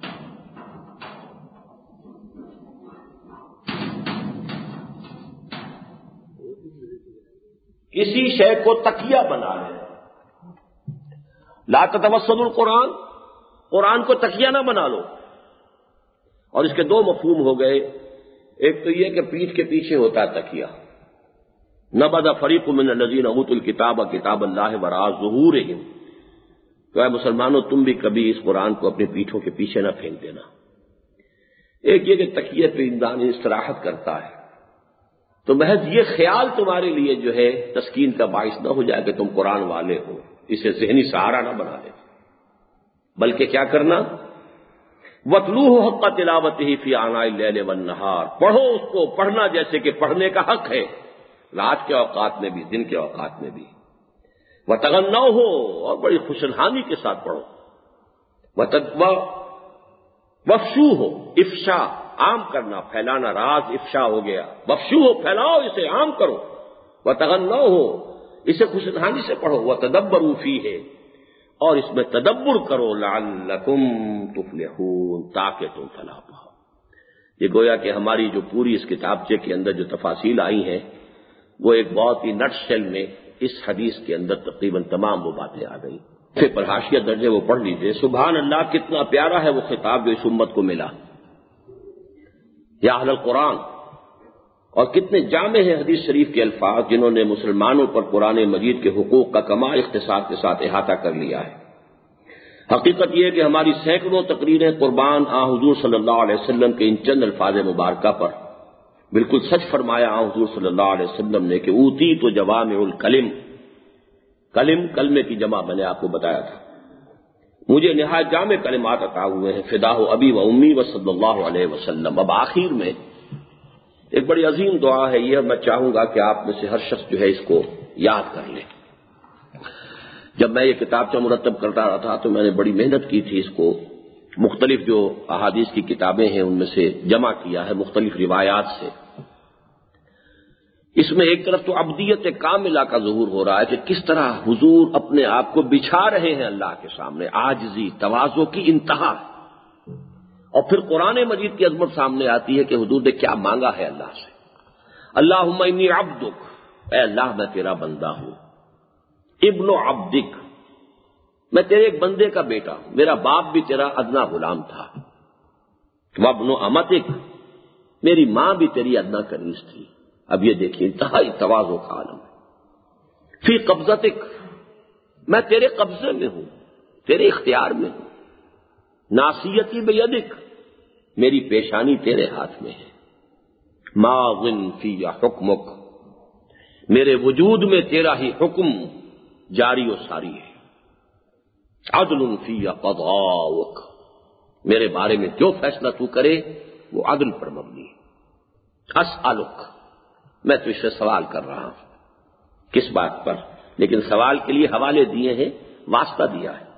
کسی شے کو تکیہ بنا لے. لا تتوسدوا القرآن، قرآن کو تکیہ نہ بنا لو. اور اس کے 2 مفہوم ہو گئے. ایک تو یہ کہ پیٹھ کے پیچھے ہوتا ہے تکیہ. نبذ فریق من الذین اوتوا الکتاب کتاب اللہ وراء ظہورہم. تو اے مسلمانوں تم بھی کبھی اس قرآن کو اپنی پیٹھوں کے پیچھے نہ پھینک دینا. ایک یہ کہ تکیے پہ انسان استراحت کرتا ہے، تو محض یہ خیال تمہارے لیے جو ہے تسکین کا باعث نہ ہو جائے کہ تم قرآن والے ہو، اسے ذہنی سہارا نہ بنا لے، بلکہ کیا کرنا، وَاتْلُوهُ حَقَّ تِلَاوَتِهِ فِي آنَاءِ اللَّيْلِ وَالنَّهَارِ. پڑھو اس کو پڑھنا جیسے کہ پڑھنے کا حق ہے، رات کے اوقات میں بھی دن کے اوقات میں بھی. وَتَغَنَّوْهُ، اور بڑی خوشنہانی کے ساتھ پڑھو. وَفْشُوهُ، افشا عام کرنا، پھیلانا، راز افشا ہو گیا. وَفْشُوهُ، پھیلاؤ اسے، عام کرو. وَتَغَنَّوْهُ، اسے خوشنہانی سے پڑھو. وَتَدَبَّرُوا فِيهِ، اور اس میں تدبر کرو. لعلکم تفلحون، تاکہ تم فلاح پاؤ. یہ گویا کہ ہماری جو پوری اس کتابچے کے اندر جو تفاصیل آئی ہیں وہ ایک بہت ہی نٹ شیل میں اس حدیث کے اندر تقریباً تمام وہ باتیں آ گئی. پھر پر حاشیہ درجے وہ پڑھ لیجئے. سبحان اللہ، کتنا پیارا ہے وہ خطاب جو اس امت کو ملا. یا اہل القرآن، اور کتنے جامع ہیں حدیث شریف کے الفاظ جنہوں نے مسلمانوں پر قرآن مجید کے حقوق کا کمال اختصار کے ساتھ احاطہ کر لیا ہے۔ حقیقت یہ ہے کہ ہماری سینکڑوں تقریریں قربان حضور صلی اللہ علیہ وسلم کے ان چند الفاظ مبارکہ پر بالکل سچ فرمایا حضور صلی اللہ علیہ وسلم نے کہ اوتی تو جوامع الکلم، کلمے کی جمع میں نے آپ کو بتایا تھا، مجھے نہایت جامع کلمات عطا ہوئے ہیں، فداہ ابی و امی و صلی اللہ علیہ وسلم۔ اب آخر میں ایک بڑی عظیم دعا ہے یہ، میں چاہوں گا کہ آپ میں سے ہر شخص جو ہے اس کو یاد کر لے۔ جب میں یہ کتابچہ مرتب کرتا رہا تھا تو میں نے بڑی محنت کی تھی، اس کو مختلف جو احادیث کی کتابیں ہیں ان میں سے جمع کیا ہے مختلف روایات سے۔ اس میں ایک طرف تو عبدیت کاملہ کا ظہور ہو رہا ہے کہ کس طرح حضور اپنے آپ کو بچھا رہے ہیں اللہ کے سامنے، عاجزی تواضع کی انتہا، اور پھر قرآن مجید کی عظمت سامنے آتی ہے کہ حضور نے کیا مانگا ہے اللہ سے، اللہم انی عبدک، اے اللہ میں تیرا بندہ ہوں، ابن عبدک، میں تیرے ایک بندے کا بیٹا ہوں، میرا باپ بھی تیرا ادنا غلام تھا، وابن امتک، میری ماں بھی تیری ادنا کنیز تھی۔ اب یہ دیکھیے انتہائی تواضع کا عالم ہے۔ فی قبضتک، میں تیرے قبضے میں ہوں، تیرے اختیار میں ہوں، ناصیتی بیدک، میری پیشانی تیرے ہاتھ میں ہے، ماضٍ فی حکمک، میرے وجود میں تیرا ہی حکم جاری و ساری ہے، عدل فی قضاؤک، میرے بارے میں جو فیصلہ تو کرے وہ عدل پر مبنی ہے، اسألک، میں تجھ سے سوال کر رہا ہوں، کس بات پر؟ لیکن سوال کے لیے حوالے دیے ہیں، واسطہ دیا ہے،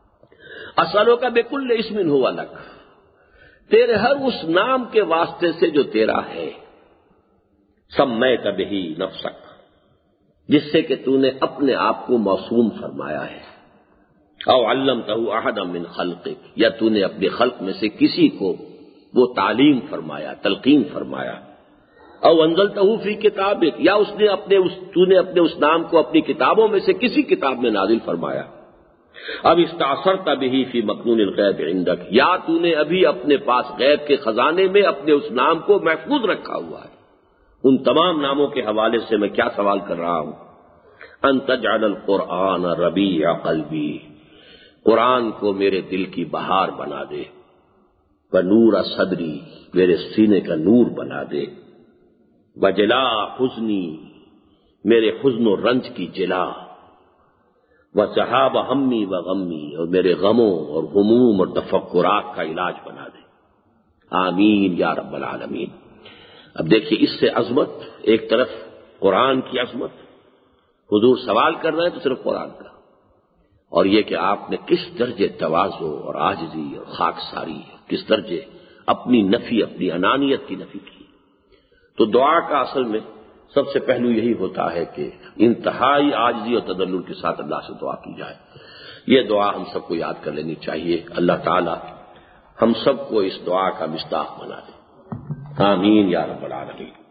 اسألک بکل اسم ہوا لک، تیرے ہر اس نام کے واسطے سے جو تیرا ہے، سمیت بہ نفسک، جس سے کہ تو نے اپنے آپ کو موسوم فرمایا ہے، او علمتہ احدا من خلقک، یا تو نے اپنے خلق میں سے کسی کو وہ تعلیم فرمایا، تلقین فرمایا، او انزلتہ فی کتابک، یا تو نے اپنے اس نام کو اپنی کتابوں میں سے کسی کتاب میں نازل فرمایا، اب استأثرت بہ فی مکنون الغیب عندک، یا تو نے ابھی اپنے پاس غیب کے خزانے میں اپنے اس نام کو محفوظ رکھا ہوا ہے۔ ان تمام ناموں کے حوالے سے میں کیا سوال کر رہا ہوں؟ ان تجعل القرآن ربیع قلبی، قرآن کو میرے دل کی بہار بنا دے، ونور صدری، میرے سینے کا نور بنا دے، وجلا حزنی، میرے حزن و رنج کی جلا، وذہاب ہمی و غمی، اور میرے غموں اور غموم اور تفکرات کا علاج بنا دے، آمین یا رب العالمین۔ اب دیکھیے اس سے عظمت، ایک طرف قرآن کی عظمت، حضور سوال کر رہے ہیں تو صرف قرآن کا، اور یہ کہ آپ نے کس درجے تواضع اور عاجزی اور خاکساری، کس درجے اپنی نفی، اپنی انانیت کی نفی کی۔ تو دعا کا اصل میں سب سے پہلو یہی ہوتا ہے کہ انتہائی عاجزی اور تذلل کے ساتھ اللہ سے دعا کی جائے۔ یہ دعا ہم سب کو یاد کر لینی چاہیے، اللہ تعالی ہم سب کو اس دعا کا مصداق بنا دے، آمین یا رب العالمین۔